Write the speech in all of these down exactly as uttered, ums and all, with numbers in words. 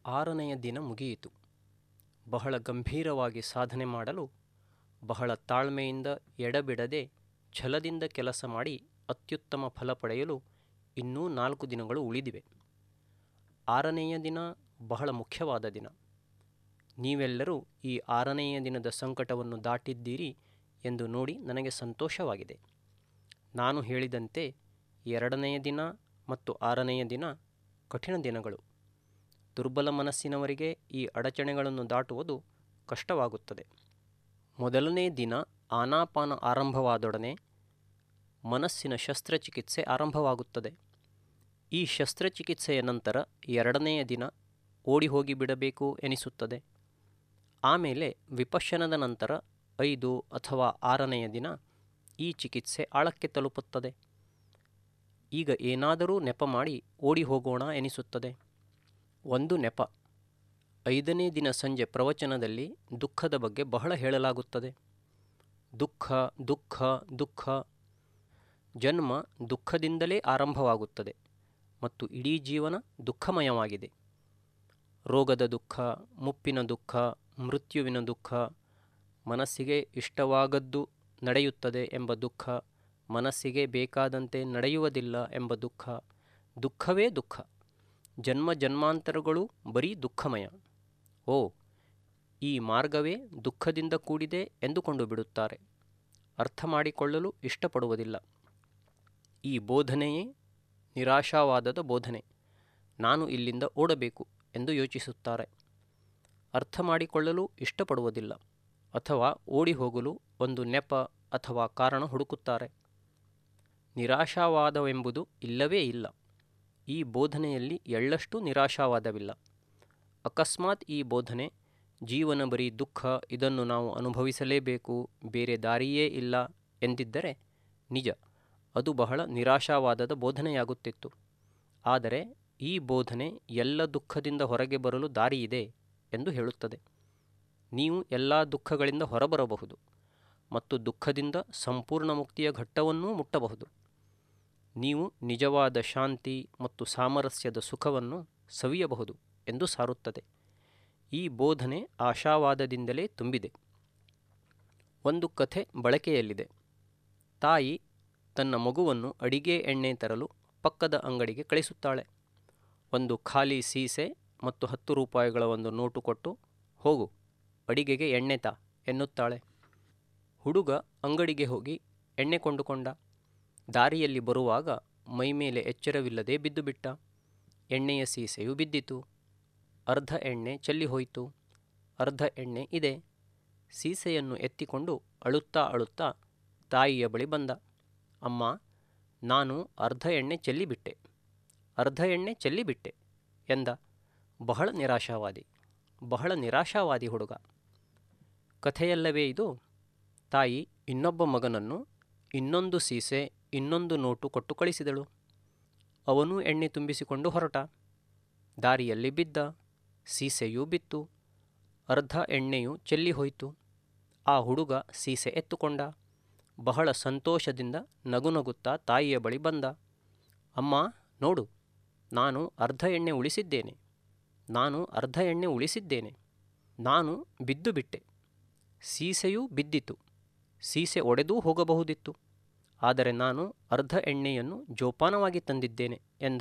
ಆರನೆಯ ದಿನ ಮುಗಿಯಿತು. ಬಹಳ ಗಂಭೀರವಾಗಿ ಸಾಧನೆ ಮಾಡಲು, ಬಹಳ ತಾಳ್ಮೆಯಿಂದ ಎಡಬಿಡದೆ ಛಲದಿಂದ ಕೆಲಸ ಮಾಡಿ ಅತ್ಯುತ್ತಮ ಫಲ ಪಡೆಯಲು ಇನ್ನೂ ನಾಲ್ಕು ದಿನಗಳು ಉಳಿದಿವೆ. ಆರನೆಯ ದಿನ ಬಹಳ ಮುಖ್ಯವಾದ ದಿನ. ನೀವೆಲ್ಲರೂ ಈ ಆರನೆಯ ದಿನದ ಸಂಕಟವನ್ನು ದಾಟಿದ್ದೀರಿ ಎಂದು ನೋಡಿ ನನಗೆ ಸಂತೋಷವಾಗಿದೆ. ನಾನು ಹೇಳಿದಂತೆ ಎರಡನೆಯ ದಿನ ಮತ್ತು ಆರನೆಯ ದಿನ ಕಠಿಣ ದಿನಗಳು. ದುರ್ಬಲ ಮನಸ್ಸಿನವರಿಗೆ ಈ ಅಡಚಣೆಗಳನ್ನು ದಾಟುವುದು ಕಷ್ಟವಾಗುತ್ತದೆ. ಮೊದಲನೇ ದಿನ ಆನಾಪಾನ ಆರಂಭವಾದೊಡನೆ ಮನಸ್ಸಿನ ಶಸ್ತ್ರಚಿಕಿತ್ಸೆ ಆರಂಭವಾಗುತ್ತದೆ. ಈ ಶಸ್ತ್ರಚಿಕಿತ್ಸೆಯ ನಂತರ ಎರಡನೆಯ ದಿನ ಓಡಿ ಹೋಗಿ ಬಿಡಬೇಕು ಎನಿಸುತ್ತದೆ. ಆಮೇಲೆ ವಿಪಶ್ಯನದ ನಂತರ ಐದು ಅಥವಾ ಆರನೆಯ ದಿನ ಈ ಚಿಕಿತ್ಸೆ ಆಳಕ್ಕೆ ತಲುಪುತ್ತದೆ. ಈಗ ಏನಾದರೂ ನೆಪ ಮಾಡಿ ಓಡಿ ಹೋಗೋಣ ಎನಿಸುತ್ತದೆ. ಒಂದು ನೆಪ. ಐದನೇ ದಿನ ಸಂಜೆ ಪ್ರವಚನದಲ್ಲಿ ದುಃಖದ ಬಗ್ಗೆ ಬಹಳ ಹೇಳಲಾಗುತ್ತದೆ. ದುಃಖ ದುಃಖ ದುಃಖ. ಜನ್ಮ ದುಃಖದಿಂದಲೇ ಆರಂಭವಾಗುತ್ತದೆ ಮತ್ತು ಇಡೀ ಜೀವನ ದುಃಖಮಯವಾಗಿದೆ. ರೋಗದ ದುಃಖ, ಮುಪ್ಪಿನ ದುಃಖ, ಮೃತ್ಯುವಿನ ದುಃಖ, ಮನಸ್ಸಿಗೆ ಇಷ್ಟವಾಗದ್ದು ನಡೆಯುತ್ತದೆ ಎಂಬ ದುಃಖ, ಮನಸ್ಸಿಗೆ ಬೇಕಾದಂತೆ ನಡೆಯುವುದಿಲ್ಲ ಎಂಬ ದುಃಖ. ದುಃಖವೇ ದುಃಖ. ಜನ್ಮ ಜನ್ಮಾಂತರಗಳು ಬರೀ ದುಃಖಮಯ. ಓ, ಈ ಮಾರ್ಗವೇ ದುಃಖದಿಂದ ಕೂಡಿದೆ ಎಂದುಕೊಂಡು ಬಿಡುತ್ತಾರೆ. ಅರ್ಥ ಮಾಡಿಕೊಳ್ಳಲು ಇಷ್ಟಪಡುವುದಿಲ್ಲ. ಈ ಬೋಧನೆಯೇ ನಿರಾಶಾವಾದದ ಬೋಧನೆ. ನಾನು ಇಲ್ಲಿಂದ ಓಡಬೇಕು ಎಂದು ಯೋಚಿಸುತ್ತಾರೆ. ಅರ್ಥ ಮಾಡಿಕೊಳ್ಳಲು ಇಷ್ಟಪಡುವುದಿಲ್ಲ ಅಥವಾ ಓಡಿ ಹೋಗಲು ಒಂದು ನೆಪ ಅಥವಾ ಕಾರಣ ಹುಡುಕುತ್ತಾರೆ. ನಿರಾಶಾವಾದವೆಂಬುದು ಇಲ್ಲವೇ ಇಲ್ಲ. ಈ ಬೋಧನೆಯಲ್ಲಿ ಎಳ್ಳಷ್ಟು ನಿರಾಶಾವಾದವಿಲ್ಲ. ಅಕಸ್ಮಾತ್ ಈ ಬೋಧನೆ ಜೀವನ ಬರೀ ದುಃಖ, ಇದನ್ನು ನಾವು ಅನುಭವಿಸಲೇಬೇಕು, ಬೇರೆ ದಾರಿಯೇ ಇಲ್ಲ ಎಂದಿದ್ದರೆ ನಿಜ, ಅದು ಬಹಳ ನಿರಾಶಾವಾದದ ಬೋಧನೆಯಾಗುತ್ತಿತ್ತು. ಆದರೆ ಈ ಬೋಧನೆ ಎಲ್ಲ ದುಃಖದಿಂದ ಹೊರಗೆ ಬರಲು ದಾರಿಯಿದೆ ಎಂದು ಹೇಳುತ್ತದೆ. ನೀವು ಎಲ್ಲ ದುಃಖಗಳಿಂದ ಹೊರಬರಬಹುದು ಮತ್ತು ದುಃಖದಿಂದ ಸಂಪೂರ್ಣ ಮುಕ್ತಿಯ ಘಟ್ಟವನ್ನೂ ಮುಟ್ಟಬಹುದು. ನೀವು ನಿಜವಾದ ಶಾಂತಿ ಮತ್ತು ಸಾಮರಸ್ಯದ ಸುಖವನ್ನು ಸವಿಯಬಹುದು ಎಂದು ಸಾರುತ್ತದೆ. ಈ ಬೋಧನೆ ಆಶಾವಾದದಿಂದಲೇ ತುಂಬಿದೆ. ಒಂದು ಕಥೆ ಬಳಕೆಯಲ್ಲಿದೆ. ತಾಯಿ ತನ್ನ ಮಗುವನ್ನು ಅಡಿಗೆ ಎಣ್ಣೆ ತರಲು ಪಕ್ಕದ ಅಂಗಡಿಗೆ ಕಳಿಸುತ್ತಾಳೆ. ಒಂದು ಖಾಲಿ ಸೀಸೆ ಮತ್ತು ಹತ್ತು ರೂಪಾಯಿಗಳ ಒಂದು ನೋಟು ಕೊಟ್ಟು, ಹೋಗು, ಅಡಿಗೆಗೆ ಎಣ್ಣೆ ತಾ ಎನ್ನುತ್ತಾಳೆ. ಹುಡುಗ ಅಂಗಡಿಗೆ ಹೋಗಿ ಎಣ್ಣೆ ಕೊಂಡುಕೊಂಡ. ದಾರಿಯಲ್ಲಿ ಬರುವಾಗ ಮೈಮೇಲೆ ಎಚ್ಚರವಿಲ್ಲದೆ ಬಿದ್ದು ಬಿಟ್ಟ. ಎಣ್ಣೆಯ ಸೀಸೆಯು ಬಿದ್ದಿತು. ಅರ್ಧ ಎಣ್ಣೆ ಚೆಲ್ಲಿ ಹೋಯಿತು. ಅರ್ಧ ಎಣ್ಣೆ ಇದೆ. ಸೀಸೆಯನ್ನು ಎತ್ತಿಕೊಂಡು ಅಳುತ್ತಾ ಅಳುತ್ತಾ ತಾಯಿಯ ಬಳಿ ಬಂದ. ಅಮ್ಮ, ನಾನು ಅರ್ಧ ಎಣ್ಣೆ ಚೆಲ್ಲಿಬಿಟ್ಟೆ, ಅರ್ಧ ಎಣ್ಣೆ ಚೆಲ್ಲಿಬಿಟ್ಟೆ ಎಂದ. ಬಹಳ ನಿರಾಶಾವಾದಿ, ಬಹಳ ನಿರಾಶಾವಾದಿ ಹುಡುಗ. ಕಥೆಯಲ್ಲವೇ ಇದು? ತಾಯಿ ಇನ್ನೊಬ್ಬ ಮಗನನ್ನು ಇನ್ನೊಂದು ಸೀಸೆ, ಇನ್ನೊಂದು ನೋಟು ಕೊಟ್ಟು ಕಳಿಸಿದಳು. ಅವನೂ ಎಣ್ಣೆ ತುಂಬಿಸಿಕೊಂಡು ಹೊರಟ. ದಾರಿಯಲ್ಲಿ ಬಿದ್ದ. ಸೀಸೆಯೂ ಬಿತ್ತು. ಅರ್ಧ ಎಣ್ಣೆಯು ಚೆಲ್ಲಿ ಹೋಯಿತು. ಆ ಹುಡುಗ ಸೀಸೆ ಎತ್ತುಕೊಂಡ. ಬಹಳ ಸಂತೋಷದಿಂದ ನಗುನಗುತ್ತಾ ತಾಯಿಯ ಬಳಿ ಬಂದ. ಅಮ್ಮ, ನೋಡು, ನಾನು ಅರ್ಧ ಎಣ್ಣೆ ಉಳಿಸಿದ್ದೇನೆ, ನಾನು ಅರ್ಧ ಎಣ್ಣೆ ಉಳಿಸಿದ್ದೇನೆ. ನಾನು ಬಿದ್ದು ಬಿಟ್ಟೆ. ಸೀಸೆಯೂ ಬಿದ್ದಿತು. ಸೀಸೆ ಒಡೆದೂ ಹೋಗಬಹುದಿತ್ತು. ಆದರೆ ನಾನು ಅರ್ಧ ಎಣ್ಣೆಯನ್ನು ಜೋಪಾನವಾಗಿ ತಂದಿದ್ದೇನೆ ಎಂದ.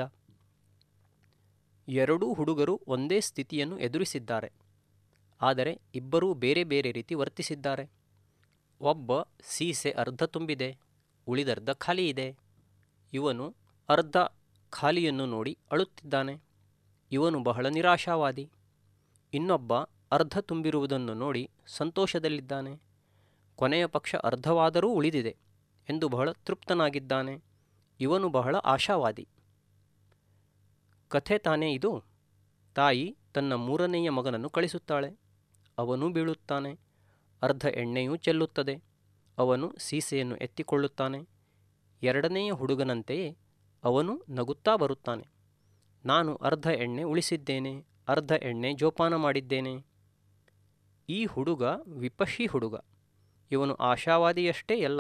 ಎರಡೂ ಹುಡುಗರು ಒಂದೇ ಸ್ಥಿತಿಯನ್ನು ಎದುರಿಸಿದ್ದಾರೆ. ಆದರೆ ಇಬ್ಬರೂ ಬೇರೆ ಬೇರೆ ರೀತಿ ವರ್ತಿಸಿದ್ದಾರೆ. ಒಬ್ಬ ಸೀಸೆ ಅರ್ಧ ತುಂಬಿದೆ, ಉಳಿದರ್ಧ ಖಾಲಿ ಇದೆ. ಇವನು ಅರ್ಧ ಖಾಲಿಯನ್ನು ನೋಡಿ ಅಳುತ್ತಿದ್ದಾನೆ. ಇವನು ಬಹಳ ನಿರಾಶಾವಾದಿ. ಇನ್ನೊಬ್ಬ ಅರ್ಧ ತುಂಬಿರುವುದನ್ನು ನೋಡಿ ಸಂತೋಷದಲ್ಲಿದ್ದಾನೆ. ಕೊನೆಯ ಪಕ್ಷ ಅರ್ಧವಾದರೂ ಉಳಿದಿದೆ ಎಂದು ಬಹಳ ತೃಪ್ತನಾಗಿದ್ದಾನೆ. ಇವನು ಬಹಳ ಆಶಾವಾದಿ. ಕಥೆ ತಾನೇ ಇದು? ತಾಯಿ ತನ್ನ ಮೂರನೆಯ ಮಗನನ್ನು ಕಳಿಸುತ್ತಾಳೆ. ಅವನು ಬೀಳುತ್ತಾನೆ. ಅರ್ಧ ಎಣ್ಣೆಯೂ ಚೆಲ್ಲುತ್ತದೆ. ಅವನು ಸೀಸೆಯನ್ನು ಎತ್ತಿಕೊಳ್ಳುತ್ತಾನೆ. ಎರಡನೆಯ ಹುಡುಗನಂತೆಯೇ ಅವನು ನಗುತ್ತಾ ಬರುತ್ತಾನೆ. ನಾನು ಅರ್ಧ ಎಣ್ಣೆ ಉಳಿಸಿದ್ದೇನೆ, ಅರ್ಧ ಎಣ್ಣೆ ಜೋಪಾನ ಮಾಡಿದ್ದೇನೆ. ಈ ಹುಡುಗ ವಿಪಶ್ಯಿ ಹುಡುಗ. ಇವನು ಆಶಾವಾದಿಯಷ್ಟೇ ಅಲ್ಲ,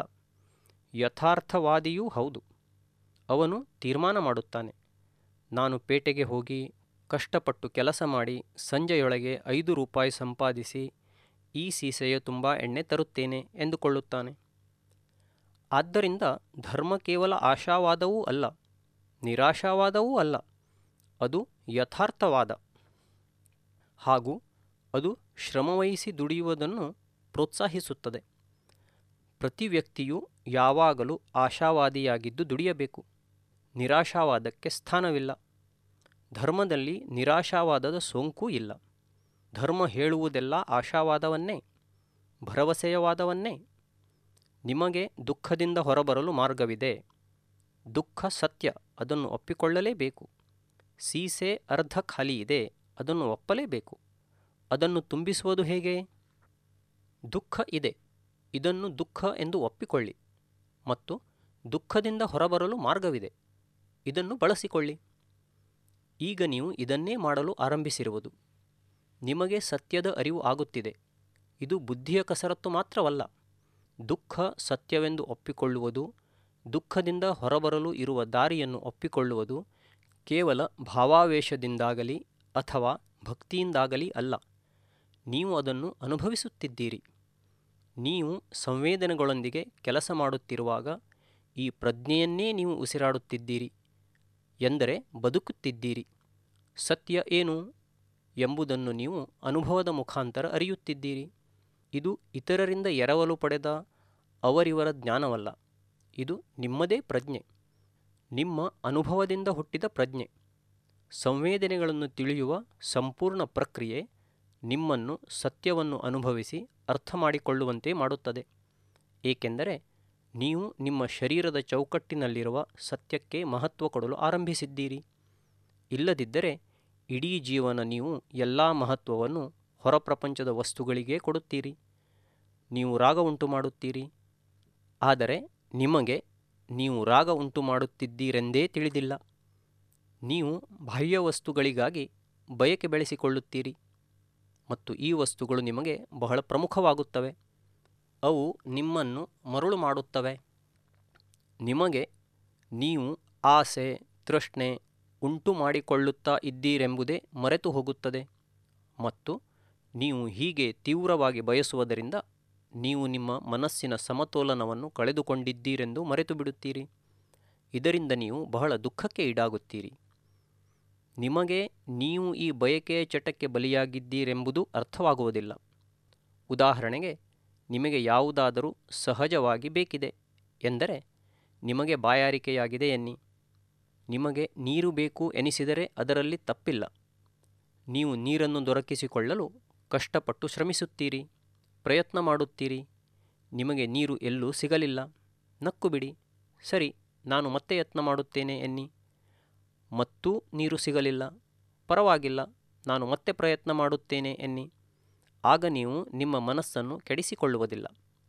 ಯಥಾರ್ಥವಾದಿಯೂ ಹೌದು. ಅವನು ತೀರ್ಮಾನ ಮಾಡುತ್ತಾನೆ, ನಾನು ಪೇಟೆಗೆ ಹೋಗಿ ಕಷ್ಟಪಟ್ಟು ಕೆಲಸ ಮಾಡಿ ಸಂಜೆಯೊಳಗೆ ಐದು ರೂಪಾಯಿ ಸಂಪಾದಿಸಿ ಈ ಸೀಸೆಯ ತುಂಬ ಎಣ್ಣೆ ತರುತ್ತೇನೆ ಎಂದುಕೊಳ್ಳುತ್ತಾನೆ. ಆದ್ದರಿಂದ ಧರ್ಮ ಕೇವಲ ಆಶಾವಾದವೂ ಅಲ್ಲ, ನಿರಾಶಾವಾದವೂ ಅಲ್ಲ, ಅದು ಯಥಾರ್ಥವಾದ. ಹಾಗೂ ಅದು ಶ್ರಮವಹಿಸಿ ದುಡಿಯುವುದನ್ನು ಪ್ರೋತ್ಸಾಹಿಸುತ್ತದೆ. ಪ್ರತಿ ವ್ಯಕ್ತಿಯೂ ಯಾವಾಗಲೂ ಆಶಾವಾದಿಯಾಗಿದ್ದು ದುಡಿಯಬೇಕು. ನಿರಾಶಾವಾದಕ್ಕೆ ಸ್ಥಾನವಿಲ್ಲ. ಧರ್ಮದಲ್ಲಿ ನಿರಾಶಾವಾದದ ಸೋಂಕೂ ಇಲ್ಲ. ಧರ್ಮ ಹೇಳುವುದೆಲ್ಲ ಆಶಾವಾದವನ್ನೇ, ಭರವಸೆಯ ವಾದವನ್ನೇ. ನಿಮಗೆ ದುಃಖದಿಂದ ಹೊರಬರಲು ಮಾರ್ಗವಿದೆ. ದುಃಖ ಸತ್ಯ, ಅದನ್ನು ಒಪ್ಪಿಕೊಳ್ಳಲೇಬೇಕು. ಸೀಸೆ ಅರ್ಧ ಖಾಲಿ ಇದೆ, ಅದನ್ನು ಒಪ್ಪಲೇಬೇಕು. ಅದನ್ನು ತುಂಬಿಸುವುದು ಹೇಗೆ? ದುಃಖ ಇದೆ, ಇದನ್ನು ದುಃಖ ಎಂದು ಒಪ್ಪಿಕೊಳ್ಳಿ. ಮತ್ತು ದುಃಖದಿಂದ ಹೊರಬರಲು ಮಾರ್ಗವಿದೆ, ಇದನ್ನು ಬಳಸಿಕೊಳ್ಳಿ. ಈಗ ನೀವು ಇದನ್ನೇ ಮಾಡಲು ಆರಂಭಿಸಿರುವುದು. ನಿಮಗೆ ಸತ್ಯದ ಅರಿವು ಆಗುತ್ತಿದೆ. ಇದು ಬುದ್ಧಿಯ ಕಸರತ್ತು ಮಾತ್ರವಲ್ಲ. ದುಃಖ ಸತ್ಯವೆಂದು ಒಪ್ಪಿಕೊಳ್ಳುವುದು, ದುಃಖದಿಂದ ಹೊರಬರಲು ಇರುವ ದಾರಿಯನ್ನು ಒಪ್ಪಿಕೊಳ್ಳುವುದು ಕೇವಲ ಭಾವಾವೇಶದಿಂದಾಗಲಿ ಅಥವಾ ಭಕ್ತಿಯಿಂದಾಗಲಿ ಅಲ್ಲ. ನೀವು ಅದನ್ನು ಅನುಭವಿಸುತ್ತಿದ್ದೀರಿ. ನೀವು ಸಂವೇದನೆಗಳೊಂದಿಗೆ ಕೆಲಸ ಮಾಡುತ್ತಿರುವಾಗ ಈ ಪ್ರಜ್ಞೆಯನ್ನೇ ನೀವು ಉಸಿರಾಡುತ್ತಿದ್ದೀರಿ, ಎಂದರೆ ಬದುಕುತ್ತಿದ್ದೀರಿ. ಸತ್ಯ ಏನು ಎಂಬುದನ್ನು ನೀವು ಅನುಭವದ ಮುಖಾಂತರ ಅರಿಯುತ್ತಿದ್ದೀರಿ. ಇದು ಇತರರಿಂದ ಎರವಲು ಪಡೆದ ಅವರಿವರ ಜ್ಞಾನವಲ್ಲ. ಇದು ನಿಮ್ಮದೇ ಪ್ರಜ್ಞೆ, ನಿಮ್ಮ ಅನುಭವದಿಂದ ಹುಟ್ಟಿದ ಪ್ರಜ್ಞೆ. ಸಂವೇದನೆಗಳನ್ನು ತಿಳಿಯುವ ಸಂಪೂರ್ಣ ಪ್ರಕ್ರಿಯೆ ನಿಮ್ಮನ್ನು ಸತ್ಯವನ್ನು ಅನುಭವಿಸಿ ಅರ್ಥ ಮಾಡಿಕೊಳ್ಳುವಂತೆ ಮಾಡುತ್ತದೆ. ಏಕೆಂದರೆ ನೀವು ನಿಮ್ಮ ಶರೀರದ ಚೌಕಟ್ಟಿನಲ್ಲಿರುವ ಸತ್ಯಕ್ಕೆ ಮಹತ್ವ ಕೊಡಲು ಆರಂಭಿಸಿದ್ದೀರಿ. ಇಲ್ಲದಿದ್ದರೆ ಇಡೀ ಜೀವನ ನೀವು ಎಲ್ಲ ಮಹತ್ವವನ್ನು ಹೊರ ಪ್ರಪಂಚದ ವಸ್ತುಗಳಿಗೇ ಕೊಡುತ್ತೀರಿ. ನೀವು ರಾಗ ಉಂಟು ಮಾಡುತ್ತೀರಿ. ಆದರೆ ನಿಮಗೆ ನೀವು ರಾಗ ಉಂಟು ಮಾಡುತ್ತಿದ್ದೀರೆಂದೇ ತಿಳಿದಿಲ್ಲ. ನೀವು ಬಾಹ್ಯ ವಸ್ತುಗಳಿಗಾಗಿ ಬಯಕೆ ಬೆಳೆಸಿಕೊಳ್ಳುತ್ತೀರಿ ಮತ್ತು ಈ ವಸ್ತುಗಳು ನಿಮಗೆ ಬಹಳ ಪ್ರಮುಖವಾಗುತ್ತವೆ. ಅವು ನಿಮ್ಮನ್ನು ಮರುಳು ಮಾಡುತ್ತವೆ. ನಿಮಗೆ ನೀವು ಆಸೆ, ತೃಷ್ಣೆ ಉಂಟು ಮಾಡಿಕೊಳ್ಳುತ್ತಾ ಇದ್ದೀರೆಂಬುದೇ ಮರೆತು ಹೋಗುತ್ತದೆ ಮತ್ತು ನೀವು ಹೀಗೆ ತೀವ್ರವಾಗಿ ಬಯಸುವುದರಿಂದ ನೀವು ನಿಮ್ಮ ಮನಸ್ಸಿನ ಸಮತೋಲನವನ್ನು ಕಳೆದುಕೊಂಡಿದ್ದೀರೆಂದು ಮರೆತು ಬಿಡುತ್ತೀರಿ. ಇದರಿಂದ ನೀವು ಬಹಳ ದುಃಖಕ್ಕೆ ಈಡಾಗುತ್ತೀರಿ. ನಿಮಗೆ ನೀವು ಈ ಬಯಕೆಯ ಚಟಕ್ಕೆ ಬಲಿಯಾಗಿದ್ದೀರೆಂಬುದು ಅರ್ಥವಾಗುವುದಿಲ್ಲ. ಉದಾಹರಣೆಗೆ, ನಿಮಗೆ ಯಾವುದಾದರೂ ಸಹಜವಾಗಿ ಬೇಕಿದೆ ಎಂದರೆ ನಿಮಗೆ ಬಾಯಾರಿಕೆಯಾಗಿದೆ ಎನ್ನಿ. ನಿಮಗೆ ನೀರು ಬೇಕು ಎನಿಸಿದರೆ ಅದರಲ್ಲಿ ತಪ್ಪಿಲ್ಲ. ನೀವು ನೀರನ್ನು ದೊರಕಿಸಿಕೊಳ್ಳಲು ಕಷ್ಟಪಟ್ಟು ಶ್ರಮಿಸುತ್ತೀರಿ, ಪ್ರಯತ್ನ ಮಾಡುತ್ತೀರಿ. ನಿಮಗೆ ನೀರು ಎಲ್ಲೂ ಸಿಗಲಿಲ್ಲ. ನಕ್ಕು ಬಿಡಿ. ಸರಿ, ನಾನು ಮತ್ತೆ ಯತ್ನ ಮಾಡುತ್ತೇನೆ ಎನ್ನಿ. ಮತ್ತೂ ನೀರು ಸಿಗಲಿಲ್ಲ. ಪರವಾಗಿಲ್ಲ, ನಾನು ಮತ್ತೆ ಪ್ರಯತ್ನ ಮಾಡುತ್ತೇನೆ ಎನ್ನಿ. ಆಗ ನೀವು ನಿಮ್ಮ ಮನಸ್ಸನ್ನು ಕೆಡಿಸಿಕೊಳ್ಳುವುದಿಲ್ಲ.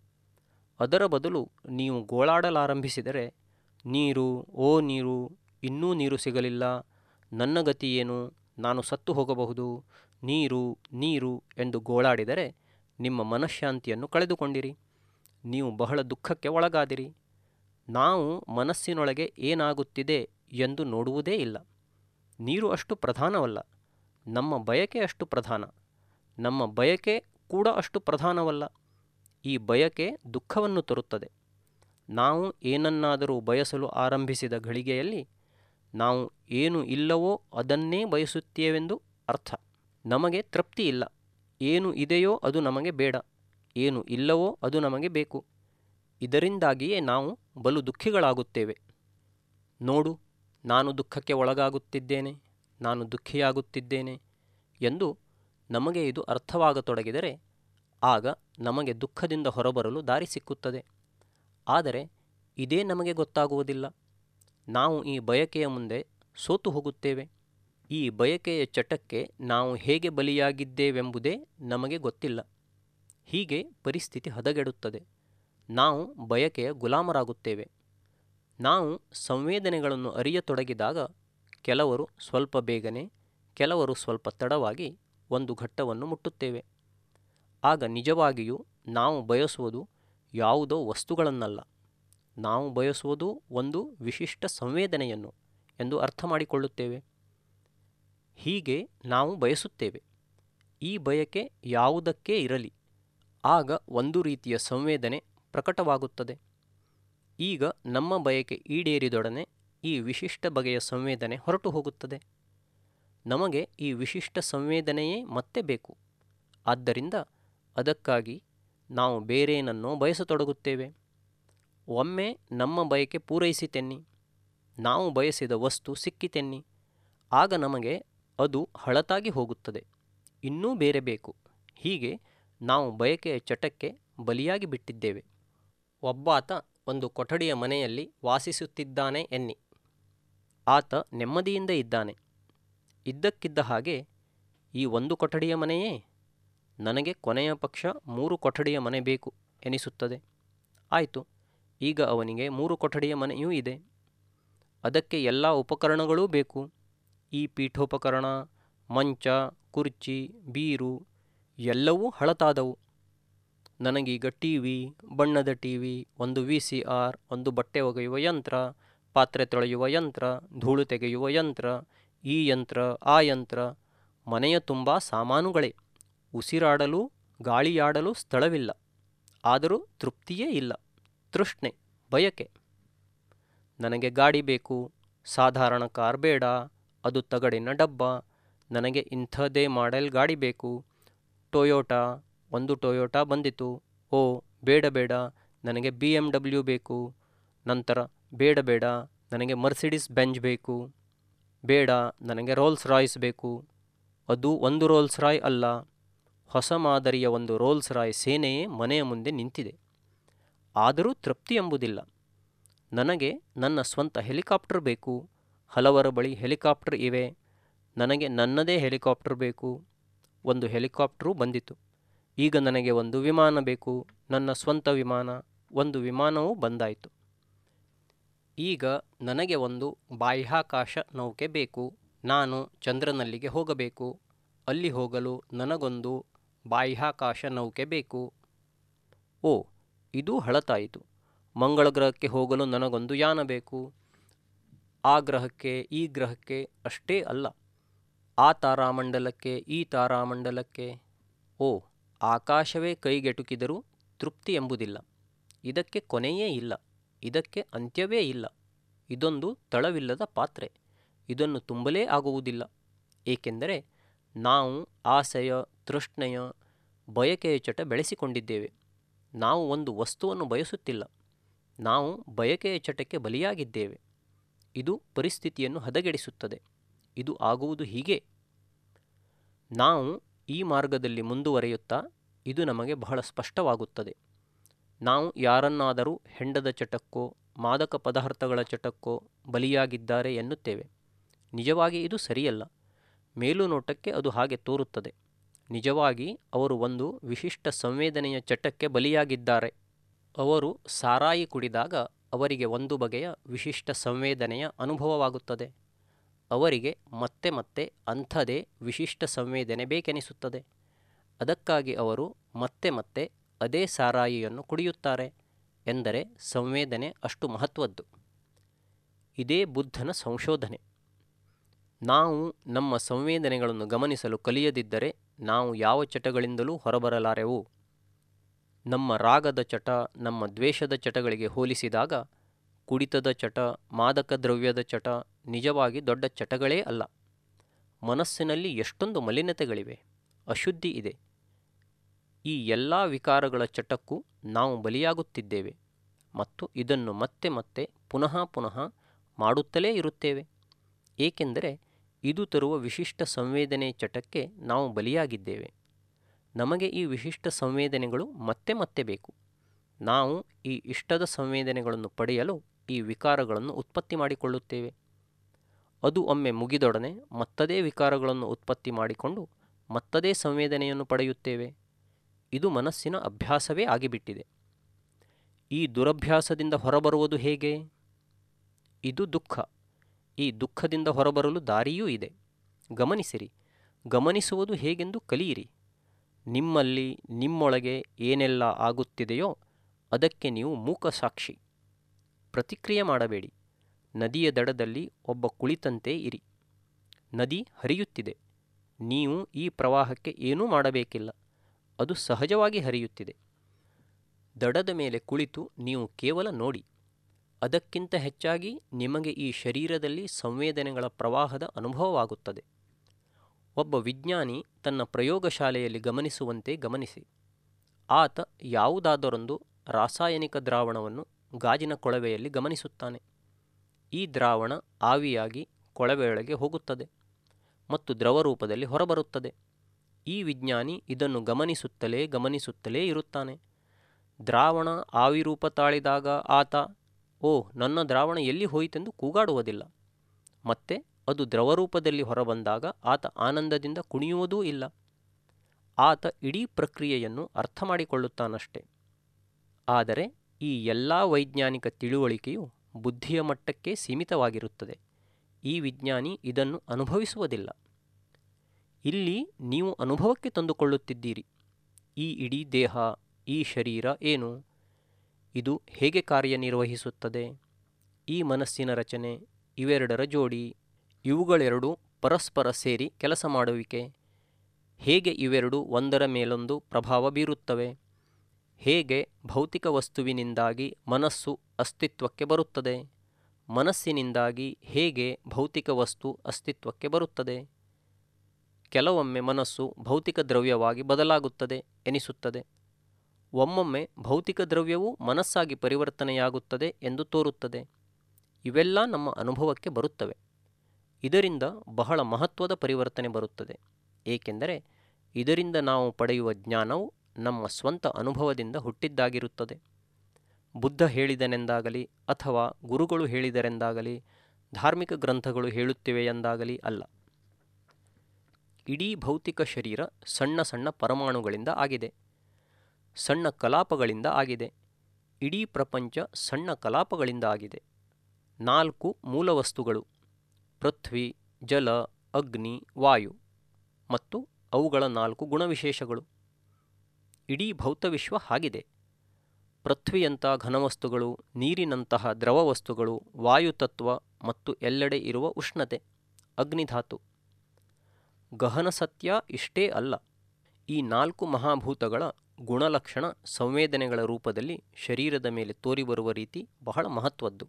ಅದರ ಬದಲು ನೀವು ಗೋಳಾಡಲಾರಂಭಿಸಿದರೆ, ನೀರು, ಓ ನೀರು, ಇನ್ನೂ ನೀರು ಸಿಗಲಿಲ್ಲ, ನನ್ನ ಗತಿ ಏನು, ನಾನು ಸತ್ತು ಹೋಗಬಹುದು, ನೀರು ನೀರು ಎಂದು ಗೋಳಾಡಿದರೆ ನಿಮ್ಮ ಮನಃಶಾಂತಿಯನ್ನು ಕಳೆದುಕೊಂಡಿರಿ. ನೀವು ಬಹಳ ದುಃಖಕ್ಕೆ ಒಳಗಾದಿರಿ. ನಾವು ಮನಸ್ಸಿನೊಳಗೆ ಏನಾಗುತ್ತಿದೆ ಎಂದು ನೋಡುವುದೇ ಇಲ್ಲ. ನೀರು ಅಷ್ಟು ಪ್ರಧಾನವಲ್ಲ, ನಮ್ಮ ಬಯಕೆ ಅಷ್ಟು ಪ್ರಧಾನ. ನಮ್ಮ ಬಯಕೆ ಕೂಡ ಅಷ್ಟು ಪ್ರಧಾನವಲ್ಲ. ಈ ಬಯಕೆ ದುಃಖವನ್ನು ತರುತ್ತದೆ. ನಾವು ಏನನ್ನಾದರೂ ಬಯಸಲು ಆರಂಭಿಸಿದ ಘಳಿಗೆಯಲ್ಲಿ ನಾವು ಏನು ಇಲ್ಲವೋ ಅದನ್ನೇ ಬಯಸುತ್ತೇವೆಂದು ಅರ್ಥ. ನಮಗೆ ತೃಪ್ತಿ ಇಲ್ಲ. ಏನು ಇದೆಯೋ ಅದು ನಮಗೆ ಬೇಡ, ಏನು ಇಲ್ಲವೋ ಅದು ನಮಗೆ ಬೇಕು. ಇದರಿಂದಾಗಿಯೇ ನಾವು ಬಲು ದುಃಖಿಗಳಾಗುತ್ತೇವೆ. ನೋಡು, ನಾನು ದುಃಖಕ್ಕೆ ಒಳಗಾಗುತ್ತಿದ್ದೇನೆ, ನಾನು ದುಃಖಿಯಾಗುತ್ತಿದ್ದೇನೆ ಎಂದು ನಮಗೆ ಇದು ಅರ್ಥವಾಗತೊಡಗಿದರೆ ಆಗ ನಮಗೆ ದುಃಖದಿಂದ ಹೊರಬರಲು ದಾರಿ ಸಿಕ್ಕುತ್ತದೆ. ಆದರೆ ಇದೇ ನಮಗೆ ಗೊತ್ತಾಗುವುದಿಲ್ಲ. ನಾವು ಈ ಬಯಕೆಯ ಮುಂದೆ ಸೋತು ಹೋಗುತ್ತೇವೆ. ಈ ಬಯಕೆಯ ಚಟಕ್ಕೆ ನಾವು ಹೇಗೆ ಬಲಿಯಾಗಿದ್ದೇವೆಂಬುದೇ ನಮಗೆ ಗೊತ್ತಿಲ್ಲ. ಹೀಗೆ ಪರಿಸ್ಥಿತಿ ಹದಗೆಡುತ್ತದೆ. ನಾವು ಬಯಕೆಯ ಗುಲಾಮರಾಗುತ್ತೇವೆ. ನಾವು ಸಂವೇದನೆಗಳನ್ನು ಅರಿಯತೊಡಗಿದಾಗ ಕೆಲವರು ಸ್ವಲ್ಪ ಬೇಗನೆ, ಕೆಲವರು ಸ್ವಲ್ಪ ತಡವಾಗಿ ಒಂದು ಘಟ್ಟವನ್ನು ಮುಟ್ಟುತ್ತೇವೆ. ಆಗ ನಿಜವಾಗಿಯೂ ನಾವು ಬಯಸುವುದು ಯಾವುದೋ ವಸ್ತುಗಳನ್ನಲ್ಲ, ನಾವು ಬಯಸುವುದು ಒಂದು ವಿಶಿಷ್ಟ ಸಂವೇದನೆಯನ್ನು ಎಂದು ಅರ್ಥ ಮಾಡಿಕೊಳ್ಳುತ್ತೇವೆ. ಹೀಗೆ ನಾವು ಬಯಸುತ್ತೇವೆ. ಈ ಬಯಕೆ ಯಾವುದಕ್ಕೇ ಇರಲಿ, ಆಗ ಒಂದು ರೀತಿಯ ಸಂವೇದನೆ ಪ್ರಕಟವಾಗುತ್ತದೆ. ಈಗ ನಮ್ಮ ಬಯಕೆ ಈಡೇರಿದೊಡನೆ ಈ ವಿಶಿಷ್ಟ ಬಗೆಯ ಸಂವೇದನೆ ಹೊರಟು ಹೋಗುತ್ತದೆ. ನಮಗೆ ಈ ವಿಶಿಷ್ಟ ಸಂವೇದನೆಯೇ ಮತ್ತೆ ಬೇಕು. ಆದ್ದರಿಂದ ಅದಕ್ಕಾಗಿ ನಾವು ಬೇರೇನನ್ನೋ ಬಯಸತೊಡಗುತ್ತೇವೆ. ಒಮ್ಮೆ ನಮ್ಮ ಬಯಕೆ ಪೂರೈಸಿತೆನ್ನಿ, ನಾವು ಬಯಸಿದ ವಸ್ತು ಸಿಕ್ಕಿತೆನ್ನಿ, ಆಗ ನಮಗೆ ಅದು ಹಳತಾಗಿ ಹೋಗುತ್ತದೆ. ಇನ್ನೂ ಬೇರೆ ಬೇಕು. ಹೀಗೆ ನಾವು ಬಯಕೆಯ ಚಟಕ್ಕೆ ಬಲಿಯಾಗಿ ಬಿಟ್ಟಿದ್ದೇವೆ. ಒಬ್ಬಾತ ಒಂದು ಕೊಠಡಿಯ ಮನೆಯಲ್ಲಿ ವಾಸಿಸುತ್ತಿದ್ದಾನೆ ಎನ್ನಿ. ಆತ ನೆಮ್ಮದಿಯಿಂದ ಇದ್ದಾನೆ. ಇದ್ದಕ್ಕಿದ್ದ ಹಾಗೆ, ಈ ಒಂದು ಕೊಠಡಿಯ ಮನೆಯೇ, ನನಗೆ ಕೊನೆಯ ಪಕ್ಷ ಮೂರು ಕೊಠಡಿಯ ಮನೆ ಬೇಕು ಎನಿಸುತ್ತದೆ. ಆಯಿತು, ಈಗ ಅವನಿಗೆ ಮೂರು ಕೊಠಡಿಯ ಮನೆಯೂ ಇದೆ. ಅದಕ್ಕೆ ಎಲ್ಲ ಉಪಕರಣಗಳೂ ಬೇಕು. ಈ ಪೀಠೋಪಕರಣ, ಮಂಚ, ಕುರ್ಚಿ, ಬೀರು ಎಲ್ಲವೂ ಹಳತಾದವು. ನನಗೀಗ ಟಿ ವಿ, ಬಣ್ಣದ ಟಿ ವಿ, ಒಂದು ವಿ ಸಿ ಆರ್, ಒಂದು ಬಟ್ಟೆ ಒಗೆಯುವ ಯಂತ್ರ, ಪಾತ್ರೆ ತೊಳೆಯುವ ಯಂತ್ರ, ಧೂಳು ತೆಗೆಯುವ ಯಂತ್ರ, ಈ ಯಂತ್ರ ಆ ಯಂತ್ರ, ಮನೆಯ ತುಂಬ ಸಾಮಾನುಗಳೇ. ಉಸಿರಾಡಲು ಗಾಳಿಯಾಡಲು ಸ್ಥಳವಿಲ್ಲ. ಆದರೂ ತೃಪ್ತಿಯೇ ಇಲ್ಲ. ತೃಷ್ಣೆ, ಬಯಕೆ. ನನಗೆ ಗಾಡಿ ಬೇಕು, ಸಾಧಾರಣ ಕಾರ್ ಬೇಡ, ಅದು ತಗಡಿನ ಡಬ್ಬ. ನನಗೆ ಇಂಥದ್ದೇ ಮಾಡೆಲ್ ಗಾಡಿ ಬೇಕು. ಟೊಯೋಟಾ, ಒಂದು ಟೊಯೋಟಾ ಬಂದಿತು. ಓ ಬೇಡ ಬೇಡ, ನನಗೆ ಬಿ ಎಮ್ ಡಬ್ಲ್ಯೂ ಬೇಕು. ನಂತರ ಬೇಡ ಬೇಡ, ನನಗೆ ಮರ್ಸಿಡಿಸ್ ಬೆಂಜ್ ಬೇಕು. ಬೇಡ, ನನಗೆ ರೋಲ್ಸ್ ರಾಯ್ಸ್ ಬೇಕು. ಅದು ಒಂದು ರೋಲ್ಸ್ ರಾಯ್ ಅಲ್ಲ, ಹೊಸ ಮಾದರಿಯ ಒಂದು ರೋಲ್ಸ್ ರಾಯ್ ಸೇನೆಯೇ ಮನೆಯ ಮುಂದೆ ನಿಂತಿದೆ. ಆದರೂ ತೃಪ್ತಿ ಎಂಬುದಿಲ್ಲ. ನನಗೆ ನನ್ನ ಸ್ವಂತ ಹೆಲಿಕಾಪ್ಟರ್ ಬೇಕು. ಹಲವರ ಬಳಿ ಹೆಲಿಕಾಪ್ಟರ್ ಇವೆ. ನನಗೆ ನನ್ನದೇ ಹೆಲಿಕಾಪ್ಟರ್ ಬೇಕು. ಒಂದು ಹೆಲಿಕಾಪ್ಟರೂ ಬಂದಿತು. ಈಗ ನನಗೆ ಒಂದು ವಿಮಾನ ಬೇಕು, ನನ್ನ ಸ್ವಂತ ವಿಮಾನ. ಒಂದು ವಿಮಾನವೂ ಬಂದಾಯಿತು. ಈಗ ನನಗೆ ಒಂದು ಬಾಹ್ಯಾಕಾಶ ನೌಕೆ ಬೇಕು. ನಾನು ಚಂದ್ರನಲ್ಲಿಗೆ ಹೋಗಬೇಕು. ಅಲ್ಲಿ ಹೋಗಲು ನನಗೊಂದು ಬಾಹ್ಯಾಕಾಶ ನೌಕೆ ಬೇಕು. ಓ, ಇದೂ ಹಳತಾಯಿತು. ಮಂಗಳ ಗ್ರಹಕ್ಕೆ ಹೋಗಲು ನನಗೊಂದು ಯಾನ ಬೇಕು. ಆ ಗ್ರಹಕ್ಕೆ ಈ ಗ್ರಹಕ್ಕೆ ಅಷ್ಟೇ ಅಲ್ಲ, ಆ ತಾರಾಮಂಡಲಕ್ಕೆ ಈ ತಾರಾಮಂಡಲಕ್ಕೆ. ಓ, ಆಕಾಶವೇ ಕೈಗೆಟುಕಿದರೂ ತೃಪ್ತಿ ಎಂಬುದಿಲ್ಲ. ಇದಕ್ಕೆ ಕೊನೆಯೇ ಇಲ್ಲ, ಇದಕ್ಕೆ ಅಂತ್ಯವೇ ಇಲ್ಲ. ಇದೊಂದು ತಳವಿಲ್ಲದ ಪಾತ್ರೆ. ಇದನ್ನು ತುಂಬಲೇ ಆಗುವುದಿಲ್ಲ. ಏಕೆಂದರೆ ನಾವು ಆಸೆಯ, ತೃಷ್ಣೆಯ, ಬಯಕೆಯ ಚಟ ಬೆಳೆಸಿಕೊಂಡಿದ್ದೇವೆ. ನಾವು ಒಂದು ವಸ್ತುವನ್ನು ಬಯಸುತ್ತಿಲ್ಲ, ನಾವು ಬಯಕೆಯ ಚಟಕ್ಕೆ ಬಲಿಯಾಗಿದ್ದೇವೆ. ಇದು ಪರಿಸ್ಥಿತಿಯನ್ನು ಹದಗೆಡಿಸುತ್ತದೆ. ಇದು ಆಗುವುದು ಹೀಗೆ. ನಾವು ಈ ಮಾರ್ಗದಲ್ಲಿ ಮುಂದುವರಿಯುತ್ತಾ ಇದು ನಮಗೆ ಬಹಳ ಸ್ಪಷ್ಟವಾಗುತ್ತದೆ. ನಾವು ಯಾರನ್ನಾದರೂ ಹೆಂಡದ ಚಟಕ್ಕೋ ಮಾದಕ ಪದಾರ್ಥಗಳ ಚಟಕ್ಕೋ ಬಲಿಯಾಗಿದ್ದಾರೆ ಎನ್ನುತ್ತೇವೆ. ನಿಜವಾಗಿ ಇದು ಸರಿಯಲ್ಲ. ಮೇಲುನೋಟಕ್ಕೆ ಅದು ಹಾಗೆ ತೋರುತ್ತದೆ. ನಿಜವಾಗಿ ಅವರು ಒಂದು ವಿಶಿಷ್ಟ ಸಂವೇದನೆಯ ಚಟಕ್ಕೆ ಬಲಿಯಾಗಿದ್ದಾರೆ. ಅವರು ಸಾರಾಯಿ ಕುಡಿದಾಗ ಅವರಿಗೆ ಒಂದು ಬಗೆಯ ವಿಶಿಷ್ಟ ಸಂವೇದನೆಯ ಅನುಭವವಾಗುತ್ತದೆ. ಅವರಿಗೆ ಮತ್ತೆ ಮತ್ತೆ ಅಂಥದೇ ವಿಶಿಷ್ಟ ಸಂವೇದನೆ ಬೇಕೆನಿಸುತ್ತದೆ. ಅದಕ್ಕಾಗಿ ಅವರು ಮತ್ತೆ ಮತ್ತೆ ಅದೇ ಸಾರಾಯಿಯನ್ನು ಕುಡಿಯುತ್ತಾರೆ. ಎಂದರೆ ಸಂವೇದನೆ ಅಷ್ಟು ಮಹತ್ವದ್ದು. ಇದೇ ಬುದ್ಧನ ಸಂಶೋಧನೆ. ನಾವು ನಮ್ಮ ಸಂವೇದನೆಗಳನ್ನು ಗಮನಿಸಲು ಕಲಿಯದಿದ್ದರೆ ನಾವು ಯಾವ ಚಟಗಳಿಂದಲೂ ಹೊರಬರಲಾರೆವು. ನಮ್ಮ ರಾಗದ ಚಟ ನಮ್ಮ ದ್ವೇಷದ ಚಟಗಳಿಗೆ ಹೋಲಿಸಿದಾಗ ಕುಡಿತದ ಚಟ, ಮಾದಕ ದ್ರವ್ಯದ ಚಟ ನಿಜವಾಗಿ ದೊಡ್ಡ ಚಟಗಳೇ ಅಲ್ಲ. ಮನಸ್ಸಿನಲ್ಲಿ ಎಷ್ಟೊಂದು ಮಲಿನತೆಗಳಿವೆ, ಅಶುದ್ಧಿ ಇದೆ. ಈ ಎಲ್ಲ ವಿಕಾರಗಳ ಚಟಕ್ಕೂ ನಾವು ಬಲಿಯಾಗುತ್ತಿದ್ದೇವೆ ಮತ್ತು ಇದನ್ನು ಮತ್ತೆ ಮತ್ತೆ ಪುನಃ ಪುನಃ ಮಾಡುತ್ತಲೇ ಇರುತ್ತೇವೆ. ಏಕೆಂದರೆ ಇದು ತರುವ ವಿಶಿಷ್ಟ ಸಂವೇದನೆ ಚಟಕ್ಕೆ ನಾವು ಬಲಿಯಾಗಿದ್ದೇವೆ. ನಮಗೆ ಈ ವಿಶಿಷ್ಟ ಸಂವೇದನೆಗಳು ಮತ್ತೆ ಮತ್ತೆ ಬೇಕು. ನಾವು ಈ ಇಷ್ಟದ ಸಂವೇದನೆಗಳನ್ನು ಪಡೆಯಲು ಈ ವಿಕಾರಗಳನ್ನು ಉತ್ಪತ್ತಿ ಮಾಡಿಕೊಳ್ಳುತ್ತೇವೆ. ಅದು ಒಮ್ಮೆ ಮುಗಿದೊಡನೆ ಮತ್ತದೇ ವಿಕಾರಗಳನ್ನು ಉತ್ಪತ್ತಿ ಮಾಡಿಕೊಂಡು ಮತ್ತದೇ ಸಂವೇದನೆಯನ್ನು ಪಡೆಯುತ್ತೇವೆ. ಇದು ಮನಸ್ಸಿನ ಅಭ್ಯಾಸವೇ ಆಗಿಬಿಟ್ಟಿದೆ. ಈ ದುರಭ್ಯಾಸದಿಂದ ಹೊರಬರುವುದು ಹೇಗೆ? ಇದು ದುಃಖ. ಈ ದುಃಖದಿಂದ ಹೊರಬರಲು ದಾರಿಯೂ ಇದೆ. ಗಮನಿಸಿರಿ. ಗಮನಿಸುವುದು ಹೇಗೆಂದು ಕಲಿಯಿರಿ. ನಿಮ್ಮಲ್ಲಿ ನಿಮ್ಮೊಳಗೆ ಏನೆಲ್ಲ ಆಗುತ್ತಿದೆಯೋ ಅದಕ್ಕೆ ನೀವು ಮೂಕ ಸಾಕ್ಷಿ. ಪ್ರತಿಕ್ರಿಯೆ ಮಾಡಬೇಡಿ. ನದಿಯ ದಡದಲ್ಲಿ ಒಬ್ಬ ಕುಳಿತಂತೆ ಇರಿ. ನದಿ ಹರಿಯುತ್ತಿದೆ. ನೀವು ಈ ಪ್ರವಾಹಕ್ಕೆ ಏನೂ ಮಾಡಬೇಕಿಲ್ಲ, ಅದು ಸಹಜವಾಗಿ ಹರಿಯುತ್ತಿದೆ. ದಡದ ಮೇಲೆ ಕುಳಿತು ನೀವು ಕೇವಲ ನೋಡಿ. ಅದಕ್ಕಿಂತ ಹೆಚ್ಚಾಗಿ ನಿಮಗೆ ಈ ಶರೀರದಲ್ಲಿ ಸಂವೇದನೆಗಳ ಪ್ರವಾಹದ ಅನುಭವವಾಗುತ್ತದೆ. ಒಬ್ಬ ವಿಜ್ಞಾನಿ ತನ್ನ ಪ್ರಯೋಗಶಾಲೆಯಲ್ಲಿ ಗಮನಿಸುವಂತೆ ಗಮನಿಸಿ. ಆತ ಯಾವುದಾದರೊಂದು ರಾಸಾಯನಿಕ ದ್ರಾವಣವನ್ನು ಗಾಜಿನ ಕೊಳವೆಯಲ್ಲಿ ಗಮನಿಸುತ್ತಾನೆ. ಈ ದ್ರಾವಣ ಆವಿಯಾಗಿ ಕೊಳವೆಯೊಳಗೆ ಹೋಗುತ್ತದೆ ಮತ್ತು ದ್ರವ ರೂಪದಲ್ಲಿ ಹೊರಬರುತ್ತದೆ. ಈ ವಿಜ್ಞಾನಿ ಇದನ್ನು ಗಮನಿಸುತ್ತಲೇ ಗಮನಿಸುತ್ತಲೇ ಇರುತ್ತಾನೆ. ದ್ರಾವಣ ಆವಿರೂಪ ತಾಳಿದಾಗ ಆತ ಓ ನನ್ನ ದ್ರಾವಣ ಎಲ್ಲಿ ಹೋಯಿತೆಂದು ಕೂಗಾಡುವುದಿಲ್ಲ. ಮತ್ತೆ ಅದು ದ್ರವರೂಪದಲ್ಲಿ ಹೊರಬಂದಾಗ ಆತ ಆನಂದದಿಂದ ಕುಣಿಯುವುದೂ ಇಲ್ಲ. ಆತ ಇಡೀ ಪ್ರಕ್ರಿಯೆಯನ್ನು ಅರ್ಥ ಮಾಡಿಕೊಳ್ಳುತ್ತಾನಷ್ಟೆ. ಆದರೆ ಈ ಎಲ್ಲ ವೈಜ್ಞಾನಿಕ ತಿಳುವಳಿಕೆಯು ಬುದ್ಧಿಯ ಮಟ್ಟಕ್ಕೆ ಸೀಮಿತವಾಗಿರುತ್ತದೆ. ಈ ವಿಜ್ಞಾನಿ ಇದನ್ನು ಅನುಭವಿಸುವುದಿಲ್ಲ. ಇಲ್ಲಿ ನೀವು ಅನುಭವಕ್ಕೆ ತಂದುಕೊಳ್ಳುತ್ತಿದ್ದೀರಿ. ಈ ಇಡೀ ದೇಹ, ಈ ಶರೀರ ಏನು, ಇದು ಹೇಗೆ ಕಾರ್ಯನಿರ್ವಹಿಸುತ್ತದೆ, ಈ ಮನಸ್ಸಿನ ರಚನೆ, ಇವೆರಡರ ಜೋಡಿ, ಇವುಗಳೆರಡು ಪರಸ್ಪರ ಸೇರಿ ಕೆಲಸ ಮಾಡುವಿಕೆ, ಹೇಗೆ ಇವೆರಡು ಒಂದರ ಮೇಲೊಂದು ಪ್ರಭಾವ ಬೀರುತ್ತವೆ, ಹೇಗೆ ಭೌತಿಕ ವಸ್ತುವಿನಿಂದಾಗಿ ಮನಸ್ಸು ಅಸ್ತಿತ್ವಕ್ಕೆ ಬರುತ್ತದೆ, ಮನಸ್ಸಿನಿಂದಾಗಿ ಹೇಗೆ ಭೌತಿಕ ವಸ್ತು ಅಸ್ತಿತ್ವಕ್ಕೆ ಬರುತ್ತದೆ. ಕೆಲವೊಮ್ಮೆ ಮನಸ್ಸು ಭೌತಿಕ ದ್ರವ್ಯವಾಗಿ ಬದಲಾಗುತ್ತದೆ ಎನಿಸುತ್ತದೆ. ಒಮ್ಮೊಮ್ಮೆ ಭೌತಿಕ ದ್ರವ್ಯವು ಮನಸ್ಸಾಗಿ ಪರಿವರ್ತನೆಯಾಗುತ್ತದೆ ಎಂದು ತೋರುತ್ತದೆ. ಇವೆಲ್ಲ ನಮ್ಮ ಅನುಭವಕ್ಕೆ ಬರುತ್ತವೆ. ಇದರಿಂದ ಬಹಳ ಮಹತ್ವದ ಪರಿವರ್ತನೆ ಬರುತ್ತದೆ, ಏಕೆಂದರೆ ಇದರಿಂದ ನಾವು ಪಡೆಯುವ ಜ್ಞಾನವು ನಮ್ಮ ಸ್ವಂತ ಅನುಭವದಿಂದ ಹುಟ್ಟಿದ್ದಾಗಿರುತ್ತದೆ. ಬುದ್ಧ ಹೇಳಿದನೆಂದಾಗಲಿ ಅಥವಾ ಗುರುಗಳು ಹೇಳಿದರೆಂದಾಗಲಿ, ಧಾರ್ಮಿಕ ಗ್ರಂಥಗಳು ಹೇಳುತ್ತಿವೆಯೆಂದಾಗಲಿ ಅಲ್ಲ. ಇಡೀ ಭೌತಿಕ ಶರೀರ ಸಣ್ಣ ಸಣ್ಣ ಪರಮಾಣುಗಳಿಂದ ಆಗಿದೆ, ಸಣ್ಣ ಕಲಾಪಗಳಿಂದ ಆಗಿದೆ. ಇಡೀ ಪ್ರಪಂಚ ಸಣ್ಣ ಕಲಾಪಗಳಿಂದ ಆಗಿದೆ. ನಾಲ್ಕು ಮೂಲವಸ್ತುಗಳು: ಪೃಥ್ವಿ, ಜಲ, ಅಗ್ನಿ, ವಾಯು ಮತ್ತು ಅವುಗಳ ನಾಲ್ಕು ಗುಣವಿಶೇಷಗಳು. ಇಡೀ ಭೌತವಿಶ್ವ ಹಾಗಿದೆ. ಪೃಥ್ವಿಯಂಥ ಘನವಸ್ತುಗಳು, ನೀರಿನಂತಹ ದ್ರವ ವಸ್ತುಗಳು, ವಾಯುತತ್ವ ಮತ್ತು ಎಲ್ಲೆಡೆ ಇರುವ ಉಷ್ಣತೆ, ಅಗ್ನಿಧಾತು. ಗಹನ ಸತ್ಯ ಇಷ್ಟೇ ಅಲ್ಲ. ಈ ನಾಲ್ಕು ಮಹಾಭೂತಗಳ ಗುಣಲಕ್ಷಣ ಸಂವೇದನೆಗಳ ರೂಪದಲ್ಲಿ ಶರೀರದ ಮೇಲೆ ತೋರಿಬರುವ ರೀತಿ ಬಹಳ ಮಹತ್ವದ್ದು.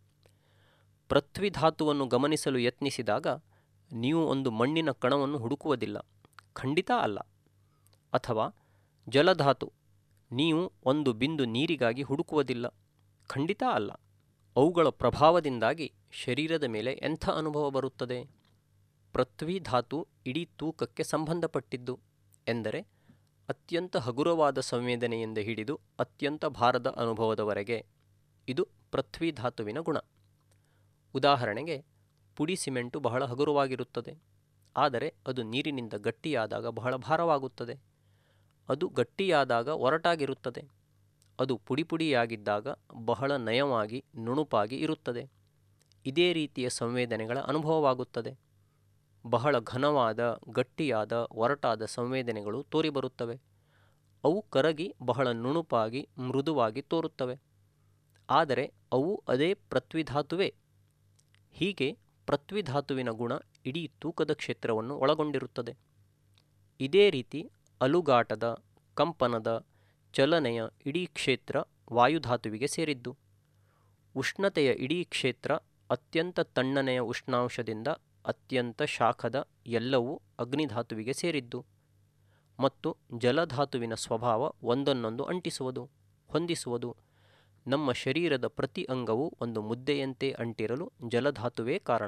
ಪೃಥ್ವಿಧಾತುವನ್ನು ಗಮನಿಸಲು ಯತ್ನಿಸಿದಾಗ ನೀವು ಒಂದು ಮಣ್ಣಿನ ಕಣವನ್ನು ಹುಡುಕುವುದಿಲ್ಲ, ಖಂಡಿತ ಅಲ್ಲ. ಅಥವಾ ಜಲಧಾತು, ನೀವು ಒಂದು ಬಿಂದು ನೀರಿಗಾಗಿ ಹುಡುಕುವುದಿಲ್ಲ, ಖಂಡಿತ ಅಲ್ಲ. ಅವುಗಳ ಪ್ರಭಾವದಿಂದಾಗಿ ಶರೀರದ ಮೇಲೆ ಎಂಥ ಅನುಭವ ಬರುತ್ತದೆ? ಪೃಥ್ವಿಧಾತು ಇಡೀ ತೂಕಕ್ಕೆ ಸಂಬಂಧಪಟ್ಟಿದ್ದು, ಎಂದರೆ ಅತ್ಯಂತ ಹಗುರವಾದ ಸಂವೇದನೆಯಿಂದ ಹಿಡಿದು ಅತ್ಯಂತ ಭಾರದ ಅನುಭವದವರೆಗೆ. ಇದು ಪೃಥ್ವಿಧಾತುವಿನ ಗುಣ. ಉದಾಹರಣೆಗೆ, ಪುಡಿ ಸಿಮೆಂಟು ಬಹಳ ಹಗುರವಾಗಿರುತ್ತದೆ, ಆದರೆ ಅದು ನೀರಿನಿಂದ ಗಟ್ಟಿಯಾದಾಗ ಬಹಳ ಭಾರವಾಗುತ್ತದೆ. ಅದು ಗಟ್ಟಿಯಾದಾಗ ಒರಟಾಗಿರುತ್ತದೆ. ಅದು ಪುಡಿ ಪುಡಿಯಾಗಿದ್ದಾಗ ಬಹಳ ನಯವಾಗಿ ನುಣುಪಾಗಿ ಇರುತ್ತದೆ. ಇದೇ ರೀತಿಯ ಸಂವೇದನೆಗಳ ಅನುಭವವಾಗುತ್ತದೆ. ಬಹಳ ಘನವಾದ, ಗಟ್ಟಿಯಾದ, ಒರಟಾದ ಸಂವೇದನೆಗಳು ತೋರಿಬರುತ್ತವೆ. ಅವು ಕರಗಿ ಬಹಳ ನುಣುಪಾಗಿ, ಮೃದುವಾಗಿ ತೋರುತ್ತವೆ. ಆದರೆ ಅವು ಅದೇ ಪೃಥ್ವಿಧಾತುವೇ. ಹೀಗೆ ಪೃಥ್ವಿಧಾತುವಿನ ಗುಣ ಇಡೀ ತೂಕದ ಕ್ಷೇತ್ರವನ್ನು ಒಳಗೊಂಡಿರುತ್ತದೆ. ಇದೇ ರೀತಿ ಅಲುಗಾಟದ, ಕಂಪನದ, ಚಲನೆಯ ಇಡೀ ಕ್ಷೇತ್ರ ವಾಯುಧಾತುವಿಗೆ ಸೇರಿದ್ದು. ಉಷ್ಣತೆಯ ಇಡೀ ಕ್ಷೇತ್ರ, ಅತ್ಯಂತ ತಣ್ಣನೆಯ ಉಷ್ಣಾಂಶದಿಂದ ಅತ್ಯಂತ ಶಾಖದ ಎಲ್ಲವೂ ಅಗ್ನಿಧಾತುವಿಗೆ ಸೇರಿದ್ದು. ಮತ್ತು ಜಲಧಾತುವಿನ ಸ್ವಭಾವ ಒಂದನ್ನೊಂದು ಅಂಟಿಸುವುದು, ಹೊಂದಿಸುವುದು. ನಮ್ಮ ಶರೀರದ ಪ್ರತಿ ಅಂಗವೂ ಒಂದು ಮುದ್ದೆಯಂತೆ ಅಂಟಿರಲು ಜಲಧಾತುವೇ ಕಾರಣ.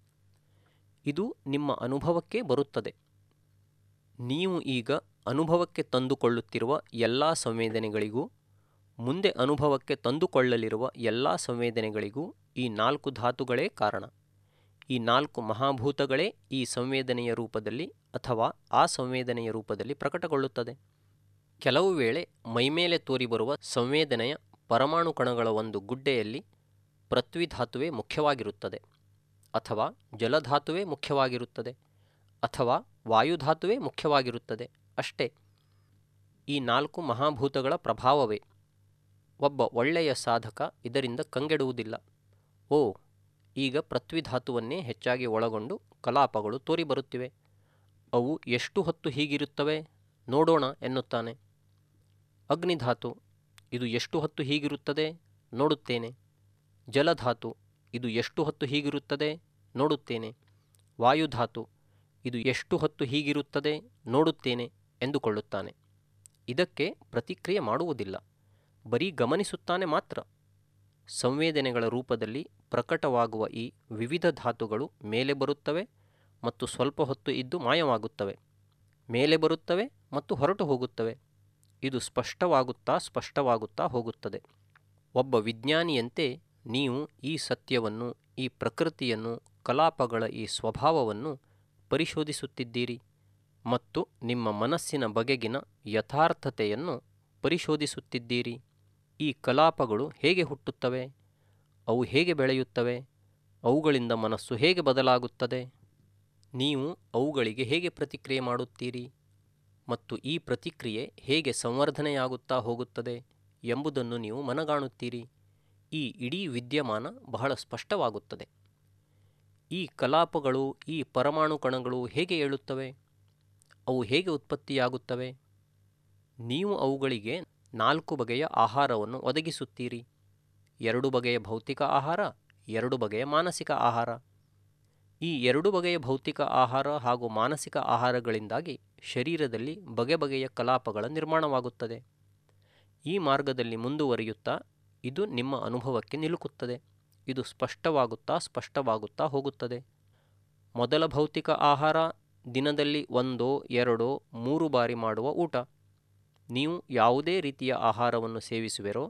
ಇದು ನಿಮ್ಮ ಅನುಭವಕ್ಕೆ ಬರುತ್ತದೆ. ನೀವು ಈಗ ಅನುಭವಕ್ಕೆ ತಂದುಕೊಳ್ಳುತ್ತಿರುವ ಎಲ್ಲ ಸಂವೇದನೆಗಳಿಗೂ, ಮುಂದೆ ಅನುಭವಕ್ಕೆ ತಂದುಕೊಳ್ಳಲಿರುವ ಎಲ್ಲ ಸಂವೇದನೆಗಳಿಗೂ ಈ ನಾಲ್ಕು ಧಾತುಗಳೇ ಕಾರಣ. ಈ ನಾಲ್ಕು ಮಹಾಭೂತಗಳೇ ಈ ಸಂವೇದನೆಯ ರೂಪದಲ್ಲಿ ಅಥವಾ ಆ ಸಂವೇದನೆಯ ರೂಪದಲ್ಲಿ ಪ್ರಕಟಗೊಳ್ಳುತ್ತದೆ. ಕೆಲವು ವೇಳೆ ಮೈಮೇಲೆ ತೋರಿಬರುವ ಸಂವೇದನೆಯ ಪರಮಾಣು ಕಣಗಳ ಒಂದು ಗುಡ್ಡೆಯಲ್ಲಿ ಪೃಥ್ವಿಧಾತುವೇ ಮುಖ್ಯವಾಗಿರುತ್ತದೆ, ಅಥವಾ ಜಲಧಾತುವೇ ಮುಖ್ಯವಾಗಿರುತ್ತದೆ, ಅಥವಾ ವಾಯುಧಾತುವೇ ಮುಖ್ಯವಾಗಿರುತ್ತದೆ ಅಷ್ಟೇ. ಈ ನಾಲ್ಕು ಮಹಾಭೂತಗಳ ಪ್ರಭಾವವೇ. ಒಬ್ಬ ಒಳ್ಳೆಯ ಸಾಧಕ ಇದರಿಂದ ಕಂಗೆಡುವುದಿಲ್ಲ. ಓ, ಈಗ ಪೃಥ್ವಿಧಾತುವನ್ನೇ ಹೆಚ್ಚಾಗಿ ಒಳಗೊಂಡು ಕಲಾಪಗಳು ತೋರಿಬರುತ್ತಿವೆ. ಅವು ಎಷ್ಟು ಹೊತ್ತು ಹೀಗಿರುತ್ತವೆ ನೋಡೋಣ ಎನ್ನುತ್ತಾನೆ. ಅಗ್ನಿಧಾತು, ಇದು ಎಷ್ಟು ಹೊತ್ತು ಹೀಗಿರುತ್ತದೆ ನೋಡುತ್ತೇನೆ. ಜಲಧಾತು, ಇದು ಎಷ್ಟು ಹೊತ್ತು ಹೀಗಿರುತ್ತದೆ ನೋಡುತ್ತೇನೆ. ವಾಯುಧಾತು, ಇದು ಎಷ್ಟು ಹೊತ್ತು ಹೀಗಿರುತ್ತದೆ ನೋಡುತ್ತೇನೆ ಎಂದುಕೊಳ್ಳುತ್ತಾನೆ. ಇದಕ್ಕೆ ಪ್ರತಿಕ್ರಿಯೆ ಮಾಡುವುದಿಲ್ಲ, ಬರೀ ಗಮನಿಸುತ್ತಾನೆ ಮಾತ್ರ. ಸಂವೇದನೆಗಳ ರೂಪದಲ್ಲಿ ಪ್ರಕಟವಾಗುವ ಈ ವಿವಿಧ ಧಾತುಗಳು ಮೇಲೆ ಬರುತ್ತವೆ ಮತ್ತು ಸ್ವಲ್ಪ ಹೊತ್ತು ಇದ್ದು ಮಾಯವಾಗುತ್ತವೆ, ಮೇಲೆ ಬರುತ್ತವೆ ಮತ್ತು ಹೊರಟು ಹೋಗುತ್ತವೆ. ಇದು ಸ್ಪಷ್ಟವಾಗುತ್ತಾ ಸ್ಪಷ್ಟವಾಗುತ್ತಾ ಹೋಗುತ್ತದೆ. ಒಬ್ಬ ವಿಜ್ಞಾನಿಯಂತೆ ನೀವು ಈ ಸತ್ಯವನ್ನು, ಈ ಪ್ರಕೃತಿಯನ್ನು, ಕಲಾಪಗಳ ಈ ಸ್ವಭಾವವನ್ನು ಪರಿಶೋಧಿಸುತ್ತಿದ್ದೀರಿ ಮತ್ತು ನಿಮ್ಮ ಮನಸ್ಸಿನ ಬಗೆಗಿನ ಯಥಾರ್ಥತೆಯನ್ನು ಪರಿಶೋಧಿಸುತ್ತಿದ್ದೀರಿ. ಈ ಕಲಾಪಗಳು ಹೇಗೆ ಹುಟ್ಟುತ್ತವೆ, ಅವು ಹೇಗೆ ಬೆಳೆಯುತ್ತವೆ, ಅವುಗಳಿಂದ ಮನಸ್ಸು ಹೇಗೆ ಬದಲಾಗುತ್ತದೆ, ನೀವು ಅವುಗಳಿಗೆ ಹೇಗೆ ಪ್ರತಿಕ್ರಿಯೆ ಮಾಡುತ್ತೀರಿ ಮತ್ತು ಈ ಪ್ರತಿಕ್ರಿಯೆ ಹೇಗೆ ಸಂವರ್ಧನೆಯಾಗುತ್ತಾ ಹೋಗುತ್ತದೆ ಎಂಬುದನ್ನು ನೀವು ಮನಗಾಣುತ್ತೀರಿ. ಈ ಇಡೀ ವಿದ್ಯಮಾನ ಬಹಳ ಸ್ಪಷ್ಟವಾಗುತ್ತದೆ. ಈ ಕಲಾಪಗಳು, ಈ ಪರಮಾಣು ಕಣಗಳು ಹೇಗೆ ಏಳುತ್ತವೆ, ಅವು ಹೇಗೆ ಉತ್ಪತ್ತಿಯಾಗುತ್ತವೆ. ನೀವು ಅವುಗಳಿಗೆ ನಾಲ್ಕು ಬಗೆಯ ಆಹಾರವನ್ನು ಒದಗಿಸುತ್ತೀರಿ. ಎರಡು ಬಗೆಯ ಭೌತಿಕ ಆಹಾರ, ಎರಡು ಬಗೆಯ ಮಾನಸಿಕ ಆಹಾರ. ಈ ಎರಡು ಬಗೆಯ ಭೌತಿಕ ಆಹಾರ ಹಾಗೂ ಮಾನಸಿಕ ಆಹಾರಗಳಿಂದಾಗಿ ಶರೀರದಲ್ಲಿ ಬಗೆ ಬಗೆಯ ಕಲಾಪಗಳ ನಿರ್ಮಾಣವಾಗುತ್ತದೆ. ಈ ಮಾರ್ಗದಲ್ಲಿ ಮುಂದುವರಿಯುತ್ತಾ ಇದು ನಿಮ್ಮ ಅನುಭವಕ್ಕೆ ನಿಲುಕುತ್ತದೆ. ಇದು ಸ್ಪಷ್ಟವಾಗುತ್ತಾ ಸ್ಪಷ್ಟವಾಗುತ್ತಾ ಹೋಗುತ್ತದೆ. ಮೊದಲ ಭೌತಿಕ ಆಹಾರ ದಿನದಲ್ಲಿ ಒಂದೋ ಎರಡೋ ಮೂರು ಬಾರಿ ಮಾಡುವ ಊಟ. ನೀವು ಯಾವುದೇ ರೀತಿಯ ಆಹಾರವನ್ನು ಸೇವಿಸುವಿರೋ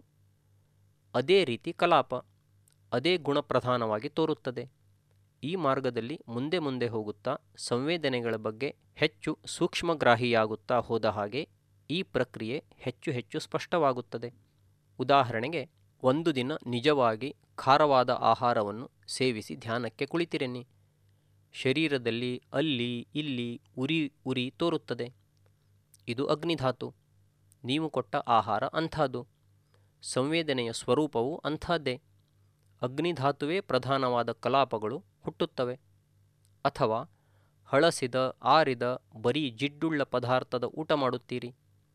ಅದೇ ರೀತಿ ಕಲಾಪ, ಅದೇ ಗುಣಪ್ರಧಾನವಾಗಿ ತೋರುತ್ತದೆ. ಈ ಮಾರ್ಗದಲ್ಲಿ ಮುಂದೆ ಮುಂದೆ ಹೋಗುತ್ತಾ ಸಂವೇದನೆಗಳ ಬಗ್ಗೆ ಹೆಚ್ಚು ಸೂಕ್ಷ್ಮಗ್ರಾಹಿಯಾಗುತ್ತಾ ಹೋದ ಹಾಗೆ ಈ ಪ್ರಕ್ರಿಯೆ ಹೆಚ್ಚು ಹೆಚ್ಚು ಸ್ಪಷ್ಟವಾಗುತ್ತದೆ. ಉದಾಹರಣೆಗೆ, ಒಂದು ದಿನ ನಿಜವಾಗಿ ಖಾರವಾದ ಆಹಾರವನ್ನು ಸೇವಿಸಿ ಧ್ಯಾನಕ್ಕೆ ಕುಳಿತಿರೆನ್ನಿ. ಶರೀರದಲ್ಲಿ ಅಲ್ಲಿ ಇಲ್ಲಿ ಉರಿ ಉರಿ ತೋರುತ್ತದೆ. ಇದು ಅಗ್ನಿಧಾತು. ನೀವು ಕೊಟ್ಟ ಆಹಾರ ಅಂಥದ್ದು. ಸಂವೇದನೆಯ ಸ್ವರೂಪವು ಅಂಥದ್ದೇ. ಅಗ್ನಿಧಾತುವೇ ಪ್ರಧಾನವಾದ ಕಲಾಪಗಳು ಹುಟ್ಟುತ್ತವೆ. ಅಥವಾ ಹಳಸಿದ, ಆರಿದ, ಬರೀ ಜಿಡ್ಡುಳ್ಳ ಪದಾರ್ಥದ ಊಟ ಮಾಡುತ್ತೀರಿ.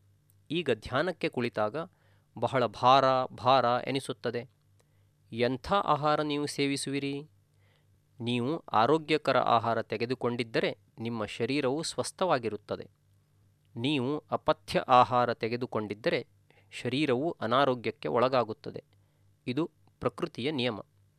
ಈಗ ಧ್ಯಾನಕ್ಕೆ ಕುಳಿತಾಗ ಬಹಳ ಭಾರ ಭಾರ ಎನಿಸುತ್ತದೆ. ಎಂಥ ಆಹಾರ ನೀವು ಸೇವಿಸುವಿರಿ? ನೀವು ಆರೋಗ್ಯಕರ ಆಹಾರ ತೆಗೆದುಕೊಂಡಿದ್ದರೆ ನಿಮ್ಮ ಶರೀರವು ಸ್ವಸ್ಥವಾಗಿರುತ್ತದೆ. ನೀವು ಅಪಥ್ಯ ಆಹಾರ ತೆಗೆದುಕೊಂಡಿದ್ದರೆ ಶರೀರವು ಅನಾರೋಗ್ಯಕ್ಕೆ ಒಳಗಾಗುತ್ತದೆ. ಇದು ಪ್ರಕೃತಿಯ ನಿಯಮ.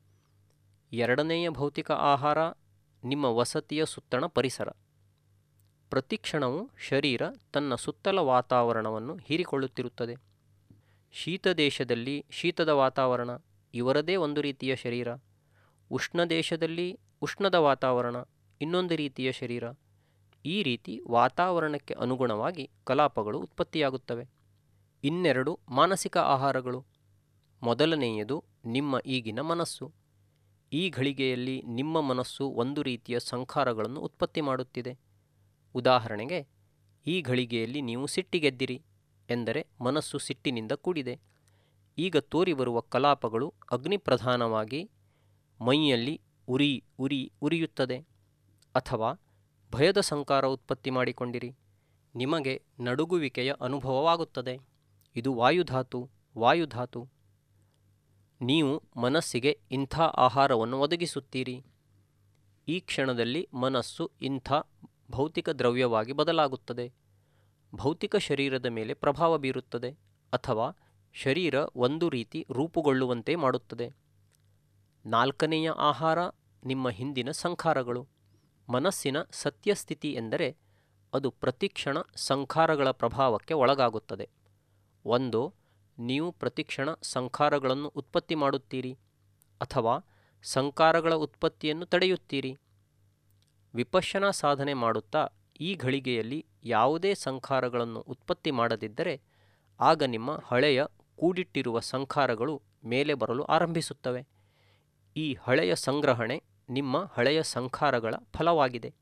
ಎರಡನೆಯ ಭೌತಿಕ ಆಹಾರ ನಿಮ್ಮ ವಸತಿಯ ಸುತ್ತಣ ಪರಿಸರ. ಪ್ರತಿಕ್ಷಣವೂ ಶರೀರ ತನ್ನ ಸುತ್ತಲ ವಾತಾವರಣವನ್ನು ಹೀರಿಕೊಳ್ಳುತ್ತಿರುತ್ತದೆ. ಶೀತ ದೇಶದಲ್ಲಿ ಶೀತದ ವಾತಾವರಣ, ಇವರದೇ ಒಂದು ರೀತಿಯ ಶರೀರ. ಉಷ್ಣ ದೇಶದಲ್ಲಿ ಉಷ್ಣದ ವಾತಾವರಣ, ಇನ್ನೊಂದು ರೀತಿಯ ಶರೀರ. ಈ ರೀತಿ ವಾತಾವರಣಕ್ಕೆ ಅನುಗುಣವಾಗಿ ಕಲಾಪಗಳು ಉತ್ಪತ್ತಿಯಾಗುತ್ತವೆ. ಇನ್ನೆರಡು ಮಾನಸಿಕ ಆಹಾರಗಳು. ಮೊದಲನೆಯದು ನಿಮ್ಮ ಈಗಿನ ಮನಸ್ಸು. ಈ ಘಳಿಗೆಯಲ್ಲಿ ನಿಮ್ಮ ಮನಸ್ಸು ಒಂದು ರೀತಿಯ ಸಂಖಾರಗಳನ್ನು ಉತ್ಪತ್ತಿ ಮಾಡುತ್ತಿದೆ. ಉದಾಹರಣೆಗೆ, ಈ ಘಳಿಗೆಯಲ್ಲಿ ನೀವು ಸಿಟ್ಟಿಗೆದ್ದಿರಿ ಎಂದರೆ ಮನಸ್ಸು ಸಿಟ್ಟಿನಿಂದ ಕೂಡಿದೆ. ಈಗ ತೋರಿಬರುವ ಕಲಾಪಗಳು ಅಗ್ನಿಪ್ರಧಾನವಾಗಿ ಮೈಯಲ್ಲಿ ಉರಿ ಉರಿ ಉರಿಯುತ್ತದೆ. ಅಥವಾ ಭಯದ ಸಂಕಾರ ಉತ್ಪತ್ತಿ ಮಾಡಿಕೊಂಡಿರಿ, ನಿಮಗೆ ನಡುಗುವಿಕೆಯ ಅನುಭವವಾಗುತ್ತದೆ. ಇದು ವಾಯುಧಾತು. ವಾಯುಧಾತು. ನೀವು ಮನಸ್ಸಿಗೆ ಇಂಥ ಆಹಾರವನ್ನು ಒದಗಿಸುತ್ತೀರಿ. ಈ ಕ್ಷಣದಲ್ಲಿ ಮನಸ್ಸು ಇಂಥ ಭೌತಿಕ ದ್ರವ್ಯವಾಗಿ ಬದಲಾಗುತ್ತದೆ. ಭೌತಿಕ ಶರೀರದ ಮೇಲೆ ಪ್ರಭಾವ ಬೀರುತ್ತದೆ ಅಥವಾ ಶರೀರ ಒಂದು ರೀತಿ ರೂಪುಗೊಳ್ಳುವಂತೆ ಮಾಡುತ್ತದೆ. ನಾಲ್ಕನೆಯ ಆಹಾರ ನಿಮ್ಮ ಹಿಂದಿನ ಸಂಖಾರಗಳು. ಮನಸ್ಸಿನ ಸತ್ಯಸ್ಥಿತಿ ಎಂದರೆ ಅದು ಪ್ರತಿಕ್ಷಣ ಸಂಖಾರಗಳ ಪ್ರಭಾವಕ್ಕೆ ಒಳಗಾಗುತ್ತದೆ. ಒಂದೋ ನೀವು ಪ್ರತಿಕ್ಷಣ ಸಂಖಾರಗಳನ್ನು ಉತ್ಪತ್ತಿ ಮಾಡುತ್ತೀರಿ ಅಥವಾ ಸಂಖಾರಗಳ ಉತ್ಪತ್ತಿಯನ್ನು ತಡೆಯುತ್ತೀರಿ. ವಿಪಶ್ಯನಾ ಸಾಧನೆ ಮಾಡುತ್ತಾ ಈ ಘಳಿಗೆಯಲ್ಲಿ ಯಾವುದೇ ಸಂಖಾರಗಳನ್ನು ಉತ್ಪತ್ತಿ ಮಾಡದಿದ್ದರೆ ಆಗ ನಿಮ್ಮ ಹಳೆಯ ಕೂಡಿಟ್ಟಿರುವ ಸಂಖಾರಗಳು ಮೇಲೆ ಬರಲು ಆರಂಭಿಸುತ್ತವೆ. ಈ ಹಳೆಯ ಸಂಗ್ರಹಣೆ ನಿಮ್ಮ ಹಳೆಯ ಸಂಖಾರಗಳ ಫಲವಾಗಿದೆ.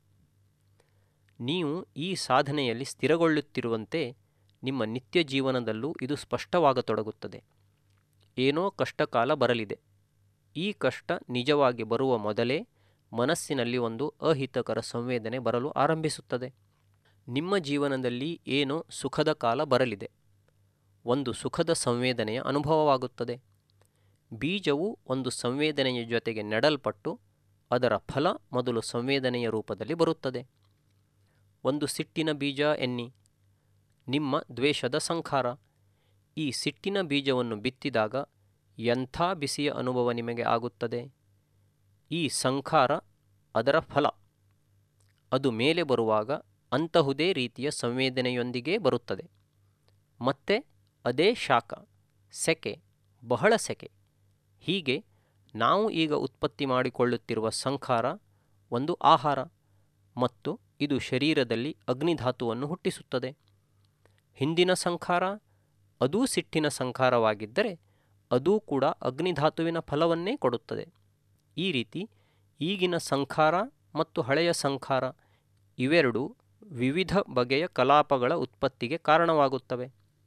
ನೀವು ಈ ಸಾಧನೆಯಲ್ಲಿ ಸ್ಥಿರಗೊಳ್ಳುತ್ತಿರುವಂತೆ ನಿಮ್ಮ ನಿತ್ಯ ಜೀವನದಲ್ಲೂ ಇದು ಸ್ಪಷ್ಟವಾಗತೊಡಗುತ್ತದೆ. ಏನೋ ಕಷ್ಟಕಾಲ ಬರಲಿದೆ. ಈ ಕಷ್ಟ ನಿಜವಾಗಿ ಬರುವ ಮೊದಲೇ ಮನಸ್ಸಿನಲ್ಲಿ ಒಂದು ಅಹಿತಕರ ಸಂವೇದನೆ ಬರಲು ಆರಂಭಿಸುತ್ತದೆ. ನಿಮ್ಮ ಜೀವನದಲ್ಲಿ ಏನೋ ಸುಖದ ಕಾಲ ಬರಲಿದೆ. ಒಂದು ಸುಖದ ಸಂವೇದನೆಯ ಅನುಭವವಾಗುತ್ತದೆ. ಬೀಜವು ಒಂದು ಸಂವೇದನೆಯ ಜೊತೆಗೆ ನೆಡಲ್ಪಟ್ಟು ಅದರ ಫಲ ಮೊದಲು ಸಂವೇದನೆಯ ರೂಪದಲ್ಲಿ ಬರುತ್ತದೆ. ಒಂದು ಸಿಟ್ಟಿನ ಬೀಜ ಎನ್ನಿ, ನಿಮ್ಮ ದ್ವೇಷದ ಸಂಖಾರ. ಈ ಸಿಟ್ಟಿನ ಬೀಜವನ್ನು ಬಿತ್ತಿದಾಗ ಎಂಥ ಬಿಸಿಯ ಅನುಭವ ನಿಮಗೆ ಆಗುತ್ತದೆ. ಈ ಸಂಖಾರ ಅದರ ಫಲ. ಅದು ಮೇಲೆ ಬರುವಾಗ ಅಂತಹುದೇ ರೀತಿಯ ಸಂವೇದನೆಯೊಂದಿಗೆ ಬರುತ್ತದೆ. ಮತ್ತೆ ಅದೇ ಶಾಖ, ಸೆಕೆ, ಬಹಳ ಸೆಕೆ. ಹೀಗೆ ನಾವು ಈಗ ಉತ್ಪತ್ತಿ ಮಾಡಿಕೊಳ್ಳುತ್ತಿರುವ ಸಂಖಾರ ಒಂದು ಆಹಾರ ಮತ್ತು ಇದು ಶರೀರದಲ್ಲಿ ಅಗ್ನಿಧಾತುವನ್ನು ಹುಟ್ಟಿಸುತ್ತದೆ. ಹಿಂದಿನ ಸಂಖಾರ ಅದೂ ಸಿಟ್ಟಿನ ಸಂಖಾರವಾಗಿದ್ದರೆ ಅದೂ ಕೂಡ ಅಗ್ನಿಧಾತುವಿನ ಫಲವನ್ನೇ ಕೊಡುತ್ತದೆ. ಈ ರೀತಿ ಈಗಿನ ಸಂಖಾರ ಮತ್ತು ಹಳೆಯ ಸಂಖಾರ ಇವೆರಡೂ ವಿವಿಧ ಬಗೆಯ ಕಲಾಪಗಳ ಉತ್ಪತ್ತಿಗೆ ಕಾರಣವಾಗುತ್ತವೆ.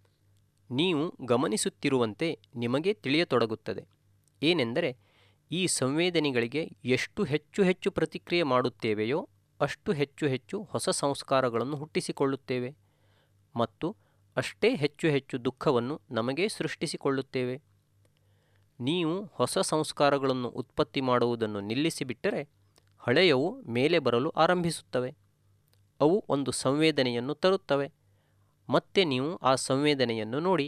ನೀವು ಗಮನಿಸುತ್ತಿರುವಂತೆ ನಿಮಗೆ ತಿಳಿಯತೊಡಗುತ್ತದೆ. ಏನೆಂದರೆ ಈ ಸಂವೇದನೆಗಳಿಗೆ ಎಷ್ಟು ಹೆಚ್ಚು ಹೆಚ್ಚು ಪ್ರತಿಕ್ರಿಯೆ ಮಾಡುತ್ತೇವೆಯೋ ಅಷ್ಟು ಹೆಚ್ಚು ಹೆಚ್ಚು ಹೊಸ ಸಂಸ್ಕಾರಗಳನ್ನು ಹುಟ್ಟಿಸಿಕೊಳ್ಳುತ್ತೇವೆ ಮತ್ತು ಅಷ್ಟೇ ಹೆಚ್ಚು ಹೆಚ್ಚು ದುಃಖವನ್ನು ನಮಗೆ ಸೃಷ್ಟಿಸಿಕೊಳ್ಳುತ್ತೇವೆ. ನೀವು ಹೊಸ ಸಂಸ್ಕಾರಗಳನ್ನು ಉತ್ಪತ್ತಿ ಮಾಡುವುದನ್ನು ನಿಲ್ಲಿಸಿಬಿಟ್ಟರೆ ಹಳೆಯವು ಮೇಲೆ ಬರಲು ಆರಂಭಿಸುತ್ತವೆ. ಅವು ಒಂದು ಸಂವೇದನೆಯನ್ನು ತರುತ್ತವೆ. ಮತ್ತೆ ನೀವು ಆ ಸಂವೇದನೆಯನ್ನು ನೋಡಿ,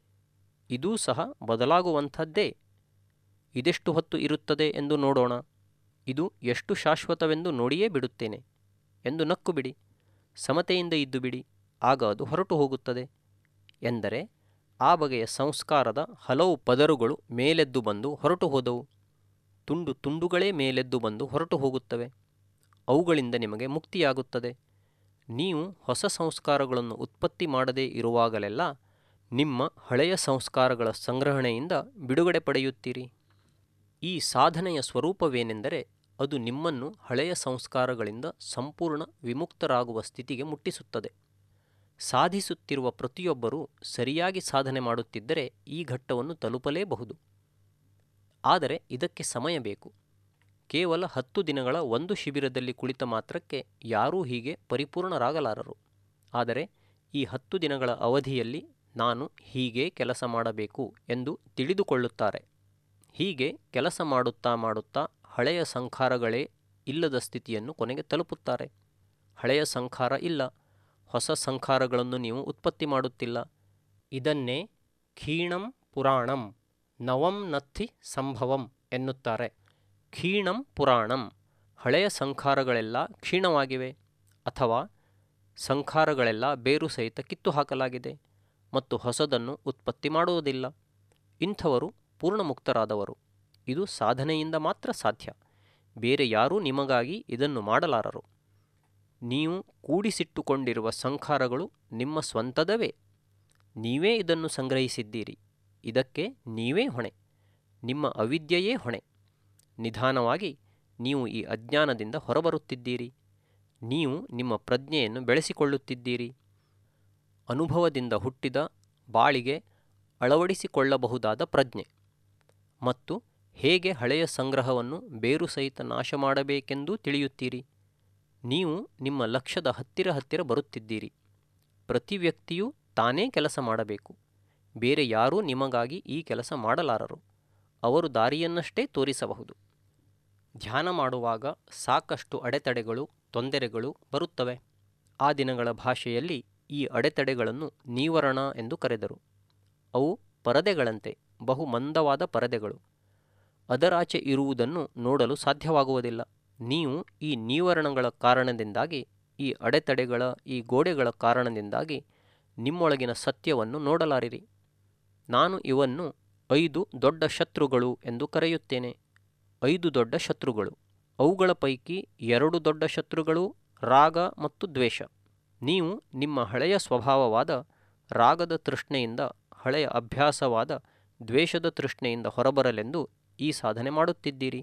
ಇದೂ ಸಹ ಬದಲಾಗುವಂಥದ್ದೇ. ಇದೆಷ್ಟು ಹೊತ್ತು ಇರುತ್ತದೆ ಎಂದು ನೋಡೋಣ, ಇದು ಎಷ್ಟು ಶಾಶ್ವತವೆಂದು ನೋಡಿಯೇ ಬಿಡುತ್ತೇನೆ ಎಂದು ನಕ್ಕು ಬಿಡಿ. ಸಮತೆಯಿಂದ ಇದ್ದು ಬಿಡಿ, ಆಗ ಅದು ಹೊರಟು ಹೋಗುತ್ತದೆ. ಎಂದರೆ ಆ ಬಗೆಯ ಸಂಸ್ಕಾರದ ಹಲವು ಪದರುಗಳು ಮೇಲೆದ್ದು ಬಂದು ಹೊರಟು ಹೋದವು. ತುಂಡು ತುಂಡುಗಳೇ ಮೇಲೆದ್ದು ಬಂದು ಹೊರಟು ಹೋಗುತ್ತವೆ. ಅವುಗಳಿಂದ ನಿಮಗೆ ಮುಕ್ತಿಯಾಗುತ್ತದೆ. ನೀವು ಹೊಸ ಸಂಸ್ಕಾರಗಳನ್ನು ಉತ್ಪತ್ತಿ ಮಾಡದೇ ಇರುವಾಗಲೆಲ್ಲ ನಿಮ್ಮ ಹಳೆಯ ಸಂಸ್ಕಾರಗಳ ಸಂಗ್ರಹಣೆಯಿಂದ ಬಿಡುಗಡೆ ಪಡೆಯುತ್ತೀರಿ. ಈ ಸಾಧನೆಯ ಸ್ವರೂಪವೇನೆಂದರೆ ಅದು ನಿಮ್ಮನ್ನು ಹಳೆಯ ಸಂಸ್ಕಾರಗಳಿಂದ ಸಂಪೂರ್ಣ ವಿಮುಕ್ತರಾಗುವ ಸ್ಥಿತಿಗೆ ಮುಟ್ಟಿಸುತ್ತದೆ. ಸಾಧಿಸುತ್ತಿರುವ ಪ್ರತಿಯೊಬ್ಬರೂ ಸರಿಯಾಗಿ ಸಾಧನೆ ಮಾಡುತ್ತಿದ್ದರೆ ಈ ಘಟ್ಟವನ್ನು ತಲುಪಲೇಬಹುದು. ಆದರೆ ಇದಕ್ಕೆ ಸಮಯ ಬೇಕು. ಕೇವಲ ಹತ್ತು ದಿನಗಳ ಒಂದು ಶಿಬಿರದಲ್ಲಿ ಕುಳಿತ ಮಾತ್ರಕ್ಕೆ ಯಾರೂ ಹೀಗೆ ಪರಿಪೂರ್ಣರಾಗಲಾರರು. ಆದರೆ ಈ ಹತ್ತು ದಿನಗಳ ಅವಧಿಯಲ್ಲಿ ನಾನು ಹೀಗೇ ಕೆಲಸ ಮಾಡಬೇಕು ಎಂದು ತಿಳಿದುಕೊಳ್ಳುತ್ತಾರೆ. ಹೀಗೆ ಕೆಲಸ ಮಾಡುತ್ತಾ ಮಾಡುತ್ತಾ ಹಳೆಯ ಸಂಖಾರಗಳೇ ಇಲ್ಲದ ಸ್ಥಿತಿಯನ್ನು ಕೊನೆಗೆ ತಲುಪುತ್ತಾರೆ. ಹಳೆಯ ಸಂಖಾರ ಇಲ್ಲ, ಹೊಸ ಸಂಖಾರಗಳನ್ನು ನೀವು ಉತ್ಪತ್ತಿ ಮಾಡುತ್ತಿಲ್ಲ. ಇದನ್ನೇ ಕ್ಷೀಣಂ ಪುರಾಣಂ ನವಂ ನತ್ಥಿ ಸಂಭವಂ ಎನ್ನುತ್ತಾರೆ. ಕ್ಷೀಣಂ ಪುರಾಣಂ, ಹಳೆಯ ಸಂಖಾರಗಳೆಲ್ಲ ಕ್ಷೀಣವಾಗಿವೆ ಅಥವಾ ಸಂಖಾರಗಳೆಲ್ಲ ಬೇರು ಸಹಿತ ಕಿತ್ತು ಹಾಕಲಾಗಿದೆ ಮತ್ತು ಹೊಸದನ್ನು ಉತ್ಪತ್ತಿ ಮಾಡುವುದಿಲ್ಲ. ಇಂಥವರು ಪೂರ್ಣಮುಕ್ತರಾದವರು. ಇದು ಸಾಧನೆಯಿಂದ ಮಾತ್ರ ಸಾಧ್ಯ. ಬೇರೆ ಯಾರೂ ನಿಮಗಾಗಿ ಇದನ್ನು ಮಾಡಲಾರರು. ನೀವು ಕೂಡಿಸಿಟ್ಟುಕೊಂಡಿರುವ ಸಂಖಾರಗಳು ನಿಮ್ಮ ಸ್ವಂತದವೇ. ನೀವೇ ಇದನ್ನು ಸಂಗ್ರಹಿಸಿದ್ದೀರಿ. ಇದಕ್ಕೆ ನೀವೇ ಹೊಣೆ. ನಿಮ್ಮ ಅವಿದ್ಯೆಯೇ ಹೊಣೆ. ನಿಧಾನವಾಗಿ ನೀವು ಈ ಅಜ್ಞಾನದಿಂದ ಹೊರಬರುತ್ತಿದ್ದೀರಿ. ನೀವು ನಿಮ್ಮ ಪ್ರಜ್ಞೆಯನ್ನು ಬೆಳೆಸಿಕೊಳ್ಳುತ್ತಿದ್ದೀರಿ. ಅನುಭವದಿಂದ ಹುಟ್ಟಿದ ಬಾಳಿಗೆ ಅಳವಡಿಸಿಕೊಳ್ಳಬಹುದಾದ ಪ್ರಜ್ಞೆ ಮತ್ತು ಹೇಗೆ ಹಳೆಯ ಸಂಗ್ರಹವನ್ನು ಬೇರು ಸಹಿತ ನಾಶ ಮಾಡಬೇಕೆಂದೂ ತಿಳಿಯುತ್ತೀರಿ. ನೀವು ನಿಮ್ಮ ಲಕ್ಷ್ಯದ ಹತ್ತಿರ ಹತ್ತಿರ ಬರುತ್ತಿದ್ದೀರಿ. ಪ್ರತಿ ವ್ಯಕ್ತಿಯೂ ತಾನೇ ಕೆಲಸ ಮಾಡಬೇಕು. ಬೇರೆ ಯಾರೂ ನಿಮಗಾಗಿ ಈ ಕೆಲಸ ಮಾಡಲಾರರು. ಅವರು ದಾರಿಯನ್ನಷ್ಟೇ ತೋರಿಸಬಹುದು. ಧ್ಯಾನ ಮಾಡುವಾಗ ಸಾಕಷ್ಟು ಅಡೆತಡೆಗಳು, ತೊಂದರೆಗಳು ಬರುತ್ತವೆ. ಆ ದಿನಗಳ ಭಾಷೆಯಲ್ಲಿ ಈ ಅಡೆತಡೆಗಳನ್ನು ನೀವರಣ ಎಂದು ಕರೆದರು. ಅವು ಪರದೆಗಳಂತೆ, ಬಹು ಮಂದವಾದ ಪರದೆಗಳು. ಅದರಾಚೆ ಇರುವುದನ್ನು ನೋಡಲು ಸಾಧ್ಯವಾಗುವುದಿಲ್ಲ. ನೀವು ಈ ನೀವರಣಗಳ ಕಾರಣದಿಂದಾಗಿ, ಈ ಅಡೆತಡೆಗಳ, ಈ ಗೋಡೆಗಳ ಕಾರಣದಿಂದಾಗಿ ನಿಮ್ಮೊಳಗಿನ ಸತ್ಯವನ್ನು ನೋಡಲಾರಿರಿ. ನಾನು ಇವನ್ನು ಐದು ದೊಡ್ಡ ಶತ್ರುಗಳು ಎಂದು ಕರೆಯುತ್ತೇನೆ. ಐದು ದೊಡ್ಡ ಶತ್ರುಗಳು. ಅವುಗಳ ಪೈಕಿ ಎರಡು ದೊಡ್ಡ ಶತ್ರುಗಳು ರಾಗ ಮತ್ತು ದ್ವೇಷ. ನೀವು ನಿಮ್ಮ ಹಳೆಯ ಸ್ವಭಾವವಾದ ರಾಗದ ತೃಷ್ಣೆಯಿಂದ, ಹಳೆಯ ಅಭ್ಯಾಸವಾದ ದ್ವೇಷದ ತೃಷ್ಣೆಯಿಂದ ಹೊರಬರಲೆಂದು ಈ ಸಾಧನೆ ಮಾಡುತ್ತಿದ್ದೀರಿ.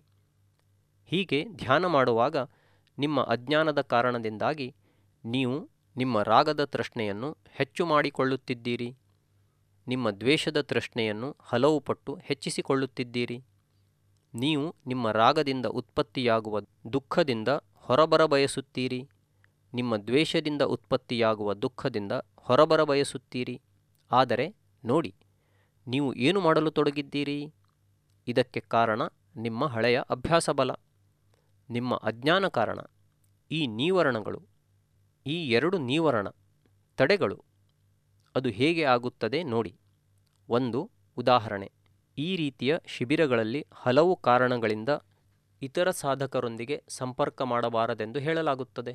ಹೀಗೆ ಧ್ಯಾನ ಮಾಡುವಾಗ ನಿಮ್ಮ ಅಜ್ಞಾನದ ಕಾರಣದಿಂದಾಗಿ ನೀವು ನಿಮ್ಮ ರಾಗದ ತೃಷ್ಣೆಯನ್ನು ಹೆಚ್ಚು ಮಾಡಿಕೊಳ್ಳುತ್ತಿದ್ದೀರಿ. ನಿಮ್ಮ ದ್ವೇಷದ ತೃಷ್ಣೆಯನ್ನು ಹಲವು ಪಟ್ಟು ಹೆಚ್ಚಿಸಿಕೊಳ್ಳುತ್ತಿದ್ದೀರಿ. ನೀವು ನಿಮ್ಮ ರಾಗದಿಂದ ಉತ್ಪತ್ತಿಯಾಗುವ ದುಃಖದಿಂದ ಹೊರಬರ ಬಯಸುತ್ತೀರಿ. ನಿಮ್ಮ ದ್ವೇಷದಿಂದ ಉತ್ಪತ್ತಿಯಾಗುವ ದುಃಖದಿಂದ ಹೊರಬರ ಬಯಸುತ್ತೀರಿ. ಆದರೆ ನೋಡಿ, ನೀವು ಏನು ಮಾಡಲು ತೊಡಗಿದ್ದೀರಿ? ಇದಕ್ಕೆ ಕಾರಣ ನಿಮ್ಮ ಹಳೆಯ ಅಭ್ಯಾಸ ಬಲ, ನಿಮ್ಮ ಅಜ್ಞಾನ ಕಾರಣ. ಈ ನೀವರಣಗಳು, ಈ ಎರಡು ನೀವರಣ ತಡೆಗಳು, ಅದು ಹೇಗೆ ಆಗುತ್ತದೆ ನೋಡಿ. ಒಂದು ಉದಾಹರಣೆ. ಈ ರೀತಿಯ ಶಿಬಿರಗಳಲ್ಲಿ ಹಲವು ಕಾರಣಗಳಿಂದ ಇತರ ಸಾಧಕರೊಂದಿಗೆ ಸಂಪರ್ಕ ಮಾಡಬಾರದೆಂದು ಹೇಳಲಾಗುತ್ತದೆ.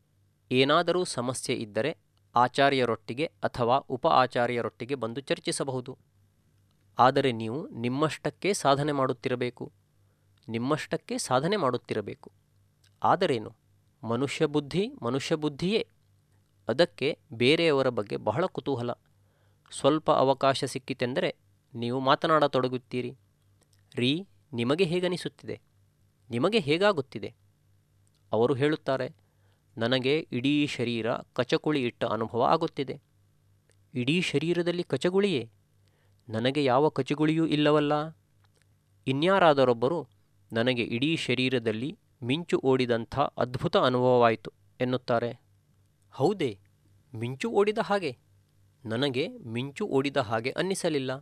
ಏನಾದರೂ ಸಮಸ್ಯೆ ಇದ್ದರೆ ಆಚಾರ್ಯರೊಟ್ಟಿಗೆ ಅಥವಾ ಉಪ ಆಚಾರ್ಯರೊಟ್ಟಿಗೆ ಬಂದು ಚರ್ಚಿಸಬಹುದು. ಆದರೆ ನೀವು ನಿಮ್ಮಷ್ಟಕ್ಕೇ ಸಾಧನೆ ಮಾಡುತ್ತಿರಬೇಕು, ನಿಮ್ಮಷ್ಟಕ್ಕೇ ಸಾಧನೆ ಮಾಡುತ್ತಿರಬೇಕು. ಆದರೇನು, ಮನುಷ್ಯ ಬುದ್ಧಿ ಮನುಷ್ಯ ಬುದ್ಧಿಯೇ. ಅದಕ್ಕೆ ಬೇರೆಯವರ ಬಗ್ಗೆ ಬಹಳ ಕುತೂಹಲ. ಸ್ವಲ್ಪ ಅವಕಾಶ ಸಿಕ್ಕಿತೆಂದರೆ ನೀವು ಮಾತನಾಡತೊಡಗುತ್ತೀರಿ. ರೀ, ನಿಮಗೆ ಹೇಗನಿಸುತ್ತಿದೆ? ನಿಮಗೆ ಹೇಗಾಗುತ್ತಿದೆ? ಅವರು ಹೇಳುತ್ತಾರೆ, ನನಗೆ ಇಡೀ ಶರೀರ ಕಚಕುಳಿ ಇಟ್ಟ ಅನುಭವ ಆಗುತ್ತಿದೆ. ಇಡೀ ಶರೀರದಲ್ಲಿ ಕಚಗುಳಿಯೇ? ನನಗೆ ಯಾವ ಕಚಗುಳಿಯೂ ಇಲ್ಲವಲ್ಲ. ಇನ್ಯಾರಾದರೊಬ್ಬರು, ನನಗೆ ಇಡೀ ಶರೀರದಲ್ಲಿ ಮಿಂಚು ಓಡಿದಂಥ ಅದ್ಭುತ ಅನುಭವವಾಯಿತು ಎನ್ನುತ್ತಾರೆ. ಹೌದೇ, ಮಿಂಚು ಓಡಿದ ಹಾಗೆ? ನನಗೆ ಮಿಂಚು ಓಡಿದ ಹಾಗೆ ಅನ್ನಿಸಲಿಲ್ಲ.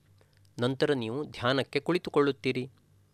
ನಂತರ ನೀವು ಧ್ಯಾನಕ್ಕೆ ಕುಳಿತುಕೊಳ್ಳುತ್ತೀರಿ.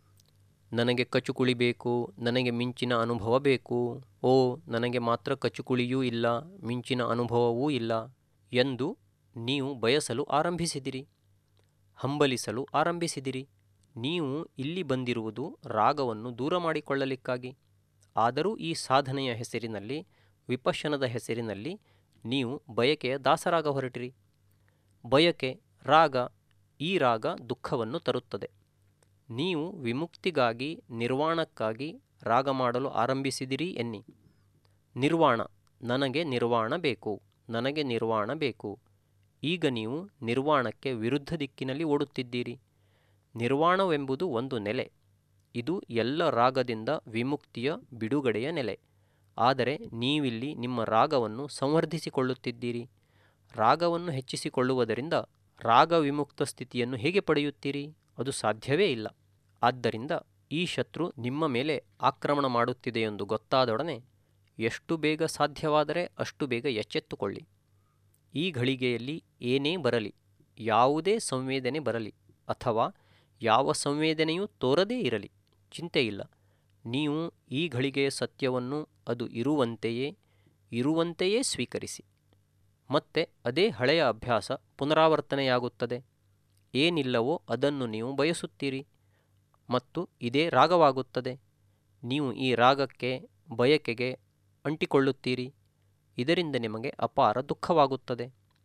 ನನಗೆ ಕಚುಕುಳಿ ಬೇಕು, ನನಗೆ ಮಿಂಚಿನ ಅನುಭವ ಬೇಕು. ಓ, ನನಗೆ ಮಾತ್ರ ಕಚುಕುಳಿಯೂ ಇಲ್ಲ, ಮಿಂಚಿನ ಅನುಭವವೂ ಇಲ್ಲ ಎಂದು ನೀವು ಬಯಸಲು ಆರಂಭಿಸಿದಿರಿ, ಹಂಬಲಿಸಲು ಆರಂಭಿಸಿದಿರಿ. ನೀವು ಇಲ್ಲಿ ಬಂದಿರುವುದು ರಾಗವನ್ನು ದೂರ ಮಾಡಿಕೊಳ್ಳಲಿಕ್ಕಾಗಿ. ಆದರೂ ಈ ಸಾಧನೆಯ ಹೆಸರಿನಲ್ಲಿ, ವಿಪಶ್ಯನದ ಹೆಸರಿನಲ್ಲಿ ನೀವು ಬಯಕೆಯ ದಾಸರಾಗ ಹೊರಟಿರಿ. ಬಯಕೆ, ರಾಗ, ಈ ರಾಗ ದುಃಖವನ್ನು ತರುತ್ತದೆ. ನೀವು ವಿಮುಕ್ತಿಗಾಗಿ, ನಿರ್ವಾಣಕ್ಕಾಗಿ ರಾಗ ಮಾಡಲು ಆರಂಭಿಸಿದಿರಿ ಎನ್ನಿ. ನಿರ್ವಾಣ, ನನಗೆ ನಿರ್ವಾಣ ಬೇಕು, ನನಗೆ ನಿರ್ವಾಣ ಬೇಕು. ಈಗ ನೀವು ನಿರ್ವಾಣಕ್ಕೆ ವಿರುದ್ಧ ದಿಕ್ಕಿನಲ್ಲಿ ಓಡುತ್ತಿದ್ದೀರಿ. ನಿರ್ವಾಣವೆಂಬುದು ಒಂದು ನೆಲೆ. ಇದು ಎಲ್ಲ ರಾಗದಿಂದ ವಿಮುಕ್ತಿಯ ಬಿಡುಗಡೆಯ ನೆಲೆ. ಆದರೆ ನೀವಿಲ್ಲಿ ನಿಮ್ಮ ರಾಗವನ್ನು ಸಂವರ್ಧಿಸಿಕೊಳ್ಳುತ್ತಿದ್ದೀರಿ. ರಾಗವನ್ನು ಹೆಚ್ಚಿಸಿಕೊಳ್ಳುವುದರಿಂದ ರಾಗ ವಿಮುಕ್ತ ಸ್ಥಿತಿಯನ್ನು ಹೇಗೆ ಪಡೆಯುತ್ತೀರಿ? ಅದು ಸಾಧ್ಯವೇ ಇಲ್ಲ. ಆದ್ದರಿಂದ ಈ ಶತ್ರು ನಿಮ್ಮ ಮೇಲೆ ಆಕ್ರಮಣ ಮಾಡುತ್ತಿದೆಯೆಂದು ಗೊತ್ತಾದೊಡನೆ ಎಷ್ಟು ಬೇಗ ಸಾಧ್ಯವಾದರೆ ಅಷ್ಟು ಬೇಗ ಎಚ್ಚೆತ್ತುಕೊಳ್ಳಿ. ಈ ಘಳಿಗೆಯಲ್ಲಿ ಏನೇ ಬರಲಿ, ಯಾವುದೇ ಸಂವೇದನೆ ಬರಲಿ ಅಥವಾ ಯಾವ ಸಂವೇದನೆಯೂ ತೋರದೇ ಇರಲಿ, ಚಿಂತೆಯಿಲ್ಲ. ನೀವು ಈ ಘಳಿಗೆಯ ಸತ್ಯವನ್ನು ಅದು ಇರುವಂತೆಯೇ ಇರುವಂತೆಯೇ ಸ್ವೀಕರಿಸಿ. ಮತ್ತೆ ಅದೇ ಹಳೆಯ ಅಭ್ಯಾಸ ಪುನರಾವರ್ತನೆಯಾಗುತ್ತದೆ. ಏನಿಲ್ಲವೋ ಅದನ್ನು ನೀವು ಬಯಸುತ್ತೀರಿ ಮತ್ತು ಇದೇ ರಾಗವಾಗುತ್ತದೆ. ನೀವು ಈ ರಾಗಕ್ಕೆ, ಬಯಕೆಗೆ ಅಂಟಿಕೊಳ್ಳುತ್ತೀರಿ. ಇದರಿಂದ ನಿಮಗೆ ಅಪಾರ ದುಃಖವಾಗುತ್ತದೆ.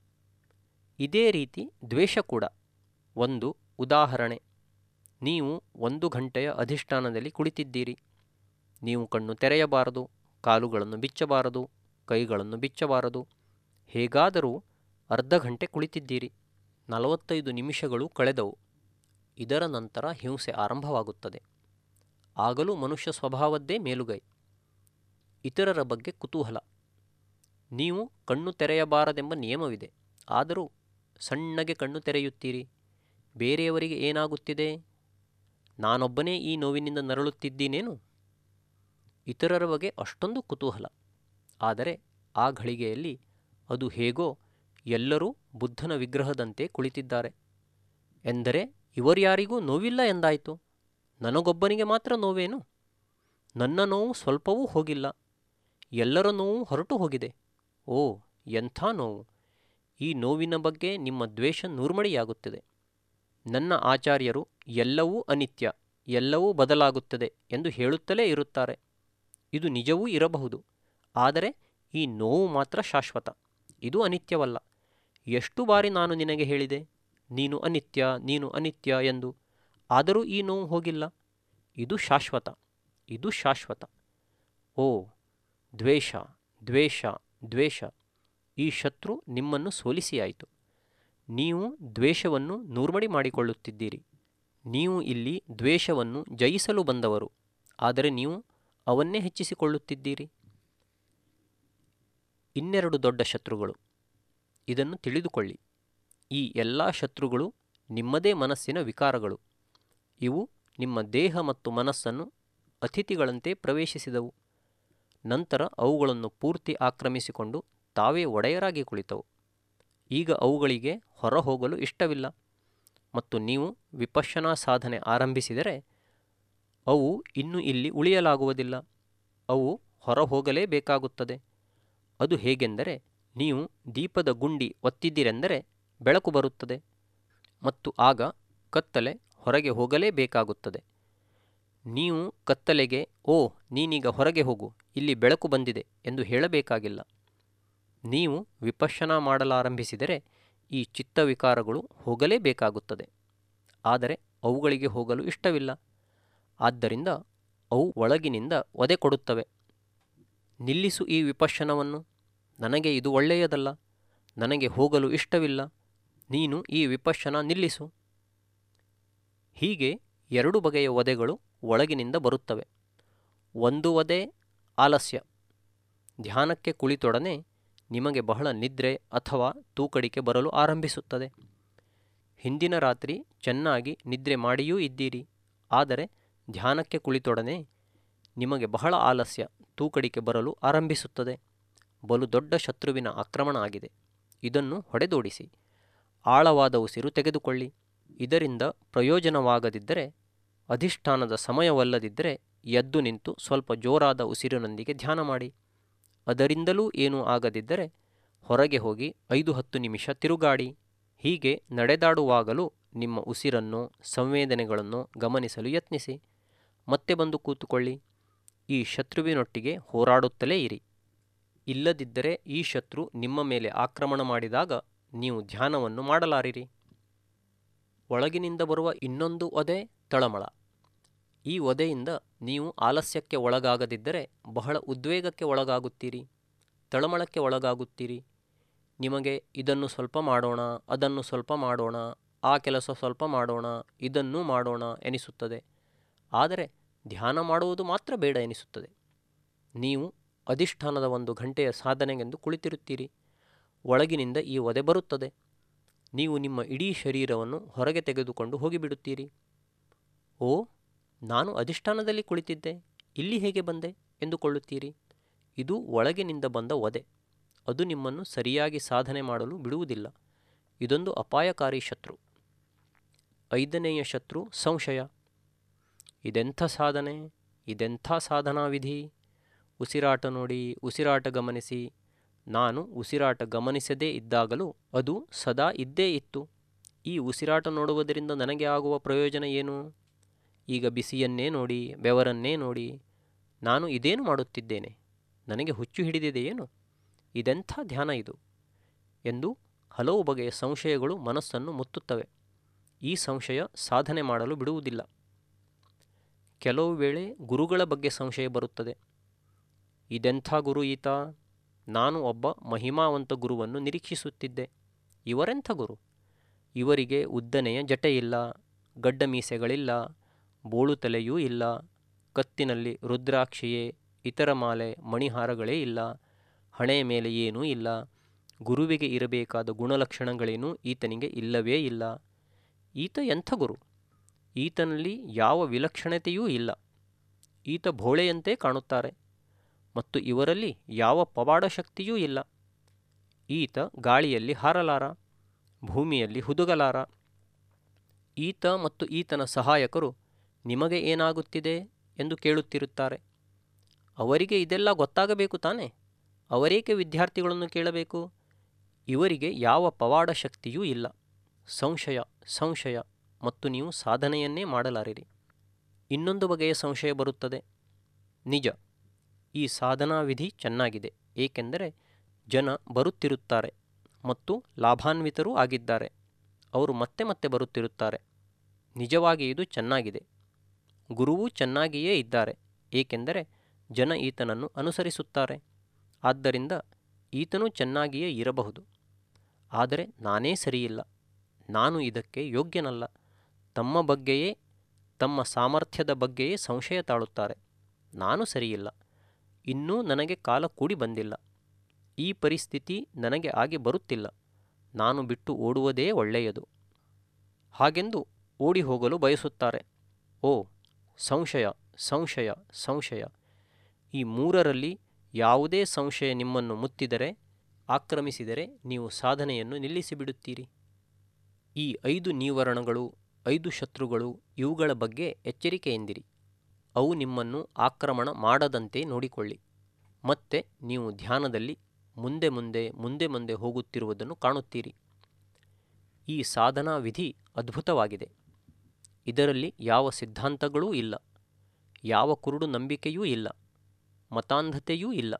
ಇದೇ ರೀತಿ ದ್ವೇಷ ಕೂಡ. ಒಂದು ಉದಾಹರಣೆ. ನೀವು ಒಂದು ಗಂಟೆಯ ಅಧಿಷ್ಠಾನದಲ್ಲಿ ಕುಳಿತಿದ್ದೀರಿ. ನೀವು ಕಣ್ಣು ತೆರೆಯಬಾರದು, ಕಾಲುಗಳನ್ನು ಬಿಚ್ಚಬಾರದು, ಕೈಗಳನ್ನು ಬಿಚ್ಚಬಾರದು. ಹೇಗಾದರೂ ಅರ್ಧ ಗಂಟೆ ಕುಳಿತಿದ್ದೀರಿ. ನಲವತ್ತೈದು ನಿಮಿಷಗಳು ಕಳೆದವು. ಇದರ ನಂತರ ಹಿಂಸೆ ಆರಂಭವಾಗುತ್ತದೆ. ಆಗಲೂ ಮನುಷ್ಯ ಸ್ವಭಾವದ್ದೇ ಮೇಲುಗೈ. ಇತರರ ಬಗ್ಗೆ ಕುತೂಹಲ. ನೀವು ಕಣ್ಣು ತೆರೆಯಬಾರದೆಂಬ ನಿಯಮವಿದೆ, ಆದರೂ ಸಣ್ಣಗೆ ಕಣ್ಣು ತೆರೆಯುತ್ತೀರಿ. ಬೇರೆಯವರಿಗೆ ಏನಾಗುತ್ತಿದೆ? ನಾನೊಬ್ಬನೇ ಈ ನೋವಿನಿಂದ ನರಳುತ್ತಿದ್ದೀನೇನು? ಇತರರ ಬಗ್ಗೆ ಅಷ್ಟೊಂದು ಕುತೂಹಲ. ಆದರೆ ಆ ಘಳಿಗೆಯಲ್ಲಿ ಅದು ಹೇಗೋ ಎಲ್ಲರೂ ಬುದ್ಧನ ವಿಗ್ರಹದಂತೆ ಕುಳಿತಿದ್ದಾರೆ ಎಂದರೆ ಇವರ್ಯಾರಿಗೂ ನೋವಿಲ್ಲ ಎಂದಾಯಿತು. ನನಗೊಬ್ಬನಿಗೆ ಮಾತ್ರ ನೋವೇನು? ನನ್ನ ನೋವು ಸ್ವಲ್ಪವೂ ಹೋಗಿಲ್ಲ. ಎಲ್ಲರ ನೋವು ಹೊರಟು ಹೋಗಿದೆ. ಓ, ಎಂಥ ನೋವು! ಈ ನೋವಿನ ಬಗ್ಗೆ ನಿಮ್ಮ ದ್ವೇಷ ನೂರ್ಮಡಿಯಾಗುತ್ತದೆ. ನನ್ನ ಆಚಾರ್ಯರು ಎಲ್ಲವೂ ಅನಿತ್ಯ, ಎಲ್ಲವೂ ಬದಲಾಗುತ್ತದೆ ಎಂದು ಹೇಳುತ್ತಲೇ ಇರುತ್ತಾರೆ. ಇದು ನಿಜವೂ ಇರಬಹುದು. ಆದರೆ ಈ ನೋವು ಮಾತ್ರ ಶಾಶ್ವತ, ಇದು ಅನಿತ್ಯವಲ್ಲ. ಎಷ್ಟು ಬಾರಿ ನಾನು ನಿನಗೆ ಹೇಳಿದೆ, ನೀನು ಅನಿತ್ಯ, ನೀನು ಅನಿತ್ಯ ಎಂದು. ಆದರೂ ಈ ನೋವು ಹೋಗಿಲ್ಲ. ಇದು ಶಾಶ್ವತ, ಇದು ಶಾಶ್ವತ. ಓ, ದ್ವೇಷ, ದ್ವೇಷ, ದ್ವೇಷ. ಈ ಶತ್ರು ನಿಮ್ಮನ್ನು ಸೋಲಿಸಿಯಾಯಿತು. ನೀವು ದ್ವೇಷವನ್ನು ನೂರ್ಮಡಿ ಮಾಡಿಕೊಳ್ಳುತ್ತಿದ್ದೀರಿ. ನೀವು ಇಲ್ಲಿ ದ್ವೇಷವನ್ನು ಜಯಿಸಲು ಬಂದವರು, ಆದರೆ ನೀವು ಅವನ್ನೇ ಹೆಚ್ಚಿಸಿಕೊಳ್ಳುತ್ತಿದ್ದೀರಿ. ಇನ್ನೆರಡು ದೊಡ್ಡ ಶತ್ರುಗಳು. ಇದನ್ನು ತಿಳಿದುಕೊಳ್ಳಿ. ಈ ಎಲ್ಲ ಶತ್ರುಗಳು ನಿಮ್ಮದೇ ಮನಸ್ಸಿನ ವಿಕಾರಗಳು. ಇವು ನಿಮ್ಮ ದೇಹ ಮತ್ತು ಮನಸ್ಸನ್ನು ಅತಿಥಿಗಳಂತೆ ಪ್ರವೇಶಿಸಿದವು. ನಂತರ ಅವುಗಳನ್ನು ಪೂರ್ತಿ ಆಕ್ರಮಿಸಿಕೊಂಡು ತಾವೇ ಒಡೆಯರಾಗಿ ಕುಳಿತವು. ಈಗ ಅವುಗಳಿಗೆ ಹೊರ ಹೋಗಲು ಇಷ್ಟವಿಲ್ಲ ಮತ್ತು ನೀವು ವಿಪಶ್ಯನಾ ಸಾಧನೆ ಆರಂಭಿಸಿದರೆ ಅವು ಇನ್ನು ಇಲ್ಲಿ ಉಳಿಯಲಾಗುವುದಿಲ್ಲ. ಅವು ಹೊರ ಹೋಗಲೇಬೇಕಾಗುತ್ತದೆ. ಅದು ಹೇಗೆಂದರೆ, ನೀವು ದೀಪದ ಗುಂಡಿ ಒತ್ತಿದ್ದೀರೆಂದರೆ ಬೆಳಕು ಬರುತ್ತದೆ ಮತ್ತು ಆಗ ಕತ್ತಲೆ ಹೊರಗೆ ಹೋಗಲೇಬೇಕಾಗುತ್ತದೆ. ನೀವು ಕತ್ತಲೆಗೆ ಓ ನೀನೀಗ ಹೊರಗೆ ಹೋಗು, ಇಲ್ಲಿ ಬೆಳಕು ಬಂದಿದೆ ಎಂದು ಹೇಳಬೇಕಾಗಿಲ್ಲ. ನೀವು ವಿಪಶ್ಯನಾ ಮಾಡಲಾರಂಭಿಸಿದರೆ ಈ ಚಿತ್ತವಿಕಾರಗಳು ಹೋಗಲೇಬೇಕಾಗುತ್ತದೆ. ಆದರೆ ಅವುಗಳಿಗೆ ಹೋಗಲು ಇಷ್ಟವಿಲ್ಲ. ಆದ್ದರಿಂದ ಅವು ಒಳಗಿನಿಂದ ಒದೆ ಕೊಡುತ್ತವೆ. ನಿಲ್ಲಿಸು ಈ ವಿಪಶ್ಯನವನ್ನು. ನನಗೆ ಇದು ಒಳ್ಳೆಯದಲ್ಲ. ನನಗೆ ಹೋಗಲು ಇಷ್ಟವಿಲ್ಲ. ನೀನು ಈ ವಿಪಶ್ಯನ ನಿಲ್ಲಿಸು. ಹೀಗೆ ಎರಡು ಬಗೆಯ ಒದೆಗಳು ಒಳಗಿನಿಂದ ಬರುತ್ತವೆ. ಒಂದು ಒದೆ ಆಲಸ್ಯ. ಧ್ಯಾನಕ್ಕೆ ಕುಳಿತೊಡನೆ ನಿಮಗೆ ಬಹಳ ನಿದ್ರೆ ಅಥವಾ ತೂಕಡಿಕೆ ಬರಲು ಆರಂಭಿಸುತ್ತದೆ. ಹಿಂದಿನ ರಾತ್ರಿ ಚೆನ್ನಾಗಿ ನಿದ್ರೆ ಮಾಡಿಯೂ ಇದ್ದೀರಿ, ಆದರೆ ಧ್ಯಾನಕ್ಕೆ ಕುಳಿತೊಡನೆ ನಿಮಗೆ ಬಹಳ ಆಲಸ್ಯ, ತೂಕಡಿಕೆ ಬರಲು ಆರಂಭಿಸುತ್ತದೆ. ಬಲು ದೊಡ್ಡ ಶತ್ರುವಿನ ಆಕ್ರಮಣ ಆಗಿದೆ. ಇದನ್ನು ಹೊಡೆದೋಡಿಸಿ ಆಳವಾದ ಉಸಿರು ತೆಗೆದುಕೊಳ್ಳಿ. ಇದರಿಂದ ಪ್ರಯೋಜನವಾಗದಿದ್ದರೆ, ಅಧಿಷ್ಠಾನದ ಸಮಯವಲ್ಲದಿದ್ದರೆ ಎದ್ದು ನಿಂತು ಸ್ವಲ್ಪ ಜೋರಾದ ಉಸಿರಿನೊಂದಿಗೆ ಧ್ಯಾನ ಮಾಡಿ. ಅದರಿಂದಲೂ ಏನೂ ಆಗದಿದ್ದರೆ ಹೊರಗೆ ಹೋಗಿ ಐದು ಹತ್ತು ನಿಮಿಷ ತಿರುಗಾಡಿ. ಹೀಗೆ ನಡೆದಾಡುವಾಗಲೂ ನಿಮ್ಮ ಉಸಿರನ್ನು, ಸಂವೇದನೆಗಳನ್ನು ಗಮನಿಸಲು ಯತ್ನಿಸಿ. ಮತ್ತೆ ಬಂದು ಕೂತುಕೊಳ್ಳಿ. ಈ ಶತ್ರುವಿನೊಟ್ಟಿಗೆ ಹೋರಾಡುತ್ತಲೇ ಇರಿ. ಇಲ್ಲದಿದ್ದರೆ ಈ ಶತ್ರು ನಿಮ್ಮ ಮೇಲೆ ಆಕ್ರಮಣ ಮಾಡಿದಾಗ ನೀವು ಧ್ಯಾನವನ್ನು ಮಾಡಲಾರಿರಿ. ಒಳಗಿನಿಂದ ಬರುವ ಇನ್ನೊಂದು ಒದೆ ತಳಮಳ. ಈ ಒದೆಯಿಂದ ನೀವು ಆಲಸ್ಯಕ್ಕೆ ಒಳಗಾಗದಿದ್ದರೆ ಬಹಳ ಉದ್ವೇಗಕ್ಕೆ ಒಳಗಾಗುತ್ತೀರಿ, ತಳಮಳಕ್ಕೆ ಒಳಗಾಗುತ್ತೀರಿ. ನಿಮಗೆ ಇದನ್ನು ಸ್ವಲ್ಪ ಮಾಡೋಣ, ಅದನ್ನು ಸ್ವಲ್ಪ ಮಾಡೋಣ, ಆ ಕೆಲಸ ಸ್ವಲ್ಪ ಮಾಡೋಣ, ಇದನ್ನೂ ಮಾಡೋಣ ಎನಿಸುತ್ತದೆ. ಆದರೆ ಧ್ಯಾನ ಮಾಡುವುದು ಮಾತ್ರ ಬೇಡ ಎನಿಸುತ್ತದೆ. ನೀವು ಅಧಿಷ್ಠಾನದ ಒಂದು ಗಂಟೆಯ ಸಾಧನೆಗೆಂದು ಕುಳಿತಿರುತ್ತೀರಿ. ಒಳಗಿನಿಂದ ಈ ಒದೆ ಬರುತ್ತದೆ. ನೀವು ನಿಮ್ಮ ಇಡೀ ಶರೀರವನ್ನು ಹೊರಗೆ ತೆಗೆದುಕೊಂಡು ಹೋಗಿಬಿಡುತ್ತೀರಿ. ಓ, ನಾನು ಅಧಿಷ್ಠಾನದಲ್ಲಿ ಕುಳಿತಿದ್ದೆ, ಇಲ್ಲಿ ಹೇಗೆ ಬಂದೆ ಎಂದುಕೊಳ್ಳುತ್ತೀರಿ. ಇದು ಒಳಗಿನಿಂದ ಬಂದ ಒದೆ. ಅದು ನಿಮ್ಮನ್ನು ಸರಿಯಾಗಿ ಸಾಧನೆ ಮಾಡಲು ಬಿಡುವುದಿಲ್ಲ. ಇದೊಂದು ಅಪಾಯಕಾರಿ ಶತ್ರು. ಐದನೆಯ ಶತ್ರು ಸಂಶಯ. ಇದೆಂಥ ಸಾಧನೆ, ಇದೆಂಥ ಸಾಧನಾ ವಿಧಿ. ಉಸಿರಾಟ ನೋಡಿ, ಉಸಿರಾಟ ಗಮನಿಸಿ. ನಾನು ಉಸಿರಾಟ ಗಮನಿಸದೇ ಇದ್ದಾಗಲೂ ಅದು ಸದಾ ಇದ್ದೇ ಇತ್ತು. ಈ ಉಸಿರಾಟ ನೋಡುವುದರಿಂದ ನನಗೆ ಆಗುವ ಪ್ರಯೋಜನ ಏನು? ಈಗ ಬಿಸಿಯನ್ನೇ ನೋಡಿ, ಬೆವರನ್ನೇ ನೋಡಿ. ನಾನು ಇದೇನು ಮಾಡುತ್ತಿದ್ದೇನೆ? ನನಗೆ ಹುಚ್ಚು ಹಿಡಿದಿದೆಯೇನು? ಇದೆಂಥ ಧ್ಯಾನ ಇದು ಎಂದು ಹಲವು ಬಗೆಯ ಸಂಶಯಗಳು ಮನಸ್ಸನ್ನು ಮುತ್ತುತ್ತವೆ. ಈ ಸಂಶಯ ಸಾಧನೆ ಮಾಡಲು ಬಿಡುವುದಿಲ್ಲ. ಕೆಲವು ವೇಳೆ ಗುರುಗಳ ಬಗ್ಗೆ ಸಂಶಯ ಬರುತ್ತದೆ. ಇದೆಂಥ ಗುರು ಈತ? ನಾನು ಒಬ್ಬ ಮಹಿಮಾವಂತ ಗುರುವನ್ನು ನಿರೀಕ್ಷಿಸುತ್ತಿದ್ದೆ. ಇವರೆಂಥ ಗುರು? ಇವರಿಗೆ ಉದ್ದನೆಯ ಜಟೆಯಿಲ್ಲ, ಗಡ್ಡ ಮೀಸೆಗಳಿಲ್ಲ, ಬೋಳು ತಲೆಯೂ ಇಲ್ಲ, ಕತ್ತಿನಲ್ಲಿ ರುದ್ರಾಕ್ಷಿಯೇ, ಇತರ ಮಾಲೆ ಮಣಿಹಾರಗಳೇ ಇಲ್ಲ, ಹಣೆಯ ಮೇಲೆ ಏನೂ ಇಲ್ಲ. ಗುರುವಿಗೆ ಇರಬೇಕಾದ ಗುಣಲಕ್ಷಣಗಳೇನೂ ಈತನಿಗೆ ಇಲ್ಲವೇ ಇಲ್ಲ. ಈತ ಎಂಥ ಗುರು? ಈತನಲ್ಲಿ ಯಾವ ವಿಲಕ್ಷಣತೆಯೂ ಇಲ್ಲ. ಈತ ಭೋಳೆಯಂತೆ ಕಾಣುತ್ತಾರೆ ಮತ್ತು ಇವರಲ್ಲಿ ಯಾವ ಪವಾಡ ಶಕ್ತಿಯೂ ಇಲ್ಲ. ಈತ ಗಾಳಿಯಲ್ಲಿ ಹಾರಲಾರ, ಭೂಮಿಯಲ್ಲಿ ಹುದುಗಲಾರ. ಈತ ಮತ್ತು ಈತನ ಸಹಾಯಕರು ನಿಮಗೆ ಏನಾಗುತ್ತಿದೆ ಎಂದು ಕೇಳುತ್ತಿರುತ್ತಾರೆ. ಅವರಿಗೆ ಇದೆಲ್ಲ ಗೊತ್ತಾಗಬೇಕು ತಾನೆ? ಅವರೇಕೆ ವಿದ್ಯಾರ್ಥಿಗಳನ್ನು ಕೇಳಬೇಕು? ಇವರಿಗೆ ಯಾವ ಪವಾಡ ಶಕ್ತಿಯೂ ಇಲ್ಲ. ಸಂಶಯ, ಸಂಶಯ ಮತ್ತು ನೀವು ಸಾಧನೆಯನ್ನೇ ಮಾಡಲಾರಿರಿ. ಇನ್ನೊಂದು ಬಗೆಯ ಸಂಶಯ ಬರುತ್ತದೆ. ನಿಜ, ಈ ಸಾಧನಾ ವಿಧಿ ಚೆನ್ನಾಗಿದೆ, ಏಕೆಂದರೆ ಜನ ಬರುತ್ತಿರುತ್ತಾರೆ ಮತ್ತು ಲಾಭಾನ್ವಿತರೂ ಆಗಿದ್ದಾರೆ. ಅವರು ಮತ್ತೆ ಮತ್ತೆ ಬರುತ್ತಿರುತ್ತಾರೆ. ನಿಜವಾಗಿ ಇದು ಚೆನ್ನಾಗಿದೆ. ಗುರುವೂ ಚೆನ್ನಾಗಿಯೇ ಇದ್ದಾರೆ, ಏಕೆಂದರೆ ಜನ ಈತನನ್ನು ಅನುಸರಿಸುತ್ತಾರೆ. ಆದ್ದರಿಂದ ಈತನೂ ಚೆನ್ನಾಗಿಯೇ ಇರಬಹುದು. ಆದರೆ ನಾನೇ ಸರಿಯಿಲ್ಲ, ನಾನು ಇದಕ್ಕೆ ಯೋಗ್ಯನಲ್ಲ. ತಮ್ಮ ಬಗ್ಗೆಯೇ, ತಮ್ಮ ಸಾಮರ್ಥ್ಯದ ಬಗ್ಗೆಯೇ ಸಂಶಯ ತಾಳುತ್ತಾರೆ. ನಾನು ಸರಿಯಿಲ್ಲ, ಇನ್ನೂ ನನಗೆ ಕಾಲ ಕೂಡಿ ಬಂದಿಲ್ಲ, ಈ ಪರಿಸ್ಥಿತಿ ನನಗೆ ಆಗಿ ಬರುತ್ತಿಲ್ಲ, ನಾನು ಬಿಟ್ಟು ಓಡುವುದೇ ಒಳ್ಳೆಯದು ಹಾಗೆಂದು ಓಡಿ ಹೋಗಲು ಬಯಸುತ್ತಾರೆ. ಓ ಸಂಶಯ, ಸಂಶಯ, ಸಂಶಯ. ಈ ಮೂರರಲ್ಲಿ ಯಾವುದೇ ಸಂಶಯ ನಿಮ್ಮನ್ನು ಮುತ್ತಿದರೆ, ಆಕ್ರಮಿಸಿದರೆ ನೀವು ಸಾಧನೆಯನ್ನು ನಿಲ್ಲಿಸಿಬಿಡುತ್ತೀರಿ. ಈ ಐದು ನೀವರಣಗಳು, ಐದು ಶತ್ರುಗಳು, ಇವುಗಳ ಬಗ್ಗೆ ಎಚ್ಚರಿಕೆಯಿಂದಿರಿ. ಅವು ನಿಮ್ಮನ್ನು ಆಕ್ರಮಣ ಮಾಡದಂತೆ ನೋಡಿಕೊಳ್ಳಿ. ಮತ್ತೆ ನೀವು ಧ್ಯಾನದಲ್ಲಿ ಮುಂದೆ ಮುಂದೆ ಮುಂದೆ ಮುಂದೆ ಹೋಗುತ್ತಿರುವುದನ್ನು ಕಾಣುತ್ತೀರಿ. ಈ ಸಾಧನಾ ವಿಧಿ ಅದ್ಭುತವಾಗಿದೆ. ಇದರಲ್ಲಿ ಯಾವ ಸಿದ್ಧಾಂತಗಳೂ ಇಲ್ಲ, ಯಾವ ಕುರುಡು ನಂಬಿಕೆಯೂ ಇಲ್ಲ, ಮತಾಂಧತೆಯೂ ಇಲ್ಲ.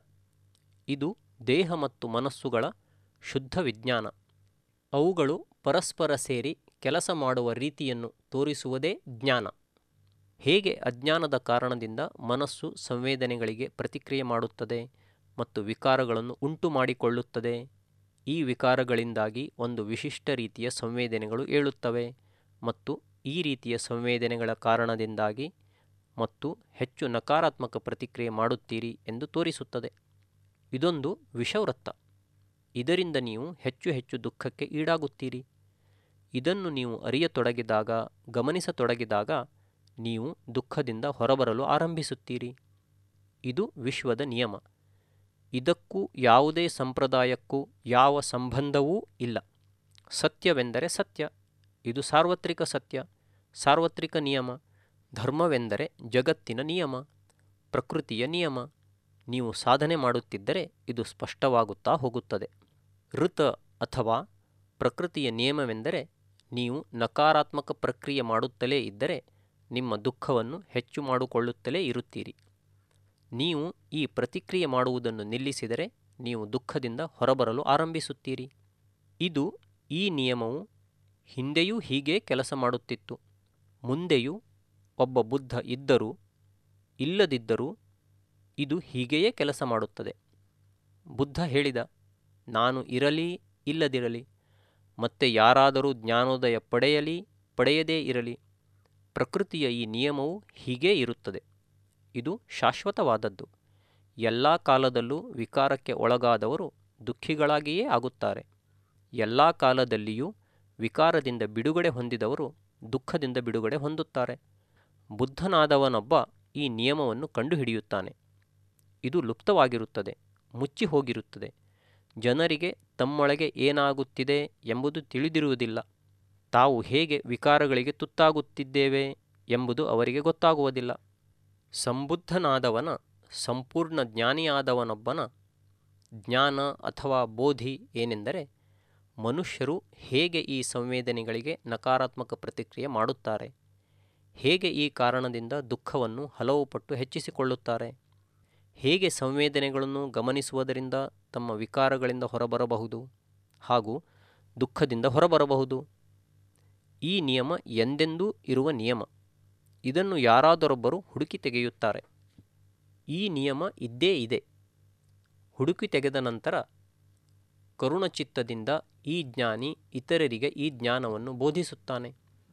ಇದು ದೇಹ ಮತ್ತು ಮನಸ್ಸುಗಳ ಶುದ್ಧ ವಿಜ್ಞಾನ. ಅವುಗಳು ಪರಸ್ಪರ ಸೇರಿ ಕೆಲಸ ಮಾಡುವ ರೀತಿಯನ್ನು ತೋರಿಸುವುದೇ ಜ್ಞಾನ. ಹೇಗೆ ಅಜ್ಞಾನದ ಕಾರಣದಿಂದ ಮನಸ್ಸು ಸಂವೇದನೆಗಳಿಗೆ ಪ್ರತಿಕ್ರಿಯೆ ಮಾಡುತ್ತದೆ ಮತ್ತು ವಿಕಾರಗಳನ್ನು ಉಂಟು ಮಾಡಿಕೊಳ್ಳುತ್ತದೆ. ಈ ವಿಕಾರಗಳಿಂದಾಗಿ ಒಂದು ವಿಶಿಷ್ಟ ರೀತಿಯ ಸಂವೇದನೆಗಳು ಏಳುತ್ತವೆ ಮತ್ತು ಈ ರೀತಿಯ ಸಂವೇದನೆಗಳ ಕಾರಣದಿಂದಾಗಿ ಮತ್ತು ಹೆಚ್ಚು ನಕಾರಾತ್ಮಕ ಪ್ರತಿಕ್ರಿಯೆ ಮಾಡುತ್ತೀರಿ ಎಂದು ತೋರಿಸುತ್ತದೆ. ಇದೊಂದು ವಿಷವೃತ್ತ. ಇದರಿಂದ ನೀವು ಹೆಚ್ಚು ಹೆಚ್ಚು ದುಃಖಕ್ಕೆ ಈಡಾಗುತ್ತೀರಿ. ಇದನ್ನು ನೀವು ಅರಿಯತೊಡಗಿದಾಗ, ಗಮನಿಸತೊಡಗಿದಾಗ ನೀವು ದುಃಖದಿಂದ ಹೊರಬರಲು ಆರಂಭಿಸುತ್ತೀರಿ. ಇದು ವಿಶ್ವದ ನಿಯಮ. ಇದಕ್ಕೂ ಯಾವುದೇ ಸಂಪ್ರದಾಯಕ್ಕೂ ಯಾವ ಸಂಬಂಧವೂ ಇಲ್ಲ. ಸತ್ಯವೆಂದರೆ ಸತ್ಯ. ಇದು ಸಾರ್ವತ್ರಿಕ ಸತ್ಯ, ಸಾರ್ವತ್ರಿಕ ನಿಯಮ. ಧರ್ಮವೆಂದರೆ ಜಗತ್ತಿನ ನಿಯಮ, ಪ್ರಕೃತಿಯ ನಿಯಮ. ನೀವು ಸಾಧನೆ ಮಾಡುತ್ತಿದ್ದರೆ ಇದು ಸ್ಪಷ್ಟವಾಗುತ್ತಾ ಹೋಗುತ್ತದೆ. ಋತ ಅಥವಾ ಪ್ರಕೃತಿಯ ನಿಯಮವೆಂದರೆ ನೀವು ನಕಾರಾತ್ಮಕ ಪ್ರಕ್ರಿಯೆ ಮಾಡುತ್ತಲೇ ಇದ್ದರೆ ನಿಮ್ಮ ದುಃಖವನ್ನು ಹೆಚ್ಚು ಮಾಡಿಕೊಳ್ಳುತ್ತಲೇ ಇರುತ್ತೀರಿ. ನೀವು ಈ ಪ್ರತಿಕ್ರಿಯೆ ಮಾಡುವುದನ್ನು ನಿಲ್ಲಿಸಿದರೆ ನೀವು ದುಃಖದಿಂದ ಹೊರಬರಲು ಆರಂಭಿಸುತ್ತೀರಿ. ಇದು ಈ ನಿಯಮವು ಹಿಂದೆಯೂ ಹೀಗೆ ಕೆಲಸ ಮಾಡುತ್ತಿತ್ತು. ಮುಂದೆಯೂ ಒಬ್ಬ ಬುದ್ಧ ಇದ್ದರೂ ಇಲ್ಲದಿದ್ದರೂ ಇದು ಹೀಗೆಯೇ ಕೆಲಸ ಮಾಡುತ್ತದೆ. ಬುದ್ಧ ಹೇಳಿದ, ನಾನು ಇರಲಿ ಇಲ್ಲದಿರಲಿ, ಮತ್ತೆ ಯಾರಾದರೂ ಜ್ಞಾನೋದಯ ಪಡೆಯಲಿ ಪಡೆಯದೇ ಇರಲಿ, ಪ್ರಕೃತಿಯ ಈ ನಿಯಮವು ಹೀಗೇ ಇರುತ್ತದೆ. ಇದು ಶಾಶ್ವತವಾದದ್ದು. ಎಲ್ಲ ಕಾಲದಲ್ಲೂ ವಿಕಾರಕ್ಕೆ ಒಳಗಾದವರು ದುಃಖಿಗಳಾಗಿಯೇ ಆಗುತ್ತಾರೆ. ಎಲ್ಲ ಕಾಲದಲ್ಲಿಯೂ ವಿಕಾರದಿಂದ ಬಿಡುಗಡೆ ಹೊಂದಿದವರು ದುಃಖದಿಂದ ಬಿಡುಗಡೆ ಹೊಂದುತ್ತಾರೆ. ಬುದ್ಧನಾದವನೊಬ್ಬ ಈ ನಿಯಮವನ್ನು ಕಂಡುಹಿಡಿಯುತ್ತಾನೆ. ಇದು ಲುಪ್ತವಾಗಿರುತ್ತದೆ, ಮುಚ್ಚಿ ಹೋಗಿರುತ್ತದೆ. ಜನರಿಗೆ ತಮ್ಮೊಳಗೆ ಏನಾಗುತ್ತಿದೆ ಎಂಬುದು ತಿಳಿದಿರುವುದಿಲ್ಲ. ತಾವು ಹೇಗೆ ವಿಕಾರಗಳಿಗೆ ತುತ್ತಾಗುತ್ತಿದ್ದೇವೆ ಎಂಬುದು ಅವರಿಗೆ ಗೊತ್ತಾಗುವುದಿಲ್ಲ. ಸಂಬುದ್ಧನಾದವನ, ಸಂಪೂರ್ಣ ಜ್ಞಾನಿಯಾದವನೊಬ್ಬನ ಜ್ಞಾನ ಅಥವಾ ಬೋಧಿ ಏನೆಂದರೆ, ಮನುಷ್ಯರು ಹೇಗೆ ಈ ಸಂವೇದನೆಗಳಿಗೆ ನಕಾರಾತ್ಮಕ ಪ್ರತಿಕ್ರಿಯೆ ಮಾಡುತ್ತಾರೆ, ಹೇಗೆ ಈ ಕಾರಣದಿಂದ ದುಃಖವನ್ನು ಹಲವು ಪಟ್ಟು ಹೆಚ್ಚಿಸಿಕೊಳ್ಳುತ್ತಾರೆ, ಹೇಗೆ ಸಂವೇದನೆಗಳನ್ನು ಗಮನಿಸುವುದರಿಂದ ತಮ್ಮ ವಿಕಾರಗಳಿಂದ ಹೊರಬರಬಹುದು ಹಾಗೂ ದುಃಖದಿಂದ ಹೊರಬರಬಹುದು. ಈ ನಿಯಮ ಎಂದೆಂದೂ ಇರುವ ನಿಯಮ. ಇದನ್ನು ಯಾರಾದರೊಬ್ಬರು ಹುಡುಕಿ ತೆಗೆಯುತ್ತಾರೆ. ಈ ನಿಯಮ ಇದ್ದೇ ಇದೆ. ಹುಡುಕಿ ತೆಗೆದ ನಂತರ ಕರುಣಚಿತ್ತದಿಂದ ಈ ಜ್ಞಾನಿ ಇತರರಿಗೆ ಈ ಜ್ಞಾನವನ್ನು ಬೋಧಿಸುತ್ತಾನೆ.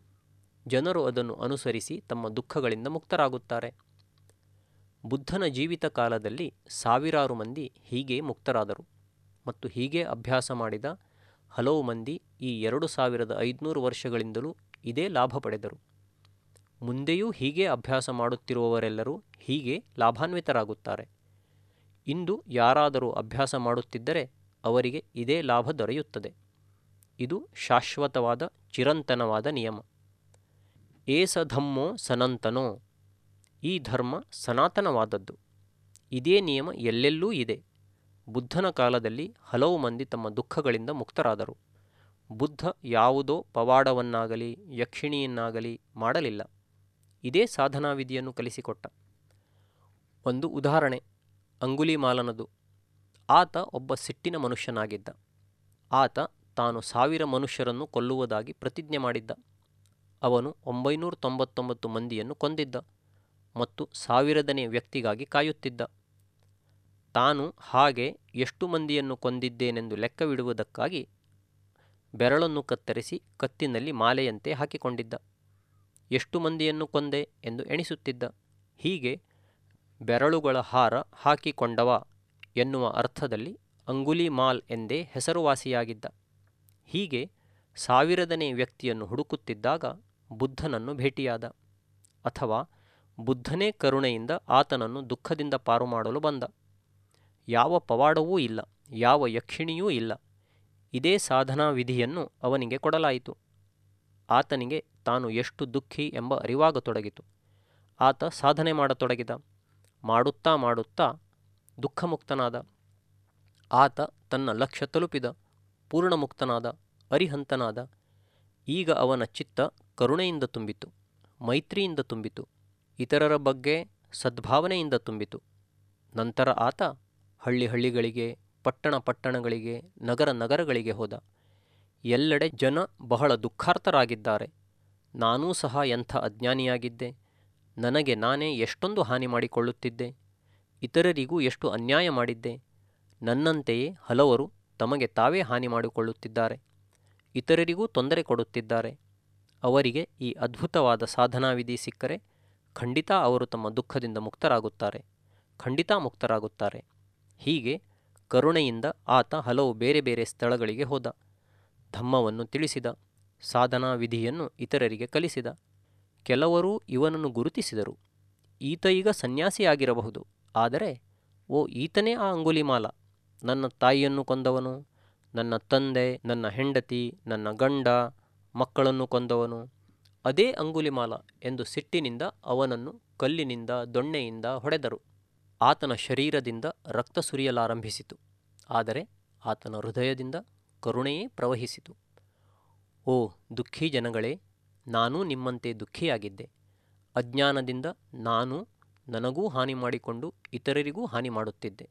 ಜನರು ಅದನ್ನು ಅನುಸರಿಸಿ ತಮ್ಮ ದುಃಖಗಳಿಂದ ಮುಕ್ತರಾಗುತ್ತಾರೆ. ಬುದ್ಧನ ಜೀವಿತ ಕಾಲದಲ್ಲಿ ಸಾವಿರಾರು ಮಂದಿ ಹೀಗೆ ಮುಕ್ತರಾದರು ಮತ್ತು ಹೀಗೆ ಅಭ್ಯಾಸ ಮಾಡಿದ ಹಲವು ಮಂದಿ ಈ ಎರಡು ಸಾವಿರದ ಐದುನೂರು ವರ್ಷಗಳಿಂದಲೂ ಇದೇ ಲಾಭ ಪಡೆದರು. ಮುಂದೆಯೂ ಹೀಗೆ ಅಭ್ಯಾಸ ಮಾಡುತ್ತಿರುವವರೆಲ್ಲರೂ ಹೀಗೆ ಲಾಭಾನ್ವಿತರಾಗುತ್ತಾರೆ. ಇಂದು ಯಾರಾದರೂ ಅಭ್ಯಾಸ ಮಾಡುತ್ತಿದ್ದರೆ ಅವರಿಗೆ ಇದೇ ಲಾಭ ದೊರೆಯುತ್ತದೆ. ಇದು ಶಾಶ್ವತವಾದ ಚಿರಂತನವಾದ ನಿಯಮ. ಏಸ ಧಮ್ಮೋ ಸನಾತನೋ, ಈ ಧರ್ಮ ಸನಾತನವಾದದ್ದು. ಇದೇ ನಿಯಮ ಎಲ್ಲೆಲ್ಲೂ ಇದೆ. ಬುದ್ಧನ ಕಾಲದಲ್ಲಿ ಹಲವು ಮಂದಿ ತಮ್ಮ ದುಃಖಗಳಿಂದ ಮುಕ್ತರಾದರು. ಬುದ್ಧ ಯಾವುದೋ ಪವಾಡವನ್ನಾಗಲಿ ಯಕ್ಷಿಣಿಯನ್ನಾಗಲಿ ಮಾಡಲಿಲ್ಲ. ಇದೇ ಸಾಧನಾ ವಿಧಿಯನ್ನು ಕಲಿಸಿಕೊಟ್ಟ. ಒಂದು ಉದಾಹರಣೆ ಅಂಗುಲಿಮಾಲನದು. ಆತ ಒಬ್ಬ ಸಿಟ್ಟಿನ ಮನುಷ್ಯನಾಗಿದ್ದ. ಆತ ತಾನು ಸಾವಿರ ಮನುಷ್ಯರನ್ನು ಕೊಲ್ಲುವುದಾಗಿ ಪ್ರತಿಜ್ಞೆ ಮಾಡಿದ್ದ. ಅವನು ಒಂಬೈನೂರ ತೊಂಬತ್ತೊಂಬತ್ತು ಮಂದಿಯನ್ನು ಕೊಂದಿದ್ದ ಮತ್ತು ಸಾವಿರದನೇ ವ್ಯಕ್ತಿಗಾಗಿ ಕಾಯುತ್ತಿದ್ದ. ತಾನು ಹಾಗೆ ಎಷ್ಟು ಮಂದಿಯನ್ನು ಕೊಂದಿದ್ದೇನೆಂದು ಲೆಕ್ಕವಿಡುವುದಕ್ಕಾಗಿ ಬೆರಳನ್ನು ಕತ್ತರಿಸಿ ಕತ್ತಿನಲ್ಲಿ ಮಾಲೆಯಂತೆ ಹಾಕಿಕೊಂಡಿದ್ದ. ಎಷ್ಟು ಮಂದಿಯನ್ನು ಕೊಂದೆ ಎಂದು ಎಣಿಸುತ್ತಿದ್ದ. ಹೀಗೆ ಬೆರಳುಗಳ ಹಾರ ಹಾಕಿಕೊಂಡವ ಎನ್ನುವ ಅರ್ಥದಲ್ಲಿ ಅಂಗುಲಿಮಾಲ್ ಎಂದೇ ಹೆಸರುವಾಸಿಯಾಗಿದ್ದ. ಹೀಗೆ ಸಾವಿರದನೇ ವ್ಯಕ್ತಿಯನ್ನು ಹುಡುಕುತ್ತಿದ್ದಾಗ ಬುದ್ಧನನ್ನು ಭೇಟಿಯಾದ. ಅಥವಾ ಬುದ್ಧನೇ ಕರುಣೆಯಿಂದ ಆತನನ್ನು ದುಃಖದಿಂದ ಪಾರು ಮಾಡಲು ಬಂದ. ಯಾವ ಪವಾಡವೂ ಇಲ್ಲ, ಯಾವ ಯಕ್ಷಿಣಿಯೂ ಇಲ್ಲ. ಇದೇ ಸಾಧನಾ ವಿಧಿಯನ್ನು ಅವನಿಗೆ ಕೊಡಲಾಯಿತು. ಆತನಿಗೆ ತಾನು ಎಷ್ಟು ದುಃಖಿ ಎಂಬ ಅರಿವಾಗತೊಡಗಿತು. ಆತ ಸಾಧನೆ ಮಾಡತೊಡಗಿದ. ಮಾಡುತ್ತಾ ಮಾಡುತ್ತಾ ದುಃಖಮುಕ್ತನಾದ. ಆತ ತನ್ನ ಲಕ್ಷ್ಯ ತಲುಪಿದ, ಪೂರ್ಣಮುಕ್ತನಾದ, ಅರಿಹಂತನಾದ. ಈಗ ಅವನ ಚಿತ್ತ ಕರುಣೆಯಿಂದ ತುಂಬಿತು, ಮೈತ್ರಿಯಿಂದ ತುಂಬಿತು, ಇತರರ ಬಗ್ಗೆ ಸದ್ಭಾವನೆಯಿಂದ ತುಂಬಿತು. ನಂತರ ಆತ ಹಳ್ಳಿ ಹಳ್ಳಿಗಳಿಗೆ, ಪಟ್ಟಣ ಪಟ್ಟಣಗಳಿಗೆ, ನಗರ ನಗರಗಳಿಗೆ ಹೋದ. ಎಲ್ಲೆಡೆ ಜನ ಬಹಳ ದುಃಖಾರ್ತರಾಗಿದ್ದಾರೆ. ನಾನೂ ಸಹ ಎಂಥ ಅಜ್ಞಾನಿಯಾಗಿದ್ದೆ, ನನಗೆ ನಾನೇ ಎಷ್ಟೊಂದು ಹಾನಿ ಮಾಡಿಕೊಳ್ಳುತ್ತಿದ್ದೆ, ಇತರರಿಗೂ ಎಷ್ಟು ಅನ್ಯಾಯ ಮಾಡಿದ್ದೆ. ನನ್ನಂತೆಯೇ ಹಲವರು ತಮಗೆ ತಾವೇ ಹಾನಿ ಮಾಡಿಕೊಳ್ಳುತ್ತಿದ್ದಾರೆ, ಇತರರಿಗೂ ತೊಂದರೆ ಕೊಡುತ್ತಿದ್ದಾರೆ. ಅವರಿಗೆ ಈ ಅದ್ಭುತವಾದ ಸಾಧನಾ ವಿಧಿ ಸಿಕ್ಕರೆ ಖಂಡಿತ ಅವರು ತಮ್ಮ ದುಃಖದಿಂದ ಮುಕ್ತರಾಗುತ್ತಾರೆ, ಖಂಡಿತ ಮುಕ್ತರಾಗುತ್ತಾರೆ. ಹೀಗೆ ಕರುಣೆಯಿಂದ ಆತ ಹಲವು ಬೇರೆ ಬೇರೆ ಸ್ಥಳಗಳಿಗೆ ಹೋದ. ಧಮ್ಮವನ್ನು ತಿಳಿಸಿದ, ಸಾಧನಾ ವಿಧಿಯನ್ನು ಇತರರಿಗೆ ಕಲಿಸಿದ. ಕೆಲವರು ಇವನನ್ನು ಗುರುತಿಸಿದರು. ಈತ ಈಗ ಸನ್ಯಾಸಿಯಾಗಿರಬಹುದು, ಆದರೆ ಓ ಈತನೇ ಆ ಅಂಗುಲಿಮಾಲ, ನನ್ನ ತಾಯಿಯನ್ನು ಕೊಂದವನು, ನನ್ನ ತಂದೆ, ನನ್ನ ಹೆಂಡತಿ, ನನ್ನ ಗಂಡ, ಮಕ್ಕಳನ್ನು ಕೊಂದವನು, ಅದೇ ಅಂಗುಲಿಮಾಲ ಎಂದು ಸಿಟ್ಟಿನಿಂದ ಅವನನ್ನು ಕಲ್ಲಿನಿಂದ, ದೊಣ್ಣೆಯಿಂದ ಹೊಡೆದರು. ಆತನ ಶರೀರದಿಂದ ರಕ್ತ ಸುರಿಯಲಾರಂಭಿಸಿತು, ಆದರೆ ಆತನ ಹೃದಯದಿಂದ ಕರುಣೆಯೇ ಪ್ರವಹಿಸಿತು. ಓ ದುಃಖಿ ಜನಗಳೇ, ನಾನೂ ನಿಮ್ಮಂತೆ ದುಃಖಿಯಾಗಿದ್ದೆ. ಅಜ್ಞಾನದಿಂದ ನಾನು ನನಗೂ ಹಾನಿ ಮಾಡಿಕೊಂಡು ಇತರರಿಗೂ ಹಾನಿ ಮಾಡುತ್ತಿದ್ದೆ.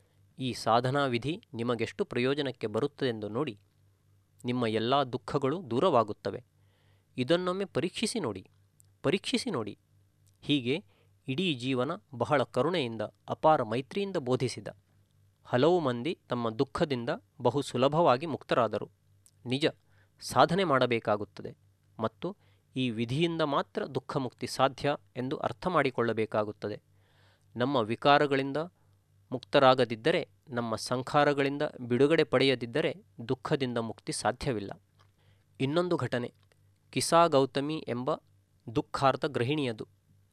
ಈ ಸಾಧನಾ ವಿಧಿ ನಿಮಗೆಷ್ಟು ಪ್ರಯೋಜನಕ್ಕೆ ಬರುತ್ತದೆಂದು ನೋಡಿ. ನಿಮ್ಮ ಎಲ್ಲ ದುಃಖಗಳು ದೂರವಾಗುತ್ತವೆ. ಇದನ್ನೊಮ್ಮೆ ಪರೀಕ್ಷಿಸಿ ನೋಡಿ, ಪರೀಕ್ಷಿಸಿ ನೋಡಿ. ಹೀಗೆ ಇಡೀ ಜೀವನ ಬಹಳ ಕರುಣೆಯಿಂದ, ಅಪಾರ ಮೈತ್ರಿಯಿಂದ ಬೋಧಿಸಿದ. ಹಲವು ಮಂದಿ ತಮ್ಮ ದುಃಖದಿಂದ ಬಹು ಸುಲಭವಾಗಿ ಮುಕ್ತರಾದರು. ನಿಜ, ಸಾಧನೆ ಮಾಡಬೇಕಾಗುತ್ತದೆ ಮತ್ತು ಈ ವಿಧಿಯಿಂದ ಮಾತ್ರ ದುಃಖ ಮುಕ್ತಿ ಸಾಧ್ಯ ಎಂದು ಅರ್ಥ ಮಾಡಿಕೊಳ್ಳಬೇಕಾಗುತ್ತದೆ. ನಮ್ಮ ವಿಕಾರಗಳಿಂದ ಮುಕ್ತರಾಗದಿದ್ದರೆ, ನಮ್ಮ ಸಂಖಾರಗಳಿಂದ ಬಿಡುಗಡೆ ಪಡೆಯದಿದ್ದರೆ ದುಃಖದಿಂದ ಮುಕ್ತಿ ಸಾಧ್ಯವಿಲ್ಲ. ಇನ್ನೊಂದು ಘಟನೆ, ಕಿಸಾ ಗೌತಮಿ ಎಂಬ ದುಃಖಾರ್ತ ಗೃಹಿಣಿಯದು.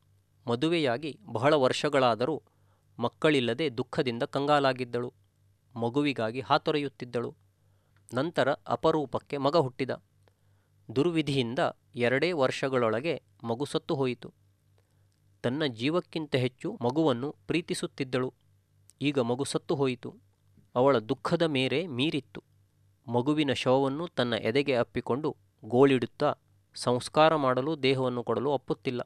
ಮದುವೆಯಾಗಿ ಬಹಳ ವರ್ಷಗಳಾದರೂ ಮಕ್ಕಳಿಲ್ಲದೆ ದುಃಖದಿಂದ ಕಂಗಾಲಾಗಿದ್ದಳು. ಮಗುವಿಗಾಗಿ ಹಾತೊರೆಯುತ್ತಿದ್ದಳು. ನಂತರ ಅಪರೂಪಕ್ಕೆ ಮಗ ಹುಟ್ಟಿದ. ದುರ್ವಿಧಿಯಿಂದ ಎರಡೇ ವರ್ಷಗಳೊಳಗೆ ಮಗು ಸತ್ತು ಹೋಯಿತು. ತನ್ನ ಜೀವಕ್ಕಿಂತ ಹೆಚ್ಚು ಮಗುವನ್ನು ಪ್ರೀತಿಸುತ್ತಿದ್ದಳು. ಈಗ ಮಗು ಸತ್ತು ಹೋಯಿತು. ಅವಳ ದುಃಖದ ಮೇರೆ ಮೀರಿತ್ತು. ಮಗುವಿನ ಶವವನ್ನು ತನ್ನ ಎದೆಗೆ ಅಪ್ಪಿಕೊಂಡು ಗೋಳಿಡುತ್ತಾ ಸಂಸ್ಕಾರ ಮಾಡಲು ದೇಹವನ್ನು ಕೊಡಲು ಒಪ್ಪುತ್ತಿಲ್ಲ.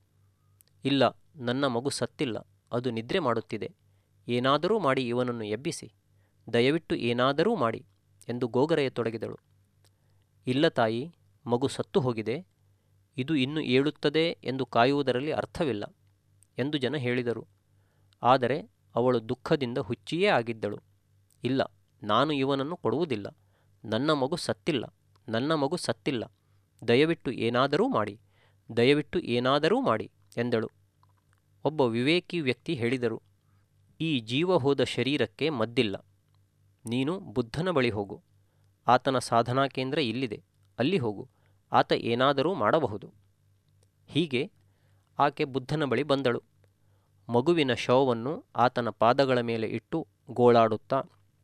ಇಲ್ಲ, ನನ್ನ ಮಗು ಸತ್ತಿಲ್ಲ, ಅದು ನಿದ್ರೆ ಮಾಡುತ್ತಿದೆ. ಏನಾದರೂ ಮಾಡಿ ಇವನನ್ನು ಎಬ್ಬಿಸಿ, ದಯವಿಟ್ಟು ಏನಾದರೂ ಮಾಡಿ ಎಂದು ಗೋಗರೆಯತೊಡಗಿದಳು. ಇಲ್ಲ ತಾಯಿ, ಮಗು ಸತ್ತು ಹೋಗಿದೆ, ಇದು ಇನ್ನು ಏಳುತ್ತದೆ ಎಂದು ಕಾಯುವುದರಲ್ಲಿ ಅರ್ಥವಿಲ್ಲ ಎಂದು ಜನ ಹೇಳಿದರು. ಆದರೆ ಅವಳು ದುಃಖದಿಂದ ಹುಚ್ಚಿಯೇ ಆಗಿದ್ದಳು. ಇಲ್ಲ, ನಾನು ಇವನನ್ನು ಕೊಡುವುದಿಲ್ಲ, ನನ್ನ ಮಗು ಸತ್ತಿಲ್ಲ, ನನ್ನ ಮಗು ಸತ್ತಿಲ್ಲ, ದಯವಿಟ್ಟು ಏನಾದರೂ ಮಾಡಿ, ದಯವಿಟ್ಟು ಏನಾದರೂ ಮಾಡಿ ಎಂದಳು. ಒಬ್ಬ ವಿವೇಕಿ ವ್ಯಕ್ತಿ ಹೇಳಿದರು, ಈ ಜೀವ ಹೋದ ಶರೀರಕ್ಕೆ ಮದ್ದಿಲ್ಲ. ನೀನು ಬುದ್ಧನ ಬಳಿ ಹೋಗು, ಆತನ ಸಾಧನಾ ಕೇಂದ್ರ ಇಲ್ಲಿದೆ, ಅಲ್ಲಿ ಹೋಗು, ಆತ ಏನಾದರೂ ಮಾಡಬಹುದು. ಹೀಗೆ ಆಕೆ ಬುದ್ಧನ ಬಳಿ ಬಂದಳು. ಮಗುವಿನ ಶವವನ್ನು ಆತನ ಪಾದಗಳ ಮೇಲೆ ಇಟ್ಟು ಗೋಳಾಡುತ್ತಾ,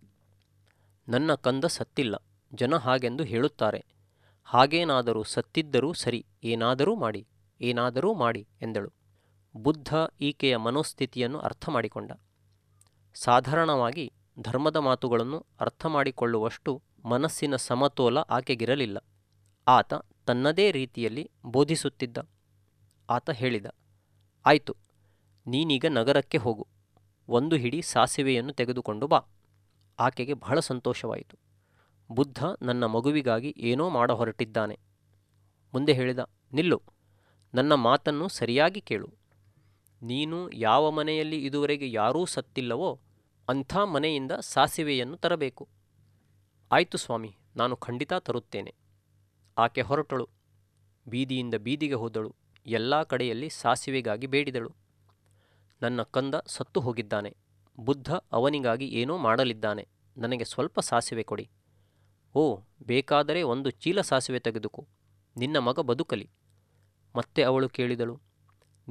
ನನ್ನ ಕಂದ ಸತ್ತಿಲ್ಲ, ಜನ ಹಾಗೆಂದು ಹೇಳುತ್ತಾರೆ, ಹಾಗೇನಾದರೂ ಸತ್ತಿದ್ದರೂ ಸರಿ, ಏನಾದರೂ ಮಾಡಿ, ಏನಾದರೂ ಮಾಡಿ ಎಂದಳು. ಬುದ್ಧ ಈಕೆಯ ಮನೋಸ್ಥಿತಿಯನ್ನು ಅರ್ಥ ಮಾಡಿಕೊಂಡ. ಸಾಧಾರಣವಾಗಿ ಧರ್ಮದ ಮಾತುಗಳನ್ನು ಅರ್ಥ ಮಾಡಿಕೊಳ್ಳುವಷ್ಟು ಮನಸ್ಸಿನ ಸಮತೋಲ ಆಕೆಗಿರಲಿಲ್ಲ. ಆತ ತನ್ನದೇ ರೀತಿಯಲ್ಲಿ ಬೋಧಿಸುತ್ತಿದ್ದ. ಆತ ಹೇಳಿದ, ಆಯಿತು, ನೀನೀಗ ನಗರಕ್ಕೆ ಹೋಗು, ಒಂದು ಹಿಡಿ ಸಾಸಿವೆಯನ್ನು ತೆಗೆದುಕೊಂಡು ಬಾ. ಆಕೆಗೆ ಬಹಳ ಸಂತೋಷವಾಯಿತು. ಬುದ್ಧ ನನ್ನ ಮಗುವಿಗಾಗಿ ಏನೋ ಮಾಡ ಹೊರಟಿದ್ದಾನೆ. ಮುಂದೆ ಹೇಳಿದ, ನಿಲ್ಲು, ನನ್ನ ಮಾತನ್ನು ಸರಿಯಾಗಿ ಕೇಳು. ನೀನು ಯಾವ ಮನೆಯಲ್ಲಿ ಇದುವರೆಗೆ ಯಾರೂ ಸತ್ತಿಲ್ಲವೋ ಅಂಥ ಮನೆಯಿಂದ ಸಾಸಿವೆಯನ್ನು ತರಬೇಕು. ಆಯಿತು ಸ್ವಾಮಿ, ನಾನು ಖಂಡಿತ ತರುತ್ತೇನೆ. ಆಕೆ ಹೊರಟಳು. ಬೀದಿಯಿಂದ ಬೀದಿಗೆ ಹೋದಳು. ಎಲ್ಲ ಕಡೆಯಲ್ಲಿ ಸಾಸಿವೆಗಾಗಿ ಬೇಡಿದಳು. ನನ್ನ ಕಂದ ಸತ್ತು ಹೋಗಿದ್ದಾನೆ, ಬುದ್ಧ ಅವನಿಗಾಗಿ ಏನೋ ಮಾಡಲಿದ್ದಾನೆ, ನನಗೆ ಸ್ವಲ್ಪ ಸಾಸಿವೆ ಕೊಡಿ. ಓ, ಬೇಕಾದರೆ ಒಂದು ಚೀಲ ಸಾಸಿವೆ ತೆಗೆದುಕೋ, ನಿನ್ನ ಮಗ ಬದುಕಲಿ. ಮತ್ತೆ ಅವಳು ಕೇಳಿದಳು,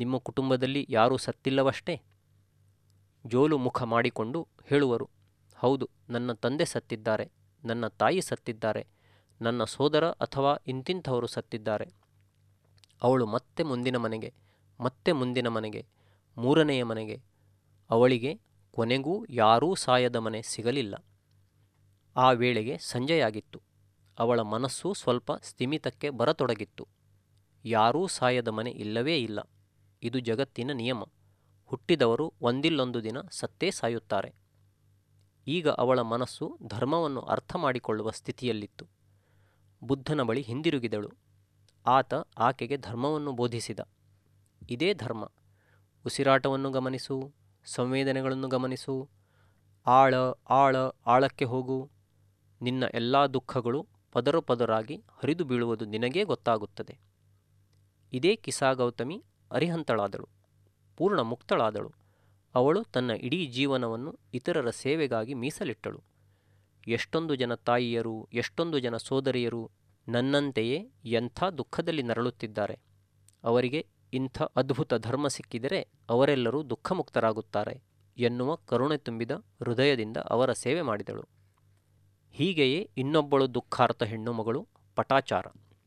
ನಿಮ್ಮ ಕುಟುಂಬದಲ್ಲಿ ಯಾರೂ ಸತ್ತಿಲ್ಲವಷ್ಟೇ? ಜೋಲು ಮುಖ ಮಾಡಿಕೊಂಡು ಹೇಳುವರು, ಹೌದು, ನನ್ನ ತಂದೆ ಸತ್ತಿದ್ದಾರೆ, ನನ್ನ ತಾಯಿ ಸತ್ತಿದ್ದಾರೆ, ನನ್ನ ಸೋದರ ಅಥವಾ ಇಂತಿಂಥವರು ಸತ್ತಿದ್ದಾರೆ. ಅವಳು ಮತ್ತೆ ಮುಂದಿನ ಮನೆಗೆ, ಮತ್ತೆ ಮುಂದಿನ ಮನೆಗೆ, ಮೂರನೆಯ ಮನೆಗೆ. ಅವಳಿಗೆ ಕೊನೆಗೂ ಯಾರೂ ಸಾಯದ ಮನೆ ಸಿಗಲಿಲ್ಲ. ಆ ವೇಳೆಗೆ ಸಂಜೆಯಾಗಿತ್ತು. ಅವಳ ಮನಸ್ಸು ಸ್ವಲ್ಪ ಸ್ಥಿಮಿತಕ್ಕೆ ಬರತೊಡಗಿತ್ತು. ಯಾರೂ ಸಾಯದ ಮನೆ ಇಲ್ಲವೇ ಇಲ್ಲ. ಇದು ಜಗತ್ತಿನ ನಿಯಮ. ಹುಟ್ಟಿದವರು ಒಂದಿಲ್ಲೊಂದು ದಿನ ಸತ್ತೇ ಸಾಯುತ್ತಾರೆ. ಈಗ ಅವಳ ಮನಸ್ಸು ಧರ್ಮವನ್ನು ಅರ್ಥ ಮಾಡಿಕೊಳ್ಳುವ ಸ್ಥಿತಿಯಲ್ಲಿತ್ತು. ಬುದ್ಧನ ಬಳಿ ಹಿಂದಿರುಗಿದಳು. ಆತ ಆಕೆಗೆ ಧರ್ಮವನ್ನು ಬೋಧಿಸಿದ. ಇದೇ ಧರ್ಮ. ಉಸಿರಾಟವನ್ನು ಗಮನಿಸು, ಸಂವೇದನೆಗಳನ್ನು ಗಮನಿಸು, ಆಳ ಆಳ ಆಳಕ್ಕೆ ಹೋಗು. ನಿನ್ನ ಎಲ್ಲ ದುಃಖಗಳು ಪದರ ಪದರಾಗಿ ಹರಿದು ಬೀಳುವುದು ನಿನಗೇ ಗೊತ್ತಾಗುತ್ತದೆ. ಇದೇ ಕಿಸಾಗೌತಮಿ ಅರಿಹಂತಳಾದಳು, ಪೂರ್ಣ ಮುಕ್ತಳಾದಳು. ಅವಳು ತನ್ನ ಇಡೀ ಜೀವನವನ್ನು ಇತರರ ಸೇವೆಗಾಗಿ ಮೀಸಲಿಟ್ಟಳು. ಎಷ್ಟೊಂದು ಜನ ತಾಯಿಯರು, ಎಷ್ಟೊಂದು ಜನ ಸೋದರಿಯರು ನನ್ನಂತೆಯೇ ಎಂಥ ದುಃಖದಲ್ಲಿ ನರಳುತ್ತಿದ್ದಾರೆ. ಅವರಿಗೆ ಇಂಥ ಅದ್ಭುತ ಧರ್ಮ ಸಿಕ್ಕಿದರೆ ಅವರೆಲ್ಲರೂ ದುಃಖಮುಕ್ತರಾಗುತ್ತಾರೆ ಎನ್ನುವ ಕರುಣೆ ತುಂಬಿದ ಹೃದಯದಿಂದ ಅವರ ಸೇವೆ ಮಾಡಿದಳು. ಹೀಗೆಯೇ ಇನ್ನೊಬ್ಬಳು ದುಃಖಾರ್ತ ಹೆಣ್ಣು ಮಗಳು ಪಟಾಚಾರ.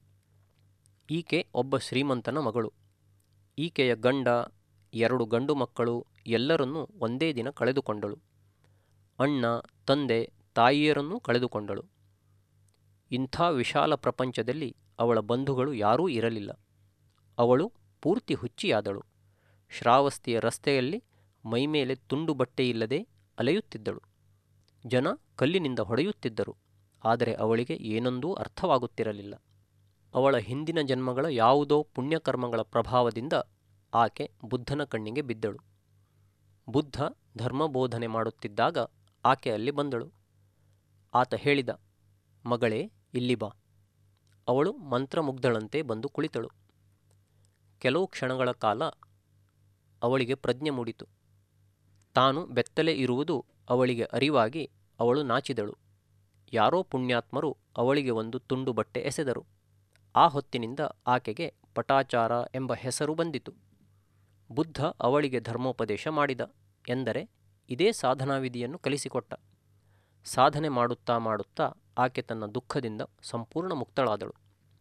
ಈಕೆ ಒಬ್ಬ ಶ್ರೀಮಂತನ ಮಗಳು. ಈಕೆಯ ಗಂಡ, ಎರಡು ಗಂಡು ಮಕ್ಕಳು ಎಲ್ಲರನ್ನೂ ಒಂದೇ ದಿನ ಕಳೆದುಕೊಂಡಳು. ಅಣ್ಣ, ತಂದೆ, ತಾಯಿಯರನ್ನೂ ಕಳೆದುಕೊಂಡಳು. ಇಂಥ ವಿಶಾಲ ಪ್ರಪಂಚದಲ್ಲಿ ಅವಳ ಬಂಧುಗಳು ಯಾರೂ ಇರಲಿಲ್ಲ. ಅವಳು ಪೂರ್ತಿ ಹುಚ್ಚಿಯಾದಳು. ಶ್ರಾವಸ್ತಿಯ ರಸ್ತೆಯಲ್ಲಿ ಮೈಮೇಲೆ ತುಂಡು ಬಟ್ಟೆಯಿಲ್ಲದೆ ಅಲೆಯುತ್ತಿದ್ದಳು. ಜನ ಕಲ್ಲಿನಿಂದ ಹೊಡೆಯುತ್ತಿದ್ದರು. ಆದರೆ ಅವಳಿಗೆ ಏನೊಂದೂ ಅರ್ಥವಾಗುತ್ತಿರಲಿಲ್ಲ. ಅವಳ ಹಿಂದಿನ ಜನ್ಮಗಳ ಯಾವುದೋ ಪುಣ್ಯಕರ್ಮಗಳ ಪ್ರಭಾವದಿಂದ ಆಕೆ ಬುದ್ಧನ ಕಣ್ಣಿಗೆ ಬಿದ್ದಳು. ಬುದ್ಧ ಧರ್ಮಬೋಧನೆ ಮಾಡುತ್ತಿದ್ದಾಗ ಆಕೆ ಅಲ್ಲಿ ಬಂದಳು. ಆತ ಹೇಳಿದ, ಮಗಳೇ, ಇಲ್ಲಿ ಬಾ. ಅವಳು ಮಂತ್ರಮುಗ್ಧಳಂತೆ ಬಂದು ಕುಳಿತಳು. ಕೆಲವು ಕ್ಷಣಗಳ ಕಾಲ ಅವಳಿಗೆ ಪ್ರಜ್ಞೆ ಮೂಡಿತು. ತಾನು ಬೆತ್ತಲೆ ಇರುವುದು ಅವಳಿಗೆ ಅರಿವಾಗಿ ಅವಳು ನಾಚಿದಳು. ಯಾರೋ ಪುಣ್ಯಾತ್ಮರು ಅವಳಿಗೆ ಒಂದು ತುಂಡು ಬಟ್ಟೆ ಎಸೆದರು. ಆ ಹೊತ್ತಿನಿಂದ ಆಕೆಗೆ ಪಟಾಚಾರ ಎಂಬ ಹೆಸರು ಬಂದಿತು. ಬುದ್ಧ ಅವಳಿಗೆ ಧರ್ಮೋಪದೇಶ ಮಾಡಿದ ಎಂದರೆ ಇದೇ ಸಾಧನಾ ವಿಧಿಯನ್ನು ಕಲಿಸಿಕೊಟ್ಟ. ಸಾಧನೆ ಮಾಡುತ್ತಾ ಮಾಡುತ್ತಾ ಆಕೆ ತನ್ನ ದುಃಖದಿಂದ ಸಂಪೂರ್ಣ ಮುಕ್ತಳಾದಳು.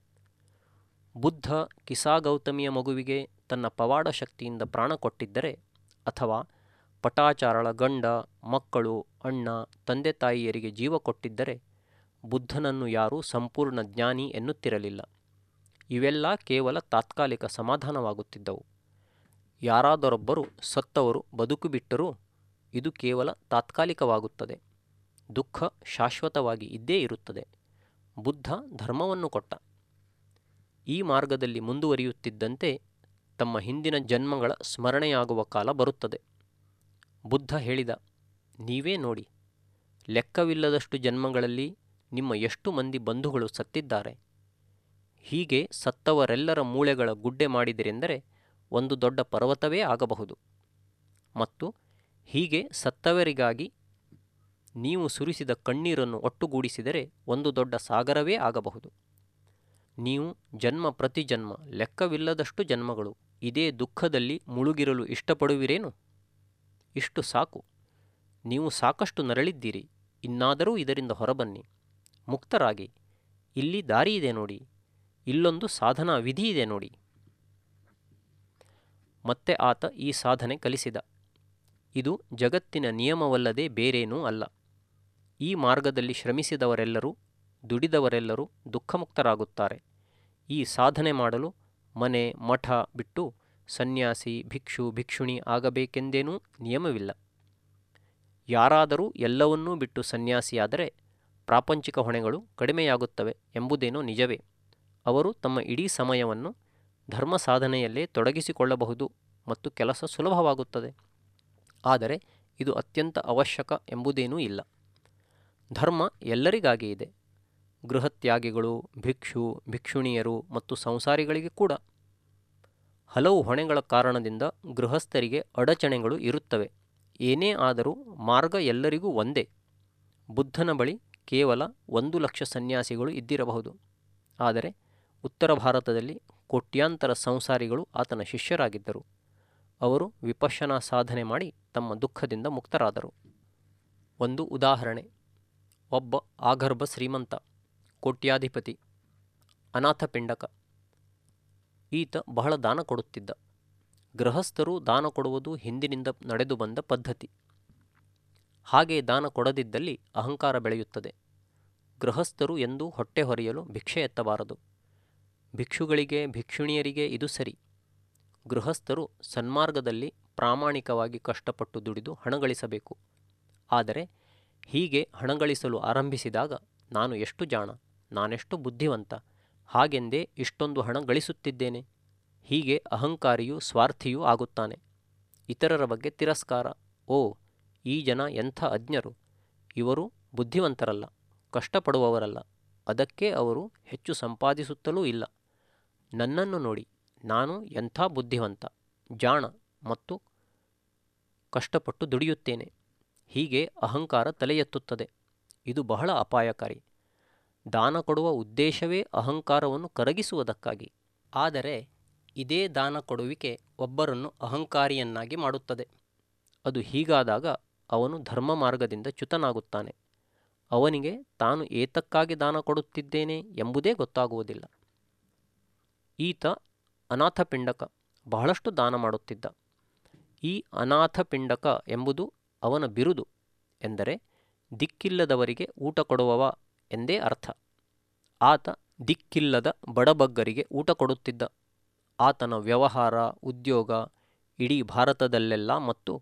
ಬುದ್ಧ ಕಿಸಾಗೌತಮಿಯ ಮಗುವಿಗೆ ತನ್ನ ಪವಾಡ ಶಕ್ತಿಯಿಂದ ಪ್ರಾಣ ಕೊಟ್ಟಿದ್ದರೆ, ಅಥವಾ ಪಟಾಚಾರಳ ಗಂಡ, ಮಕ್ಕಳು, ಅಣ್ಣ, ತಂದೆ ತಾಯಿಯರಿಗೆ ಜೀವ ಕೊಟ್ಟಿದ್ದರೆ ಬುದ್ಧನನ್ನು ಯಾರೂ ಸಂಪೂರ್ಣ ಜ್ಞಾನಿ ಎನ್ನುತ್ತಿರಲಿಲ್ಲ. ಇವೆಲ್ಲ ಕೇವಲ ತಾತ್ಕಾಲಿಕ ಸಮಾಧಾನವಾಗುತ್ತಿದ್ದವು. ಯಾರಾದರೊಬ್ಬರು ಸತ್ತವರು ಬದುಕು ಬಿಟ್ಟರೂ ಇದು ಕೇವಲ ತಾತ್ಕಾಲಿಕವಾಗುತ್ತದೆ. ದುಃಖ ಶಾಶ್ವತವಾಗಿ ಇದ್ದೇ ಇರುತ್ತದೆ. ಬುದ್ಧ ಧರ್ಮವನ್ನು ಕೊಟ್ಟ. ಈ ಮಾರ್ಗದಲ್ಲಿ ಮುಂದುವರಿಯುತ್ತಿದ್ದಂತೆ ತಮ್ಮ ಹಿಂದಿನ ಜನ್ಮಗಳ ಸ್ಮರಣೆಯಾಗುವ ಕಾಲ ಬರುತ್ತದೆ. ಬುದ್ಧ ಹೇಳಿದ, ನೀವೇ ನೋಡಿ, ಲೆಕ್ಕವಿಲ್ಲದಷ್ಟು ಜನ್ಮಗಳಲ್ಲಿ ನಿಮ್ಮ ಎಷ್ಟು ಮಂದಿ ಬಂಧುಗಳು ಸತ್ತಿದ್ದಾರೆ. ಹೀಗೆ ಸತ್ತವರೆಲ್ಲರ ಮೂಳೆಗಳ ಗುಡ್ಡೆ ಮಾಡಿದಿರೆಂದರೆ ಒಂದು ದೊಡ್ಡ ಪರ್ವತವೇ ಆಗಬಹುದು. ಮತ್ತು ಹೀಗೆ ಸತ್ತವರಿಗಾಗಿ ನೀವು ಸುರಿಸಿದ ಕಣ್ಣೀರನ್ನು ಒಟ್ಟುಗೂಡಿಸಿದರೆ ಒಂದು ದೊಡ್ಡ ಸಾಗರವೇ ಆಗಬಹುದು. ನೀವು ಜನ್ಮ ಪ್ರತಿ ಜನ್ಮ, ಲೆಕ್ಕವಿಲ್ಲದಷ್ಟು ಜನ್ಮಗಳು ಇದೇ ದುಃಖದಲ್ಲಿ ಮುಳುಗಿರಲು ಇಷ್ಟಪಡುವಿರೇನು? ಇಷ್ಟು ಸಾಕು. ನೀವು ಸಾಕಷ್ಟು ನರಳಿದ್ದೀರಿ. ಇನ್ನಾದರೂ ಇದರಿಂದ ಹೊರಬನ್ನಿ, ಮುಕ್ತರಾಗಿ. ಇಲ್ಲಿ ದಾರಿ ಇದೆ ನೋಡಿ, ಇಲ್ಲೊಂದು ಸಾಧನಾ ವಿಧಿ ಇದೆ ನೋಡಿ. ಮತ್ತೆ ಆತ ಈ ಸಾಧನೆ ಕಲಿಸಿದ. ಇದು ಜಗತ್ತಿನ ನಿಯಮವಲ್ಲದೆ ಬೇರೇನೂ ಅಲ್ಲ. ಈ ಮಾರ್ಗದಲ್ಲಿ ಶ್ರಮಿಸಿದವರೆಲ್ಲರೂ, ದುಡಿದವರೆಲ್ಲರೂ ದುಃಖಮುಕ್ತರಾಗುತ್ತಾರೆ. ಈ ಸಾಧನೆ ಮಾಡಲು ಮನೆ ಮಠ ಬಿಟ್ಟು ಸನ್ಯಾಸಿ, ಭಿಕ್ಷು, ಭಿಕ್ಷುಣಿ ಆಗಬೇಕೆಂದೇನೂ ನಿಯಮವಿಲ್ಲ. ಯಾರಾದರೂ ಎಲ್ಲವನ್ನೂ ಬಿಟ್ಟು ಸನ್ಯಾಸಿಯಾದರೆ ಪ್ರಾಪಂಚಿಕ ಹೊಣೆಗಳು ಕಡಿಮೆಯಾಗುತ್ತವೆ ಎಂಬುದೇನೋ ನಿಜವೇ. ಅವರು ತಮ್ಮ ಇಡೀ ಸಮಯವನ್ನು ಧರ್ಮ ಸಾಧನೆಯಲ್ಲೇ ತೊಡಗಿಸಿಕೊಳ್ಳಬಹುದು ಮತ್ತು ಕೆಲಸ ಸುಲಭವಾಗುತ್ತದೆ. ಆದರೆ ಇದು ಅತ್ಯಂತ ಅವಶ್ಯಕ ಎಂಬುದೇನೂ ಇಲ್ಲ. ಧರ್ಮ ಎಲ್ಲರಿಗಾಗಿ ಇದೆ. ಗೃಹತ್ಯಾಗಿಗಳು, ಭಿಕ್ಷು, ಭಿಕ್ಷುಣಿಯರು ಮತ್ತು ಸಂಸಾರಿಗಳಿಗೆ ಕೂಡ. ಹಲವು ಹೊಣೆಗಳ ಕಾರಣದಿಂದ ಗೃಹಸ್ಥರಿಗೆ ಅಡಚಣೆಗಳು ಇರುತ್ತವೆ. ಏನೇ ಆದರೂ ಮಾರ್ಗ ಎಲ್ಲರಿಗೂ ಒಂದೇ. ಬುದ್ಧನ ಬಳಿ ಕೇವಲ ಒಂದು ಲಕ್ಷ ಸನ್ಯಾಸಿಗಳು ಇದ್ದಿರಬಹುದು. ಆದರೆ ಉತ್ತರ ಭಾರತದಲ್ಲಿ ಕೋಟ್ಯಾಂತರ ಸಂಸಾರಿಗಳು ಆತನ ಶಿಷ್ಯರಾಗಿದ್ದರು. ಅವರು ವಿಪಶ್ಯನಾ ಸಾಧನೆ ಮಾಡಿ ತಮ್ಮ ದುಃಖದಿಂದ ಮುಕ್ತರಾದರು. ಒಂದು ಉದಾಹರಣೆ. ಒಬ್ಬ ಆಗರ್ಭ ಶ್ರೀಮಂತ, ಕೋಟ್ಯಾಧಿಪತಿ, ಅನಾಥಪಿಂಡಕ. ಈತ ಬಹಳ ದಾನ ಕೊಡುತ್ತಿದ್ದ. ಗೃಹಸ್ಥರು ದಾನ ಕೊಡುವುದು ಹಿಂದಿನಿಂದ ನಡೆದು ಬಂದ ಪದ್ಧತಿ. ಹಾಗೆ ದಾನ ಕೊಡದಿದ್ದಲ್ಲಿ ಅಹಂಕಾರ ಬೆಳೆಯುತ್ತದೆ. ಗೃಹಸ್ಥರು ಎಂದೂ ಹೊಟ್ಟೆ ಹೊರೆಯಲು ಭಿಕ್ಷೆ ಎತ್ತಬಾರದು. ಭಿಕ್ಷುಗಳಿಗೆ, ಭಿಕ್ಷುಣಿಯರಿಗೆ ಇದು ಸರಿ. ಗೃಹಸ್ಥರು ಸನ್ಮಾರ್ಗದಲ್ಲಿ ಪ್ರಾಮಾಣಿಕವಾಗಿ ಕಷ್ಟಪಟ್ಟು ದುಡಿದು ಹಣಗಳಿಸಬೇಕು. ಆದರೆ ಹೀಗೆ ಹಣಗಳಿಸಲು ಆರಂಭಿಸಿದಾಗ ನಾನು ಎಷ್ಟು ಜಾಣ, ನಾನೆಷ್ಟು ಬುದ್ಧಿವಂತ, ಹಾಗೆಂದೇ ಇಷ್ಟೊಂದು ಹಣ ಗಳಿಸುತ್ತಿದ್ದೇನೆ, ಹೀಗೆ ಅಹಂಕಾರಿಯೂ ಸ್ವಾರ್ಥಿಯೂ ಆಗುತ್ತಾನೆ. ಇತರರ ಬಗ್ಗೆ ತಿರಸ್ಕಾರ. ಓ, ಈ ಜನ ಎಂಥ ಅಜ್ಞರು, ಇವರು ಬುದ್ಧಿವಂತರಲ್ಲ, ಕಷ್ಟಪಡುವವರಲ್ಲ, ಅದಕ್ಕೆ ಅವರು ಹೆಚ್ಚು ಸಂಪಾದಿಸುತ್ತಲೂ ಇಲ್ಲ. ನನ್ನನ್ನು ನೋಡಿ, ನಾನು ಎಂಥ ಬುದ್ಧಿವಂತ, ಜಾಣ ಮತ್ತು ಕಷ್ಟಪಟ್ಟು ದುಡಿಯುತ್ತೇನೆ. ಹೀಗೆ ಅಹಂಕಾರ ತಲೆ ಎತ್ತುತ್ತದೆ. ಇದು ಬಹಳ ಅಪಾಯಕಾರಿ. ದಾನ ಕೊಡುವ ಉದ್ದೇಶವೇ ಅಹಂಕಾರವನ್ನು ಕರಗಿಸುವುದಕ್ಕಾಗಿ. ಆದರೆ ಇದೇ ದಾನ ಕೊಡುವಿಕೆ ಒಬ್ಬರನ್ನು ಅಹಂಕಾರಿಯನ್ನಾಗಿ ಮಾಡುತ್ತದೆ. ಅದು ಹೀಗಾದಾಗ ಅವನು ಧರ್ಮ ಮಾರ್ಗದಿಂದ ಚ್ಯುತನಾಗುತ್ತಾನೆ. ಅವನಿಗೆ ತಾನು ಏತಕ್ಕಾಗಿ ದಾನ ಕೊಡುತ್ತಿದ್ದೇನೆ ಎಂಬುದೇ ಗೊತ್ತಾಗುವುದಿಲ್ಲ. ಈತ ಅನಾಥಪಿಂಡಕ, ಬಹಳಷ್ಟು ದಾನ ಮಾಡುತ್ತಿದ್ದ. ಈ ಅನಾಥಪಿಂಡಕ ಎಂಬುದು ಅವನ ಬಿರುದು. ಎಂದರೆ ದಿಕ್ಕಿಲ್ಲದವರಿಗೆ ಊಟ ಕೊಡುವವ ಎಂದೇ ಅರ್ಥ. ಆತ ದಿಕ್ಕಿಲ್ಲದ ಬಡಬಗ್ಗರಿಗೆ ಊಟ ಕೊಡುತ್ತಿದ್ದ. ಆತನ ವ್ಯವಹಾರ, ಉದ್ಯೋಗ ಇಡೀ ಭಾರತದಲ್ಲೆಲ್ಲ ಮತ್ತು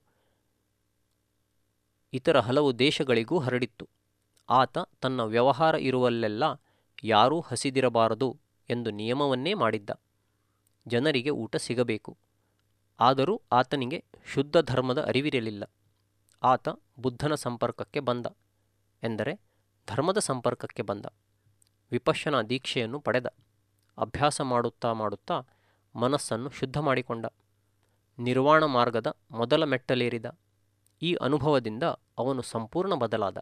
ಇತರ ಹಲವು ದೇಶಗಳಿಗೂ ಹರಡಿತ್ತು. ಆತ ತನ್ನ ವ್ಯವಹಾರ ಇರುವಲ್ಲೆಲ್ಲ ಯಾರೂ ಹಸಿದಿರಬಾರದು ಎಂದು ನಿಯಮವನ್ನೇ ಮಾಡಿದ್ದ. ಜನರಿಗೆ ಊಟ ಸಿಗಬೇಕು. ಆದರೂ ಆತನಿಗೆ ಶುದ್ಧ ಧರ್ಮದ ಅರಿವಿರಲಿಲ್ಲ. ಆತ ಬುದ್ಧನ ಸಂಪರ್ಕಕ್ಕೆ ಬಂದ, ಎಂದರೆ ಧರ್ಮದ ಸಂಪರ್ಕಕ್ಕೆ ಬಂದ. ವಿಪಶ್ಯನಾ ದೀಕ್ಷೆಯನ್ನು ಪಡೆದ. ಅಭ್ಯಾಸ ಮಾಡುತ್ತಾ ಮಾಡುತ್ತಾ ಮನಸ್ಸನ್ನು ಶುದ್ಧ ಮಾಡಿಕೊಂಡ. ನಿರ್ವಾಣ ಮಾರ್ಗದ ಮೊದಲ ಮೆಟ್ಟಲೇರಿದ. ಈ ಅನುಭವದಿಂದ ಅವನು ಸಂಪೂರ್ಣ ಬದಲಾದ.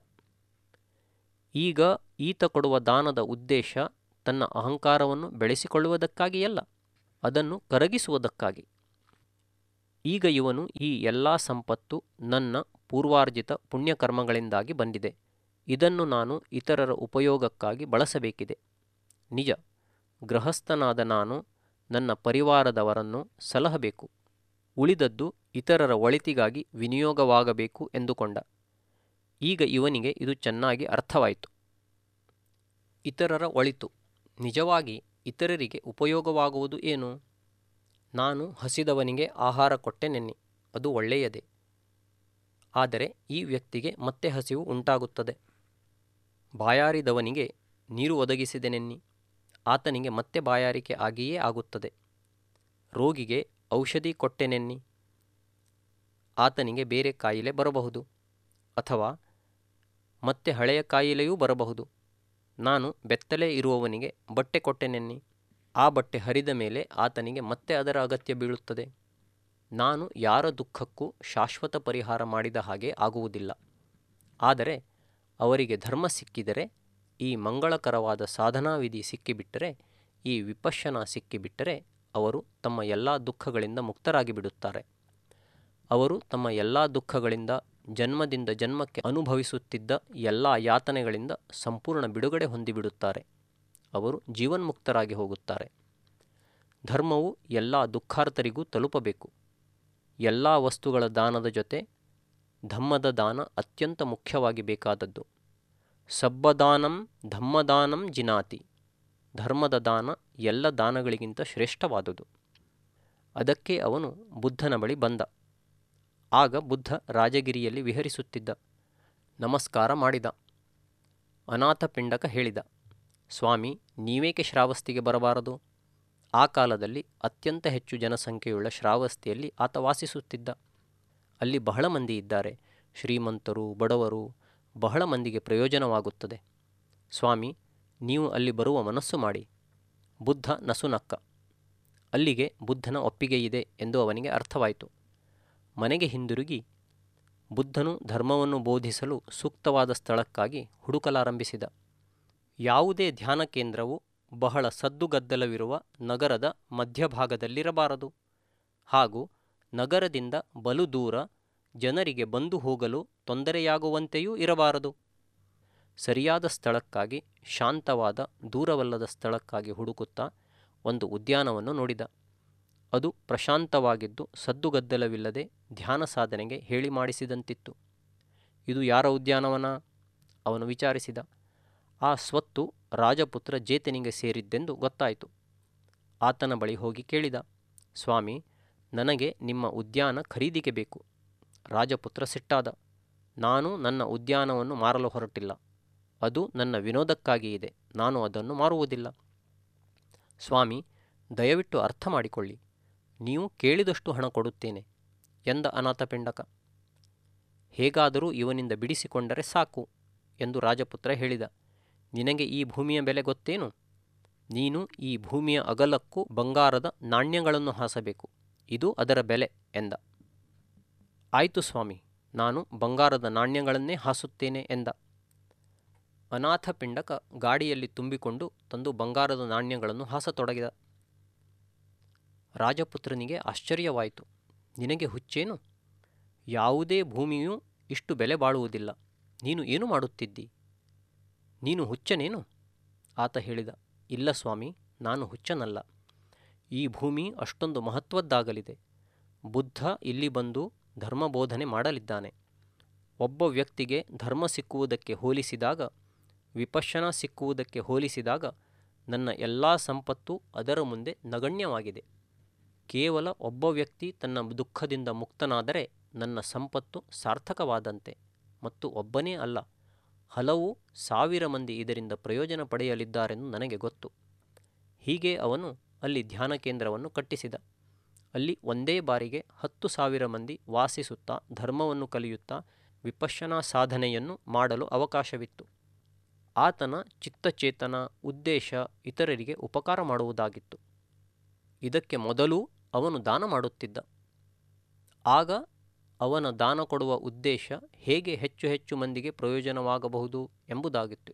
ಈಗ ಈತ ಕೊಡುವ ದಾನದ ಉದ್ದೇಶ ತನ್ನ ಅಹಂಕಾರವನ್ನು ಬೆಳೆಸಿಕೊಳ್ಳುವುದಕ್ಕಾಗಿಯಲ್ಲ, ಅದನ್ನು ಕರಗಿಸುವುದಕ್ಕಾಗಿ. ಈಗ ಇವನು ಈ ಎಲ್ಲ ಸಂಪತ್ತು ನನ್ನ ಪೂರ್ವಾರ್ಜಿತ ಪುಣ್ಯಕರ್ಮಗಳಿಂದಾಗಿ ಬಂದಿದೆ, ಇದನ್ನು ನಾನು ಇತರರ ಉಪಯೋಗಕ್ಕಾಗಿ ಬಳಸಬೇಕಿದೆ. ನಿಜ, ಗೃಹಸ್ಥನಾದ ನಾನು ನನ್ನ ಪರಿವಾರದವರನ್ನು ಸಲಹಬೇಕು, ಉಳಿದದ್ದು ಇತರರ ಒಳಿತಿಗಾಗಿ ವಿನಿಯೋಗವಾಗಬೇಕು ಎಂದುಕೊಂಡ. ಈಗ ಇವನಿಗೆ ಇದು ಚೆನ್ನಾಗಿ ಅರ್ಥವಾಯಿತು. ಇತರರ ಒಳಿತು, ನಿಜವಾಗಿ ಇತರರಿಗೆ ಉಪಯೋಗವಾಗುವುದು ಏನು? ನಾನು ಹಸಿದವನಿಗೆ ಆಹಾರ ಕೊಟ್ಟೆನೆನ್ನಿ, ಅದು ಒಳ್ಳೆಯದೇ. ಆದರೆ ಈ ವ್ಯಕ್ತಿಗೆ ಮತ್ತೆ ಹಸಿವು ಉಂಟಾಗುತ್ತದೆ. ಬಾಯಾರಿದವನಿಗೆ ನೀರು ಒದಗಿಸಿದೆನೆನ್ನಿ, ಆತನಿಗೆ ಮತ್ತೆ ಬಾಯಾರಿಕೆ ಆಗಿಯೇ ಆಗುತ್ತದೆ. ರೋಗಿಗೆ ಔಷಧಿ ಕೊಟ್ಟೆನೆನ್ನಿ, ಆತನಿಗೆ ಬೇರೆ ಕಾಯಿಲೆ ಬರಬಹುದು, ಅಥವಾ ಮತ್ತೆ ಹಳೆಯ ಕಾಯಿಲೆಯೂ ಬರಬಹುದು. ನಾನು ಬೆತ್ತಲೆ ಇರುವವನಿಗೆ ಬಟ್ಟೆ ಕೊಟ್ಟೆನೆನ್ನಿ, ಆ ಬಟ್ಟೆ ಹರಿದ ಮೇಲೆ ಆತನಿಗೆ ಮತ್ತೆ ಅದರ ಅಗತ್ಯ ಬೀಳುತ್ತದೆ. ನಾನು ಯಾರ ದುಃಖಕ್ಕೂ ಶಾಶ್ವತ ಪರಿಹಾರ ಮಾಡಿದ ಹಾಗೆ ಆಗುವುದಿಲ್ಲ. ಆದರೆ ಅವರಿಗೆ ಧರ್ಮ ಸಿಕ್ಕಿದರೆ, ಈ ಮಂಗಳಕರವಾದ ಸಾಧನಾ ವಿಧಿ ಸಿಕ್ಕಿಬಿಟ್ಟರೆ, ಈ ವಿಪಶ್ಯನಾ ಸಿಕ್ಕಿಬಿಟ್ಟರೆ, ಅವರು ತಮ್ಮ ಎಲ್ಲ ದುಃಖಗಳಿಂದ ಮುಕ್ತರಾಗಿ ಬಿಡುತ್ತಾರೆ. ಅವರು ತಮ್ಮ ಎಲ್ಲ ದುಃಖಗಳಿಂದ, ಜನ್ಮದಿಂದ ಜನ್ಮಕ್ಕೆ ಅನುಭವಿಸುತ್ತಿದ್ದ ಎಲ್ಲ ಯಾತನೆಗಳಿಂದ ಸಂಪೂರ್ಣ ಬಿಡುಗಡೆ ಹೊಂದಿಬಿಡುತ್ತಾರೆ. ಅವರು ಜೀವನ್ಮುಕ್ತರಾಗಿ ಹೋಗುತ್ತಾರೆ. ಧರ್ಮವು ಎಲ್ಲ ದುಃಖಾರ್ತರಿಗೂ ತಲುಪಬೇಕು. ಎಲ್ಲ ವಸ್ತುಗಳ ದಾನದ ಜೊತೆ ಧಮ್ಮದ ದಾನ ಅತ್ಯಂತ ಮುಖ್ಯವಾಗಿ ಬೇಕಾದದ್ದು. ಸಬ್ಬದಾನಂ ಧಮ್ಮದಾನಂ ಜಿನಾತಿ. ಧರ್ಮದ ದಾನ ಎಲ್ಲ ದಾನಗಳಿಗಿಂತ ಶ್ರೇಷ್ಠವಾದುದು. ಅದಕ್ಕೆ ಅವನು ಬುದ್ಧನ ಬಳಿ ಬಂದ. ಆಗ ಬುದ್ಧ ರಾಜಗಿರಿಯಲ್ಲಿ ವಿಹರಿಸುತ್ತಿದ್ದ. ನಮಸ್ಕಾರ ಮಾಡಿದ. ಅನಾಥಪಿಂಡಕ ಹೇಳಿದ, ಸ್ವಾಮಿ, ನೀವೇಕೆ ಶ್ರಾವಸ್ತಿಗೆ ಬರಬಾರದು? ಆ ಕಾಲದಲ್ಲಿ ಅತ್ಯಂತ ಹೆಚ್ಚು ಜನಸಂಖ್ಯೆಯುಳ್ಳ ಶ್ರಾವಸ್ತಿಯಲ್ಲಿ ಆತ ವಾಸಿಸುತ್ತಿದ್ದ. ಅಲ್ಲಿ ಬಹಳ ಮಂದಿ ಇದ್ದಾರೆ, ಶ್ರೀಮಂತರು, ಬಡವರು, ಬಹಳ ಮಂದಿಗೆ ಪ್ರಯೋಜನವಾಗುತ್ತದೆ. ಸ್ವಾಮಿ, ನೀವು ಅಲ್ಲಿ ಬರುವ ಮನಸ್ಸು ಮಾಡಿ. ಬುದ್ಧ ನಸುನಕ್ಕ. ಅಲ್ಲಿಗೆ ಬುದ್ಧನ ಒಪ್ಪಿಗೆಯಿದೆ ಎಂದು ಅವನಿಗೆ ಅರ್ಥವಾಯಿತು. ಮನೆಗೆ ಹಿಂದಿರುಗಿ ಬುದ್ಧನು ಧರ್ಮವನ್ನು ಬೋಧಿಸಲು ಸೂಕ್ತವಾದ ಸ್ಥಳಕ್ಕಾಗಿ ಹುಡುಕಲಾರಂಭಿಸಿದ. ಯಾವುದೇ ಧ್ಯಾನ ಕೇಂದ್ರವು ಬಹಳ ಸದ್ದುಗದ್ದಲವಿರುವ ನಗರದ ಮಧ್ಯಭಾಗದಲ್ಲಿರಬಾರದು, ಹಾಗೂ ನಗರದಿಂದ ಬಲು ದೂರ, ಜನರಿಗೆ ಬಂದು ಹೋಗಲು ತೊಂದರೆಯಾಗುವಂತೆಯೂ ಇರಬಾರದು. ಸರಿಯಾದ ಸ್ಥಳಕ್ಕಾಗಿ, ಶಾಂತವಾದ ದೂರವಲ್ಲದ ಸ್ಥಳಕ್ಕಾಗಿ ಹುಡುಕುತ್ತಾ ಒಂದು ಉದ್ಯಾನವನ್ನು ನೋಡಿದ. ಅದು ಪ್ರಶಾಂತವಾಗಿದ್ದು ಸದ್ದುಗದ್ದಲವಿಲ್ಲದೆ ಧ್ಯಾನ ಸಾಧನೆಗೆ ಹೇಳಿ ಮಾಡಿಸಿದಂತಿತ್ತು. ಇದು ಯಾರ ಉದ್ಯಾನವನ? ಅವನು ವಿಚಾರಿಸಿದ. ಆ ಸ್ವತ್ತು ರಾಜಪುತ್ರ ಜೇತನಿಗೆ ಸೇರಿದ್ದೆಂದು ಗೊತ್ತಾಯಿತು. ಆತನ ಬಳಿ ಹೋಗಿ ಕೇಳಿದ, ಸ್ವಾಮಿ, ನನಗೆ ನಿಮ್ಮ ಉದ್ಯಾನ ಖರೀದಿಗೆ ಬೇಕು. ರಾಜಪುತ್ರ ಸಿಟ್ಟಾದ. ನಾನು ನನ್ನ ಉದ್ಯಾನವನ್ನು ಮಾರಲು ಹೊರಟಿಲ್ಲ. ಅದು ನನ್ನ ವಿನೋದಕ್ಕಾಗಿ ಇದೆ. ನಾನು ಅದನ್ನು ಮಾರುವುದಿಲ್ಲ. ಸ್ವಾಮಿ, ದಯವಿಟ್ಟು ಅರ್ಥ ಮಾಡಿಕೊಳ್ಳಿ. ನೀವು ಕೇಳಿದಷ್ಟು ಹಣ ಕೊಡುತ್ತೇನೆ ಎಂದ ಅನಾಥಪಿಂಡಕ. ಹೇಗಾದರೂ ಇವನಿಂದ ಬಿಡಿಸಿಕೊಂಡರೆ ಸಾಕು ಎಂದು ರಾಜಪುತ್ರ ಹೇಳಿದ. ನಿನಗೆ ಈ ಭೂಮಿಯ ಬೆಲೆ ಗೊತ್ತೇನು? ನೀನು ಈ ಭೂಮಿಯ ಅಗಲಕ್ಕೂ ಬಂಗಾರದ ನಾಣ್ಯಗಳನ್ನು ಹಾಸಬೇಕು. ಇದು ಅದರ ಬೆಲೆ ಎಂದ. ಆಯಿತು ಸ್ವಾಮಿ, ನಾನು ಬಂಗಾರದ ನಾಣ್ಯಗಳನ್ನೇ ಹಾಸುತ್ತೇನೆ ಎಂದ. ಅನಾಥಪಿಂಡಕ ಗಾಡಿಯಲ್ಲಿ ತುಂಬಿಕೊಂಡು ತಂದು ಬಂಗಾರದ ನಾಣ್ಯಗಳನ್ನು ಹಾಸತೊಡಗಿದ. ರಾಜಪುತ್ರನಿಗೆ ಆಶ್ಚರ್ಯವಾಯಿತು. ನಿನಗೆ ಹುಚ್ಚೇನು? ಯಾವುದೇ ಭೂಮಿಯೂ ಇಷ್ಟು ಬೆಲೆ ಬಾಳುವುದಿಲ್ಲ. ನೀನು ಏನು ಮಾಡುತ್ತಿದ್ದಿ? ನೀನು ಹುಚ್ಚನೇನು? ಆತ ಹೇಳಿದ. ಇಲ್ಲ ಸ್ವಾಮಿ, ನಾನು ಹುಚ್ಚನಲ್ಲ. ಈ ಭೂಮಿ ಅಷ್ಟೊಂದು ಮಹತ್ವದ್ದಾಗಲಿದೆ. ಬುದ್ಧ ಇಲ್ಲಿ ಬಂದು ಧರ್ಮಬೋಧನೆ ಮಾಡಲಿದ್ದಾನೆ. ಒಬ್ಬ ವ್ಯಕ್ತಿಗೆ ಧರ್ಮ ಸಿಕ್ಕುವುದಕ್ಕೆ ಹೋಲಿಸಿದಾಗ, ವಿಪಶ್ಯನ ಸಿಕ್ಕುವುದಕ್ಕೆ ಹೋಲಿಸಿದಾಗ ನನ್ನ ಎಲ್ಲ ಸಂಪತ್ತು ಅದರ ಮುಂದೆ ನಗಣ್ಯವಾಗಿದೆ. ಕೇವಲ ಒಬ್ಬ ವ್ಯಕ್ತಿ ತನ್ನ ದುಃಖದಿಂದ ಮುಕ್ತನಾದರೆ ನನ್ನ ಸಂಪತ್ತು ಸಾರ್ಥಕವಾದಂತೆ. ಮತ್ತು ಒಬ್ಬನೇ ಅಲ್ಲ, ಹಲವು ಸಾವಿರ ಮಂದಿ ಇದರಿಂದ ಪ್ರಯೋಜನ ಪಡೆಯಲಿದ್ದಾರೆಂದು ನನಗೆ ಗೊತ್ತು. ಹೀಗೆ ಅವನು ಅಲ್ಲಿ ಧ್ಯಾನ ಕೇಂದ್ರವನ್ನು ಕಟ್ಟಿಸಿದ. ಅಲ್ಲಿ ಒಂದೇ ಬಾರಿಗೆ ಹತ್ತು ಸಾವಿರ ಮಂದಿ ವಾಸಿಸುತ್ತಾ ಧರ್ಮವನ್ನು ಕಲಿಯುತ್ತಾ ವಿಪಶ್ಯನಾ ಸಾಧನೆಯನ್ನು ಮಾಡಲು ಅವಕಾಶವಿತ್ತು. ಆತನ ಚಿತ್ತಚೇತನ ಉದ್ದೇಶ ಇತರರಿಗೆ ಉಪಕಾರ ಮಾಡುವುದಾಗಿತ್ತು. ಇದಕ್ಕೆ ಮೊದಲೂ ಅವನು ದಾನ ಮಾಡುತ್ತಿದ್ದ. ಆಗ ಅವನ ದಾನ ಕೊಡುವ ಉದ್ದೇಶ ಹೇಗೆ ಹೆಚ್ಚು ಹೆಚ್ಚು ಮಂದಿಗೆ ಪ್ರಯೋಜನವಾಗಬಹುದು ಎಂಬುದಾಗಿತ್ತು.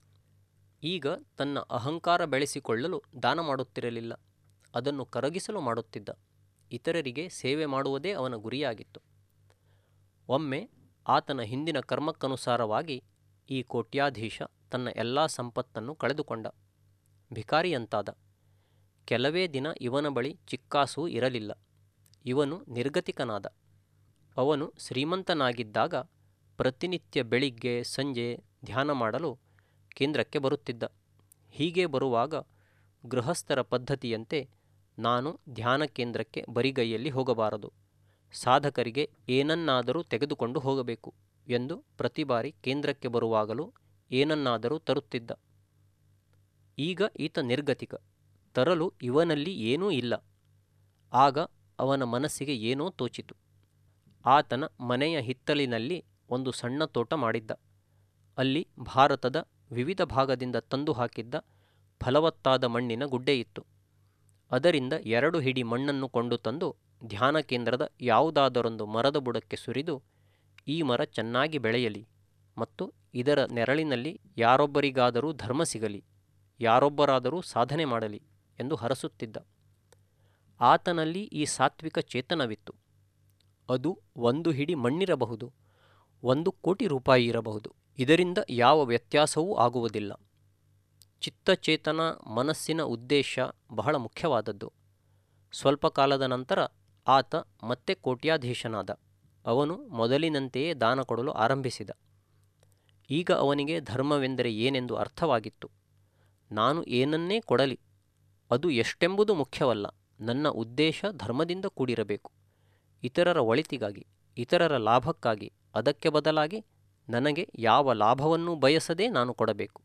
ಈಗ ತನ್ನ ಅಹಂಕಾರ ಬೆಳೆಸಿಕೊಳ್ಳಲು ದಾನ ಮಾಡುತ್ತಿರಲಿಲ್ಲ, ಅದನ್ನು ಕರಗಿಸಲು ಮಾಡುತ್ತಿದ್ದ. ಇತರರಿಗೆ ಸೇವೆ ಮಾಡುವುದೇ ಅವನ ಗುರಿಯಾಗಿತ್ತು. ಒಮ್ಮೆ ಆತನ ಹಿಂದಿನ ಕರ್ಮಕ್ಕನುಸಾರವಾಗಿ ಈ ಕೋಟ್ಯಾಧೀಶ ತನ್ನ ಎಲ್ಲ ಸಂಪತ್ತನ್ನು ಕಳೆದುಕೊಂಡ. ಭಿಕಾರಿಯಂತಾದ. ಕೆಲವೇ ದಿನ ಇವನ ಬಳಿ ಚಿಕ್ಕಾಸೂ ಇರಲಿಲ್ಲ. ಇವನು ನಿರ್ಗತಿಕನಾದ. ಅವನು ಶ್ರೀಮಂತನಾಗಿದ್ದಾಗ ಪ್ರತಿನಿತ್ಯ ಬೆಳಿಗ್ಗೆ ಸಂಜೆ ಧ್ಯಾನ ಮಾಡಲು ಕೇಂದ್ರಕ್ಕೆ ಬರುತ್ತಿದ್ದ. ಹೀಗೆ ಬರುವಾಗ ಗೃಹಸ್ಥರ ಪದ್ಧತಿಯಂತೆ ನಾನು ಧ್ಯಾನ ಕೇಂದ್ರಕ್ಕೆ ಬರಿಗೈಯಲ್ಲಿ ಹೋಗಬಾರದು, ಸಾಧಕರಿಗೆ ಏನನ್ನಾದರೂ ತೆಗೆದುಕೊಂಡು ಹೋಗಬೇಕು ಎಂದು ಪ್ರತಿ ಬಾರಿ ಕೇಂದ್ರಕ್ಕೆ ಬರುವಾಗಲೂ ಏನನ್ನಾದರೂ ತರುತ್ತಿದ್ದ. ಈಗ ಈತ ನಿರ್ಗತಿಕ. ತರಲು ಇವನಲ್ಲಿ ಏನೂ ಇಲ್ಲ. ಆಗ ಅವನ ಮನಸ್ಸಿಗೆ ಏನೋ ತೋಚಿತು. ಆತನ ಮನೆಯ ಹಿತ್ತಲಿನಲ್ಲಿ ಒಂದು ಸಣ್ಣ ತೋಟ ಮಾಡಿದ್ದ. ಅಲ್ಲಿ ಭಾರತದ ವಿವಿಧ ಭಾಗದಿಂದ ತಂದು ಹಾಕಿದ್ದ ಫಲವತ್ತಾದ ಮಣ್ಣಿನ ಗುಡ್ಡೆಯಿತ್ತು. ಅದರಿಂದ ಎರಡು ಹಿಡಿ ಮಣ್ಣನ್ನು ಕೊಂಡು ತಂದು ಧ್ಯಾನ ಕೇಂದ್ರದ ಯಾವುದಾದರೊಂದು ಮರದ ಬುಡಕ್ಕೆ ಸುರಿದು, ಈ ಮರ ಚೆನ್ನಾಗಿ ಬೆಳೆಯಲಿ ಮತ್ತು ಇದರ ನೆರಳಿನಲ್ಲಿ ಯಾರೊಬ್ಬರಿಗಾದರೂ ಧರ್ಮ ಸಿಗಲಿ, ಯಾರೊಬ್ಬರಾದರೂ ಸಾಧನೆ ಮಾಡಲಿ ಎಂದು ಹರಸುತ್ತಿದ್ದ. ಆತನಲ್ಲಿ ಈ ಸಾತ್ವಿಕ ಚೇತನವಿತ್ತು. ಅದು ಒಂದು ಹಿಡಿ ಮಣ್ಣಿರಬಹುದು, ಒಂದು ಕೋಟಿ ರೂಪಾಯಿ ಇರಬಹುದು. ಇದರಿಂದ ಯಾವ ವ್ಯತ್ಯಾಸವೂ ಆಗುವುದಿಲ್ಲ. ಚಿತ್ತಚೇತನ ಮನಸ್ಸಿನ ಉದ್ದೇಶ ಬಹಳ ಮುಖ್ಯವಾದದ್ದು. ಸ್ವಲ್ಪ ಕಾಲದ ನಂತರ ಆತ ಮತ್ತೆ ಕೋಟ್ಯಾಧೀಶನಾದ. ಅವನು ಮೊದಲಿನಂತೆಯೇ ದಾನ ಕೊಡಲು ಆರಂಭಿಸಿದ. ಈಗ ಅವನಿಗೆ ಧರ್ಮವೆಂದರೆ ಏನೆಂದು ಅರ್ಥವಾಗಿತ್ತು. ನಾನು ಏನನ್ನೇ ಕೊಡಲಿ, ಅದು ಎಷ್ಟೆಂಬುದು ಮುಖ್ಯವಲ್ಲ. ನನ್ನ ಉದ್ದೇಶ ಧರ್ಮದಿಂದ ಕೂಡಿರಬೇಕು, ಇತರರ ಒಳಿತಿಗಾಗಿ, ಇತರರ ಲಾಭಕ್ಕಾಗಿ. ಅದಕ್ಕೆ ಬದಲಾಗಿ ನನಗೆ ಯಾವ ಲಾಭವನ್ನೂ ಬಯಸದೇ ನಾನು ಕೊಡಬೇಕು.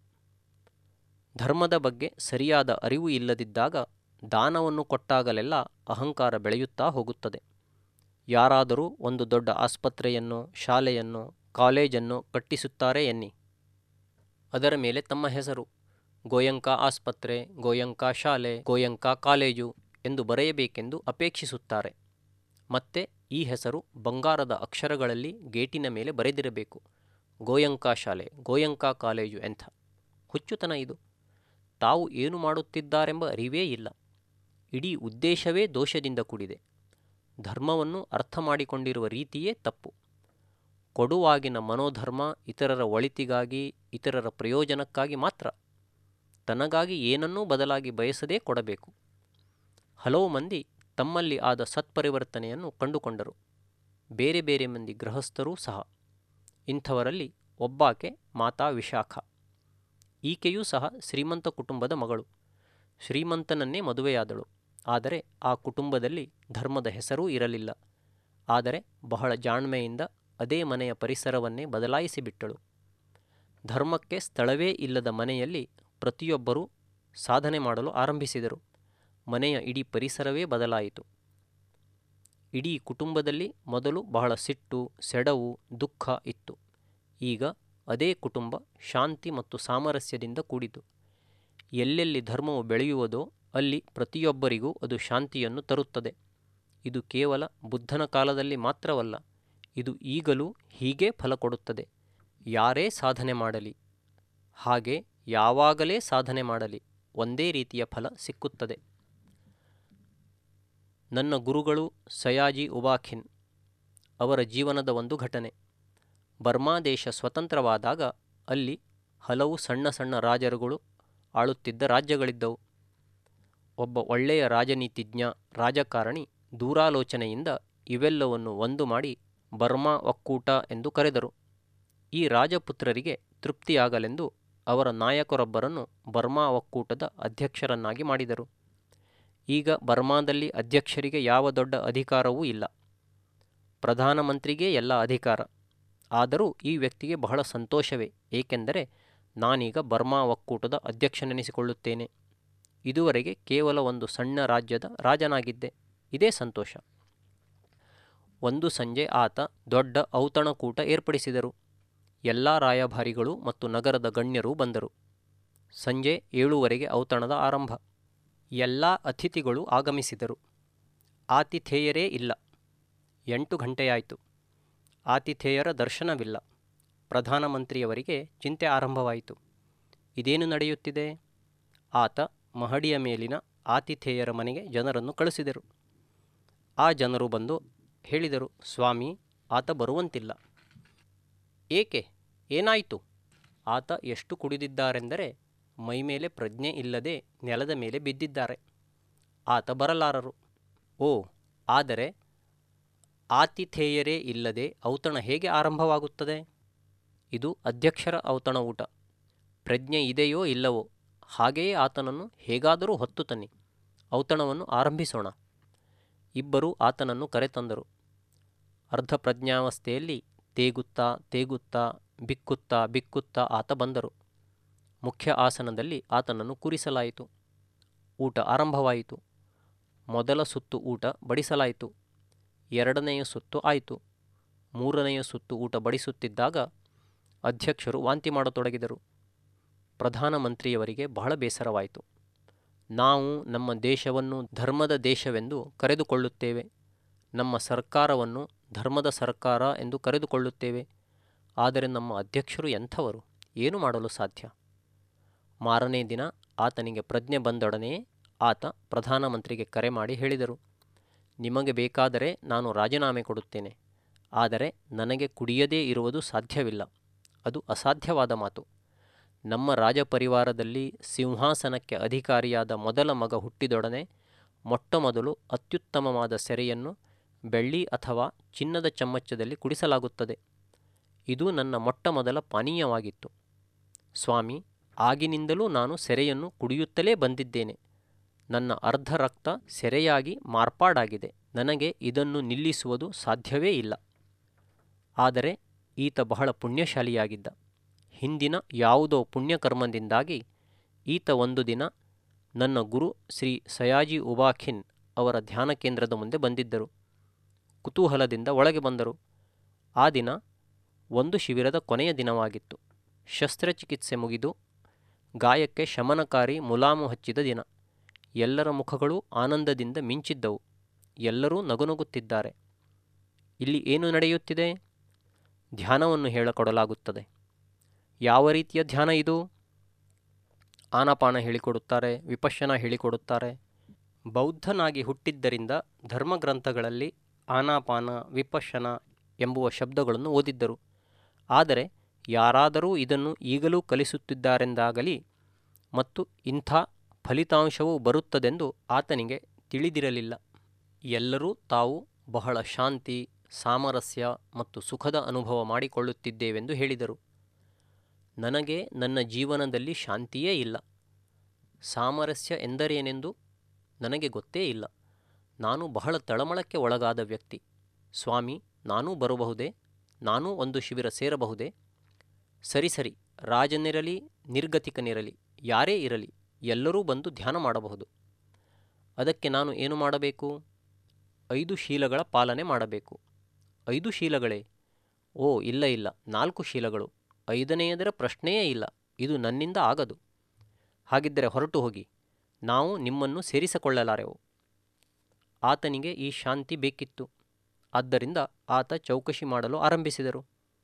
ಧರ್ಮದ ಬಗ್ಗೆ ಸರಿಯಾದ ಅರಿವು ಇಲ್ಲದಿದ್ದಾಗ ದಾನವನ್ನು ಕೊಟ್ಟಾಗಲೆಲ್ಲ ಅಹಂಕಾರ ಬೆಳೆಯುತ್ತಾ ಹೋಗುತ್ತದೆ. ಯಾರಾದರೂ ಒಂದು ದೊಡ್ಡ ಆಸ್ಪತ್ರೆಯನ್ನು, ಶಾಲೆಯನ್ನು, ಕಾಲೇಜನ್ನು ಕಟ್ಟಿಸುತ್ತಾರೆ ಎನ್ನಿ. ಅದರ ಮೇಲೆ ತಮ್ಮ ಹೆಸರು ಗೋಯಂಕ ಆಸ್ಪತ್ರೆ, ಗೋಯಂಕ ಶಾಲೆ, ಗೋಯಂಕ ಕಾಲೇಜು ಎಂದು ಬರೆಯಬೇಕೆಂದು ಅಪೇಕ್ಷಿಸುತ್ತಾರೆ. ಮತ್ತೆ ಈ ಹೆಸರು ಬಂಗಾರದ ಅಕ್ಷರಗಳಲ್ಲಿ ಗೇಟಿನ ಮೇಲೆ ಬರೆದಿರಬೇಕು, ಗೋಯಂಕ ಶಾಲೆ, ಗೋಯಂಕ ಕಾಲೇಜು. ಎಂಥ ಹುಚ್ಚುತನ ಇದು! ತಾವು ಏನು ಮಾಡುತ್ತಿದ್ದಾರೆಂಬ ಅರಿವೇ ಇಲ್ಲ. ಇಡೀ ಉದ್ದೇಶವೇ ದೋಷದಿಂದ ಕೂಡಿದೆ. ಧರ್ಮವನ್ನು ಅರ್ಥ ಮಾಡಿಕೊಂಡಿರುವ ರೀತಿಯೇ ತಪ್ಪು. ಕೊಡುವಾಗಿನ ಮನೋಧರ್ಮ ಇತರರ ಒಳಿತಿಗಾಗಿ, ಇತರರ ಪ್ರಯೋಜನಕ್ಕಾಗಿ ಮಾತ್ರ. ತನಗಾಗಿ ಏನನ್ನೂ ಬದಲಾಗಿ ಬಯಸದೇ ಕೊಡಬೇಕು. ಹಲವು ಮಂದಿ ತಮ್ಮಲ್ಲಿ ಆದ ಸತ್ಪರಿವರ್ತನೆಯನ್ನು ಕಂಡುಕೊಂಡರು. ಬೇರೆ ಬೇರೆ ಮಂದಿ ಗೃಹಸ್ಥರೂ ಸಹ. ಇಂಥವರಲ್ಲಿ ಒಬ್ಬಾಕೆ ಮಾತಾ ವಿಶಾಖ. ಈಕೆಯೂ ಸಹ ಶ್ರೀಮಂತ ಕುಟುಂಬದ ಮಗಳು. ಶ್ರೀಮಂತನನ್ನೇ ಮದುವೆಯಾದಳು. ಆದರೆ ಆ ಕುಟುಂಬದಲ್ಲಿ ಧರ್ಮದ ಹೆಸರೂ ಇರಲಿಲ್ಲ. ಆದರೆ ಬಹಳ ಜಾಣ್ಮೆಯಿಂದ ಅದೇ ಮನೆಯ ಪರಿಸರವನ್ನೇ ಬದಲಾಯಿಸಿಬಿಟ್ಟಳು. ಧರ್ಮಕ್ಕೆ ಸ್ಥಳವೇ ಇಲ್ಲದ ಮನೆಯಲ್ಲಿ ಪ್ರತಿಯೊಬ್ಬರೂ ಸಾಧನೆ ಮಾಡಲು ಆರಂಭಿಸಿದರು. ಮನೆಯ ಇಡೀ ಪರಿಸರವೇ ಬದಲಾಯಿತು. ಇಡೀ ಕುಟುಂಬದಲ್ಲಿ ಮೊದಲು ಬಹಳ ಸಿಟ್ಟು, ಸೆಡವು, ದುಃಖ ಇತ್ತು. ಈಗ ಅದೇ ಕುಟುಂಬ ಶಾಂತಿ ಮತ್ತು ಸಾಮರಸ್ಯದಿಂದ ಕೂಡಿತು. ಎಲ್ಲೆಲ್ಲಿ ಧರ್ಮವು ಬೆಳೆಯುವುದೋ ಅಲ್ಲಿ ಪ್ರತಿಯೊಬ್ಬರಿಗೂ ಅದು ಶಾಂತಿಯನ್ನು ತರುತ್ತದೆ. ಇದು ಕೇವಲ ಬುದ್ಧನ ಕಾಲದಲ್ಲಿ ಮಾತ್ರವಲ್ಲ, ಇದು ಈಗಲೂ ಹೀಗೇ ಫಲ ಕೊಡುತ್ತದೆ. ಯಾರೇ ಸಾಧನೆ ಮಾಡಲಿ, ಹಾಗೆ ಯಾವಾಗಲೇ ಸಾಧನೆ ಮಾಡಲಿ, ಒಂದೇ ರೀತಿಯ ಫಲ ಸಿಕ್ಕುತ್ತದೆ. ನನ್ನ ಗುರುಗಳು ಸಯಾಜಿ ಉಬಾಖಿನ್ ಅವರ ಜೀವನದ ಒಂದು ಘಟನೆ. ಬರ್ಮಾ ದೇಶ ಸ್ವತಂತ್ರವಾದಾಗ ಅಲ್ಲಿ ಹಲವು ಸಣ್ಣ ಸಣ್ಣ ರಾಜರುಗಳು ಆಳುತ್ತಿದ್ದ ರಾಜ್ಯಗಳಿದ್ದವು. ಒಬ್ಬ ಒಳ್ಳೆಯ ರಾಜನೀತಿಜ್ಞ, ರಾಜಕಾರಣಿ ದೂರಾಲೋಚನೆಯಿಂದ ಇವೆಲ್ಲವನ್ನು ಒಂದು ಮಾಡಿ ಬರ್ಮಾ ಒಕ್ಕೂಟ ಎಂದು ಕರೆದರು. ಈ ರಾಜಪುತ್ರರಿಗೆ ತೃಪ್ತಿಯಾಗಲೆಂದು ಅವರ ನಾಯಕರೊಬ್ಬರನ್ನು ಬರ್ಮಾ ಒಕ್ಕೂಟದ ಅಧ್ಯಕ್ಷರನ್ನಾಗಿ ಮಾಡಿದರು. ಈಗ ಬರ್ಮಾದಲ್ಲಿ ಅಧ್ಯಕ್ಷರಿಗೆ ಯಾವ ದೊಡ್ಡ ಅಧಿಕಾರವೂ ಇಲ್ಲ. ಪ್ರಧಾನಮಂತ್ರಿಗೇ ಎಲ್ಲ ಅಧಿಕಾರ. ಆದರೂ ಈ ವ್ಯಕ್ತಿಗೆ ಬಹಳ ಸಂತೋಷವೇ, ಏಕೆಂದರೆ ನಾನೀಗ ಬರ್ಮಾ ಒಕ್ಕೂಟದ ಅಧ್ಯಕ್ಷನೆನಿಸಿಕೊಳ್ಳುತ್ತೇನೆ. ಇದುವರೆಗೆ ಕೇವಲ ಒಂದು ಸಣ್ಣ ರಾಜ್ಯದ ರಾಜನಾಗಿದ್ದೆ. ಇದೇ ಸಂತೋಷ. ಒಂದು ಸಂಜೆ ಆತ ದೊಡ್ಡ ಔತಣಕೂಟ ಏರ್ಪಡಿಸಿದರು. ಎಲ್ಲ ರಾಯಭಾರಿಗಳು ಮತ್ತು ನಗರದ ಗಣ್ಯರೂ ಬಂದರು. ಸಂಜೆ ಏಳುವರೆಗೆ ಔತಣದ ಆರಂಭ. ಎಲ್ಲ ಅತಿಥಿಗಳು ಆಗಮಿಸಿದರು. ಆತಿಥೇಯರೇ ಇಲ್ಲ. ಎಂಟು ಗಂಟೆಯಾಯಿತು. ಆತಿಥೇಯರ ದರ್ಶನವಿಲ್ಲ. ಪ್ರಧಾನಮಂತ್ರಿಯವರಿಗೆ ಚಿಂತೆ ಆರಂಭವಾಯಿತು. ಇದೇನು ನಡೆಯುತ್ತಿದೆ? ಆತ ಮಹಡಿಯ ಮೇಲಿನ ಆತಿಥೇಯರ ಮನೆಗೆ ಜನರನ್ನು ಕಳಿಸಿದರು. ಆ ಜನರು ಬಂದು ಹೇಳಿದರು, ಸ್ವಾಮಿ, ಆತ ಬರುವಂತಿಲ್ಲ. ಏಕೆ? ಏನಾಯಿತು? ಆತ ಎಷ್ಟು ಕುಡಿದಿದ್ದಾರೆಂದರೆ ಮೈಮೇಲೆ ಪ್ರಜ್ಞೆ ಇಲ್ಲದೆ ನೆಲದ ಮೇಲೆ ಬಿದ್ದಿದ್ದಾರೆ. ಆತ ಬರಲಾರರು. ಓ, ಆದರೆ ಆತಿಥೇಯರೇ ಇಲ್ಲದೆ ಔತಣ ಹೇಗೆ ಆರಂಭವಾಗುತ್ತದೆ? ಇದು ಅಧ್ಯಕ್ಷರ ಔತಣ ಊಟ. ಪ್ರಜ್ಞೆ ಇದೆಯೋ ಇಲ್ಲವೋ, ಹಾಗೆಯೇ ಆತನನ್ನು ಹೇಗಾದರೂ ಹೊತ್ತು ತನ್ನಿ, ಔತಣವನ್ನು ಆರಂಭಿಸೋಣ. ಇಬ್ಬರೂ ಆತನನ್ನು ಕರೆತಂದರು. ಅರ್ಧ ಪ್ರಜ್ಞಾವಸ್ಥೆಯಲ್ಲಿ ತೇಗುತ್ತಾ ತೇಗುತ್ತಾ ಬಿಕ್ಕುತ್ತಾ ಬಿಕ್ಕುತ್ತಾ ಆತ ಬಂದರು. ಮುಖ್ಯ ಆಸನದಲ್ಲಿ ಆತನನ್ನು ಕೂರಿಸಲಾಯಿತು. ಊಟ ಆರಂಭವಾಯಿತು. ಮೊದಲ ಸುತ್ತು ಊಟ ಬಡಿಸಲಾಯಿತು. ಎರಡನೆಯ ಸುತ್ತು ಆಯಿತು. ಮೂರನೆಯ ಸುತ್ತು ಊಟ ಬಡಿಸುತ್ತಿದ್ದಾಗ ಅಧ್ಯಕ್ಷರು ವಾಂತಿ ಮಾಡತೊಡಗಿದರು. ಪ್ರಧಾನಮಂತ್ರಿಯವರಿಗೆ ಬಹಳ ಬೇಸರವಾಯಿತು. ನಾವು ನಮ್ಮ ದೇಶವನ್ನು ಧರ್ಮದ ದೇಶವೆಂದು ಕರೆದುಕೊಳ್ಳುತ್ತೇವೆ. ನಮ್ಮ ಸರ್ಕಾರವನ್ನು ಧರ್ಮದ ಸರ್ಕಾರ ಎಂದು ಕರೆದುಕೊಳ್ಳುತ್ತೇವೆ. ಆದರೆ ನಮ್ಮ ಅಧ್ಯಕ್ಷರು ಎಂಥವರು? ಏನು ಮಾಡಲು ಸಾಧ್ಯ? ಮಾರನೇ ದಿನ ಆತನಿಗೆ ಪ್ರಜ್ಞೆ ಬಂದೊಡನೆಯೇ ಆತ ಪ್ರಧಾನಮಂತ್ರಿಗೆ ಕರೆ ಮಾಡಿ ಹೇಳಿದರು, ನಿಮಗೆ ಬೇಕಾದರೆ ನಾನು ರಾಜೀನಾಮೆ ಕೊಡುತ್ತೇನೆ. ಆದರೆ ನನಗೆ ಕುಡಿಯದೇ ಇರುವುದು ಸಾಧ್ಯವಿಲ್ಲ. ಅದು ಅಸಾಧ್ಯವಾದ ಮಾತು. ನಮ್ಮ ರಾಜಪರಿವಾರದಲ್ಲಿ ಸಿಂಹಾಸನಕ್ಕೆ ಅಧಿಕಾರಿಯಾದ ಮೊದಲ ಮಗ ಹುಟ್ಟಿದೊಡನೆ ಮೊಟ್ಟ ಮೊದಲು ಅತ್ಯುತ್ತಮವಾದ ಸೆರೆಯನ್ನು ಬೆಳ್ಳಿ ಅಥವಾ ಚಿನ್ನದ ಚಮ್ಮಚದಲ್ಲಿ ಕುಡಿಸಲಾಗುತ್ತದೆ. ಇದು ನನ್ನ ಮೊಟ್ಟ ಮೊದಲ ಪಾನೀಯವಾಗಿತ್ತು. ಸ್ವಾಮಿ, ಆಗಿನಿಂದಲೂ ನಾನು ಸೆರೆಯನ್ನು ಕುಡಿಯುತ್ತಲೇ ಬಂದಿದ್ದೇನೆ. ನನ್ನ ಅರ್ಧ ರಕ್ತ ಸೆರೆಯಾಗಿ ಮಾರ್ಪಾಡಾಗಿದೆ. ನನಗೆ ಇದನ್ನು ನಿಲ್ಲಿಸುವುದು ಸಾಧ್ಯವೇ ಇಲ್ಲ. ಆದರೆ ಈತ ಬಹಳ ಪುಣ್ಯಶಾಲಿಯಾಗಿದ್ದ. ಹಿಂದಿನ ಯಾವುದೋ ಪುಣ್ಯಕರ್ಮದಿಂದಾಗಿ ಈತ ಒಂದು ದಿನ ನನ್ನ ಗುರು ಶ್ರೀ ಸಯಾಜಿ ಉಬಾಖಿನ್ ಅವರ ಧ್ಯಾನ ಕೇಂದ್ರದ ಮುಂದೆ ಬಂದಿದ್ದರು. ಕುತೂಹಲದಿಂದ ಒಳಗೆ ಬಂದರು. ಆ ದಿನ ಒಂದು ಶಿಬಿರದ ಕೊನೆಯ ದಿನವಾಗಿತ್ತು. ಶಸ್ತ್ರಚಿಕಿತ್ಸೆ ಮುಗಿದು ಗಾಯಕ್ಕೆ ಶಮನಕಾರಿ ಮುಲಾಮು ಹಚ್ಚಿದ ದಿನ. ಎಲ್ಲರ ಮುಖಗಳು ಆನಂದದಿಂದ ಮಿಂಚಿದ್ದವು. ಎಲ್ಲರೂ ನಗುನಗುತ್ತಿದ್ದಾರೆ. ಇಲ್ಲಿ ಏನು ನಡೆಯುತ್ತಿದೆ? ಧ್ಯಾನವನ್ನು ಹೇಳಿಕೊಡಲಾಗುತ್ತದೆ. ಯಾವ ರೀತಿಯ ಧ್ಯಾನ ಇದು? ಆನಪಾನ ಹೇಳಿಕೊಡುತ್ತಾರೆ, ವಿಪಶ್ಯನ ಹೇಳಿಕೊಡುತ್ತಾರೆ. ಬೌದ್ಧನಾಗಿ ಹುಟ್ಟಿದ್ದರಿಂದ ಧರ್ಮಗ್ರಂಥಗಳಲ್ಲಿ ಆನಾಪಾನ, ವಿಪಶ್ಯನ ಎಂಬುವ ಶಬ್ದಗಳನ್ನು ಓದಿದ್ದರು. ಆದರೆ ಯಾರಾದರೂ ಇದನ್ನು ಈಗಲೂ ಕಲಿಸುತ್ತಿದ್ದಾರೆಂದಾಗಲಿ ಮತ್ತು ಇಂಥ ಫಲಿತಾಂಶವೂ ಬರುತ್ತದೆಂದು ಆತನಿಗೆ ತಿಳಿದಿರಲಿಲ್ಲ. ಎಲ್ಲರೂ ತಾವು ಬಹಳ ಶಾಂತಿ, ಸಾಮರಸ್ಯ ಮತ್ತು ಸುಖದ ಅನುಭವ ಮಾಡಿಕೊಳ್ಳುತ್ತಿದ್ದೇವೆಂದು ಹೇಳಿದರು. ನನಗೆ ನನ್ನ ಜೀವನದಲ್ಲಿ ಶಾಂತಿಯೇ ಇಲ್ಲ. ಸಾಮರಸ್ಯ ಎಂದರೇನೆಂದು ನನಗೆ ಗೊತ್ತೇ ಇಲ್ಲ. ನಾನು ಬಹಳ ತಳಮಳಕ್ಕೆ ಒಳಗಾದ ವ್ಯಕ್ತಿ. ಸ್ವಾಮಿ, ನಾನೂ ಬರಬಹುದೇ? ನಾನೂ ಒಂದು ಶಿಬಿರ ಸೇರಬಹುದೇ? ಸರಿ ಸರಿ, ರಾಜನಿರಲಿ ನಿರ್ಗತಿಕನಿರಲಿ ಯಾರೇ ಇರಲಿ ಎಲ್ಲರೂ ಬಂದು ಧ್ಯಾನ ಮಾಡಬಹುದು. ಅದಕ್ಕೆ ನಾನು ಏನು ಮಾಡಬೇಕು? ಐದು ಶೀಲಗಳ ಪಾಲನೆ ಮಾಡಬೇಕು. ಐದು ಶೀಲಗಳೇ? ಓ ಇಲ್ಲ ಇಲ್ಲ, ನಾಲ್ಕು ಶೀಲಗಳು. ಐದನೆಯದರ ಪ್ರಶ್ನೆಯೇ ಇಲ್ಲ. ಇದು ನನ್ನಿಂದ ಆಗದು. ಹಾಗಿದ್ದರೆ ಹೊರಟು ಹೋಗಿ, ನಾವು ನಿಮ್ಮನ್ನು ಸೇರಿಸಿಕೊಳ್ಳಲಾರೆವು. ಆತನಿಗೆ ಈ ಶಾಂತಿ ಬೇಕಿತ್ತು. ಆದ್ದರಿಂದ ಆತ ಚೌಕಶಿ ಮಾಡಲು ಆರಂಭಿಸಿದರು.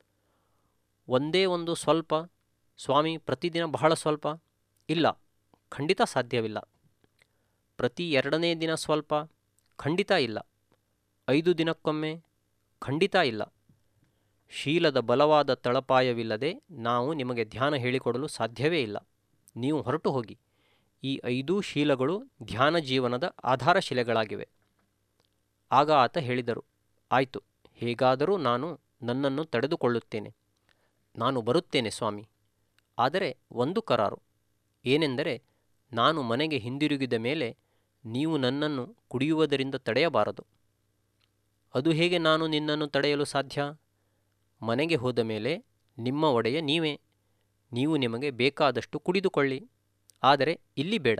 ಒಂದೇ ಒಂದು ಸ್ವಲ್ಪ ಸ್ವಾಮಿ, ಪ್ರತಿದಿನ ಬಹಳ ಸ್ವಲ್ಪ? ಇಲ್ಲ, ಖಂಡಿತ ಸಾಧ್ಯವಿಲ್ಲ. ಪ್ರತಿ ಎರಡನೇ ದಿನ ಸ್ವಲ್ಪ? ಖಂಡಿತ ಇಲ್ಲ. ಐದು ದಿನಕ್ಕೊಮ್ಮೆ? ಖಂಡಿತ ಇಲ್ಲ. ಶೀಲದ ಬಲವಾದ ತಳಪಾಯವಿಲ್ಲದೆ ನಾವು ನಿಮಗೆ ಧ್ಯಾನ ಹೇಳಿಕೊಡಲು ಸಾಧ್ಯವೇ ಇಲ್ಲ. ನೀವು ಹೊರಟು ಹೋಗಿ. ಈ ಐದೂ ಶೀಲಗಳು ಧ್ಯಾನ ಜೀವನದ ಆಧಾರಶಿಲೆಗಳಾಗಿವೆ. ಆಗ ಆತ ಹೇಳಿದರು, ಆಯಿತು, ಹೇಗಾದರೂ ನಾನು ನನ್ನನ್ನು ತಡೆದುಕೊಳ್ಳುತ್ತೇನೆ. ನಾನು ಬರುತ್ತೇನೆ ಸ್ವಾಮಿ. ಆದರೆ ಒಂದು ಕರಾರು. ಏನೆಂದರೆ, ನಾನು ಮನೆಗೆ ಹಿಂದಿರುಗಿದ ಮೇಲೆ ನೀವು ನನ್ನನ್ನು ಕುಡಿಯುವುದರಿಂದ ತಡೆಯಬಾರದು. ಅದು ಹೇಗೆ ನಾನು ನಿನ್ನನ್ನು ತಡೆಯಲು ಸಾಧ್ಯ? ಮನೆಗೆ ಹೋದ ಮೇಲೆ ನಿಮ್ಮ ಒಡೆಯ ನೀವೇ. ನೀವು ನಿಮಗೆ ಬೇಕಾದಷ್ಟು ಕುಡಿದುಕೊಳ್ಳಿ. ಆದರೆ ಇಲ್ಲಿ ಬೇಡ.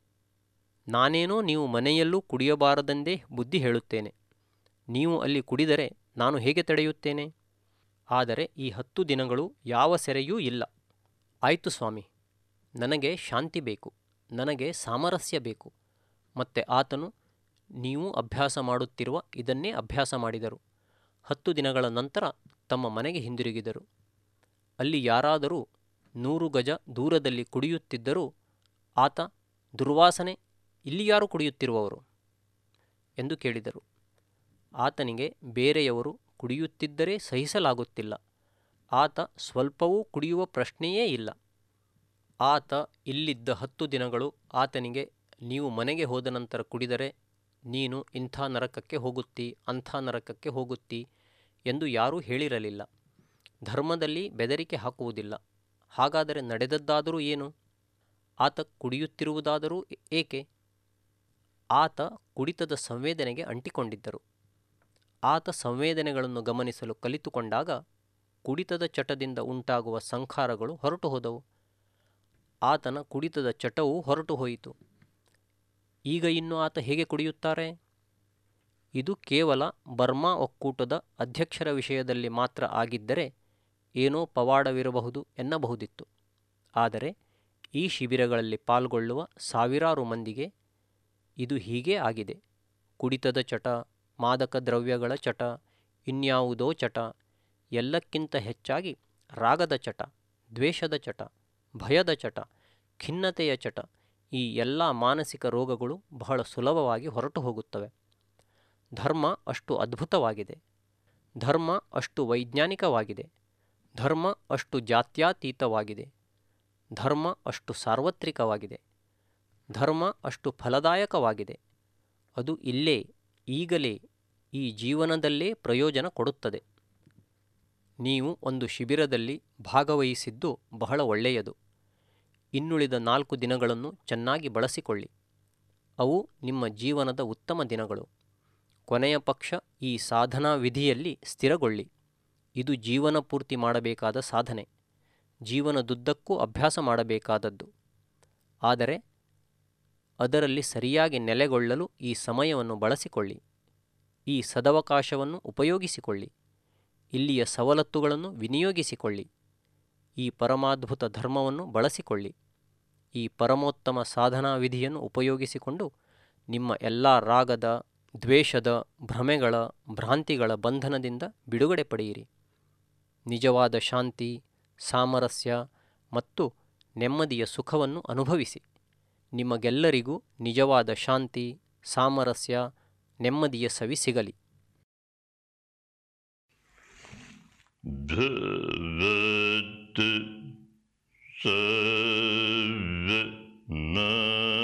ನಾನೇನೋ ನೀವು ಮನೆಯಲ್ಲೂ ಕುಡಿಯಬಾರದೆಂದೇ ಬುದ್ಧಿ ಹೇಳುತ್ತೇನೆ. ನೀವು ಅಲ್ಲಿ ಕುಡಿದರೆ ನಾನು ಹೇಗೆ ತಡೆಯುತ್ತೇನೆ? ಆದರೆ ಈ ಹತ್ತು ದಿನಗಳು ಯಾವ ಸೆರೆಯೂ ಇಲ್ಲ. ಆಯಿತು ಸ್ವಾಮಿ, ನನಗೆ ಶಾಂತಿ ಬೇಕು, ನನಗೆ ಸಾಮರಸ್ಯ ಬೇಕು. ಮತ್ತೆ ಆತನು ನೀವು ಅಭ್ಯಾಸ ಮಾಡುತ್ತಿರುವ ಇದನ್ನೇ ಅಭ್ಯಾಸ ಮಾಡಿದರು. ಹತ್ತು ದಿನಗಳ ನಂತರ ತಮ್ಮ ಮನೆಗೆ ಹಿಂದಿರುಗಿದರು. ಅಲ್ಲಿ ಯಾರಾದರೂ ನೂರು ಗಜ ದೂರದಲ್ಲಿ ಕುಡಿಯುತ್ತಿದ್ದರೂ ಆತ, ದುರ್ವಾಸನೆ, ಇಲ್ಲಿ ಯಾರು ಕುಡಿಯುತ್ತಿರುವವರು ಎಂದು ಕೇಳಿದರು. ಆತನಿಗೆ ಬೇರೆಯವರು ಕುಡಿಯುತ್ತಿದ್ದರೆ ಸಹಿಸಲಾಗುತ್ತಿಲ್ಲ. ಆತ ಸ್ವಲ್ಪವೂ ಕುಡಿಯುವ ಪ್ರಶ್ನೆಯೇ ಇಲ್ಲ. ಆತ ಇಲ್ಲಿದ್ದ ಹತ್ತು ದಿನಗಳು ಆತನಿಗೆ, ನೀವು ಮನೆಗೆ ಹೋದ ನಂತರ ಕುಡಿದರೆ ನೀನು ಇಂಥ ನರಕಕ್ಕೆ ಹೋಗುತ್ತಿ, ಅಂಥ ನರಕಕ್ಕೆ ಹೋಗುತ್ತಿ ಎಂದು ಯಾರೂ ಹೇಳಿರಲಿಲ್ಲ. ಧರ್ಮದಲ್ಲಿ ಬೆದರಿಕೆ ಹಾಕುವುದಿಲ್ಲ. ಹಾಗಾದರೆ ನಡೆದದ್ದಾದರೂ ಏನು? ಆತ ಕುಡಿಯುತ್ತಿರುವುದಾದರೂ ಏಕೆ? ಆತ ಕುಡಿತದ ಸಂವೇದನೆಗೆ ಅಂಟಿಕೊಂಡಿದ್ದರು. ಆತ ಸಂವೇದನೆಗಳನ್ನು ಗಮನಿಸಲು ಕಲಿತುಕೊಂಡಾಗ ಕುಡಿತದ ಚಟದಿಂದ ಉಂಟಾಗುವ ಸಂಖಾರಗಳು ಹೊರಟು ಹೋದವು. ಆತನ ಕುಡಿತದ ಚಟವೂ ಹೊರಟು ಹೋಯಿತು. ಈಗ ಇನ್ನು ಆತ ಹೇಗೆ ಕುಡಿಯುತ್ತಾರೆ? ಇದು ಕೇವಲ ಬರ್ಮಾ ಒಕ್ಕೂಟದ ಅಧ್ಯಕ್ಷರ ವಿಷಯದಲ್ಲಿ ಮಾತ್ರ ಆಗಿದ್ದರೆ ಏನೋ ಪವಾಡವಿರಬಹುದು ಎನ್ನಬಹುದಿತ್ತು. ಆದರೆ ಈ ಶಿಬಿರಗಳಲ್ಲಿ ಪಾಲ್ಗೊಳ್ಳುವ ಸಾವಿರಾರು ಮಂದಿಗೆ ಇದು ಹೀಗೇ ಆಗಿದೆ. ಕುಡಿತದ ಚಟ, ಮಾದಕ ದ್ರವ್ಯಗಳ ಚಟ, ಇನ್ಯಾವುದೋ ಚಟ, ಎಲ್ಲಕ್ಕಿಂತ ಹೆಚ್ಚಾಗಿ ರಾಗದ ಚಟ, ದ್ವೇಷದ ಚಟ, ಭಯದ ಚಟ, ಖಿನ್ನತೆಯ ಚಟ, ಈ ಎಲ್ಲ ಮಾನಸಿಕ ರೋಗಗಳು ಬಹಳ ಸುಲಭವಾಗಿ ಹೊರಟು ಹೋಗುತ್ತವೆ. ಧರ್ಮ ಅಷ್ಟು ಅದ್ಭುತವಾಗಿದೆ. ಧರ್ಮ ಅಷ್ಟು ವೈಜ್ಞಾನಿಕವಾಗಿದೆ. ಧರ್ಮ ಅಷ್ಟು ಜಾತ್ಯತೀತವಾಗಿದೆ. ಧರ್ಮ ಅಷ್ಟು ಸಾರ್ವತ್ರಿಕವಾಗಿದೆ. ಧರ್ಮ ಅಷ್ಟು ಫಲದಾಯಕವಾಗಿದೆ. ಅದು ಇಲ್ಲೇ, ಈಗಲೇ, ಈ ಜೀವನದಲ್ಲೇ ಪ್ರಯೋಜನ ಕೊಡುತ್ತದೆ. ನೀವು ಒಂದು ಶಿಬಿರದಲ್ಲಿ ಭಾಗವಹಿಸಿದ್ದು ಬಹಳ ಒಳ್ಳೆಯದು. ಇನ್ನುಳಿದ ನಾಲ್ಕು ದಿನಗಳನ್ನು ಚೆನ್ನಾಗಿ ಬಳಸಿಕೊಳ್ಳಿ. ಅವು ನಿಮ್ಮ ಜೀವನದ ಉತ್ತಮ ದಿನಗಳು. ಕೊನೆಯ ಪಕ್ಷ ಈ ಸಾಧನಾ ವಿಧಿಯಲ್ಲಿ ಸ್ಥಿರಗೊಳ್ಳಿ. ಇದು ಜೀವನ ಪೂರ್ತಿ ಮಾಡಬೇಕಾದ ಸಾಧನೆ, ಜೀವನದುದ್ದಕ್ಕೂ ಅಭ್ಯಾಸ ಮಾಡಬೇಕಾದದ್ದು. ಆದರೆ ಅದರಲ್ಲಿ ಸರಿಯಾಗಿ ನೆಲೆಗೊಳ್ಳಲು ಈ ಸಮಯವನ್ನು ಬಳಸಿಕೊಳ್ಳಿ. ಈ ಸದವಕಾಶವನ್ನು ಉಪಯೋಗಿಸಿಕೊಳ್ಳಿ. ಇಲ್ಲಿಯ ಸವಲತ್ತುಗಳನ್ನು ವಿನಿಯೋಗಿಸಿಕೊಳ್ಳಿ. ಈ ಪರಮಾದ್ಭುತ ಧರ್ಮವನ್ನು ಬಳಸಿಕೊಳ್ಳಿ. ಈ ಪರಮೋತ್ತಮ ಸಾಧನಾ ವಿಧಿಯನ್ನು ಉಪಯೋಗಿಸಿಕೊಂಡು ನಿಮ್ಮ ಎಲ್ಲ ರಾಗದ, ದ್ವೇಷದ, ಭ್ರಮೆಗಳ, ಭ್ರಾಂತಿಗಳ ಬಂಧನದಿಂದ ಬಿಡುಗಡೆ ಪಡೆಯಿರಿ. ನಿಜವಾದ ಶಾಂತಿ, ಸಾಮರಸ್ಯ ಮತ್ತು ನೆಮ್ಮದಿಯ ಸುಖವನ್ನು ಅನುಭವಿಸಿ. ನಿಮಗೆಲ್ಲರಿಗೂ ನಿಜವಾದ ಶಾಂತಿ, ಸಾಮರಸ್ಯ, ನೆಮ್ಮದಿಯ ಸವಿ ಸಿಗಲಿ. ಭವತು ಸವನಾನಿ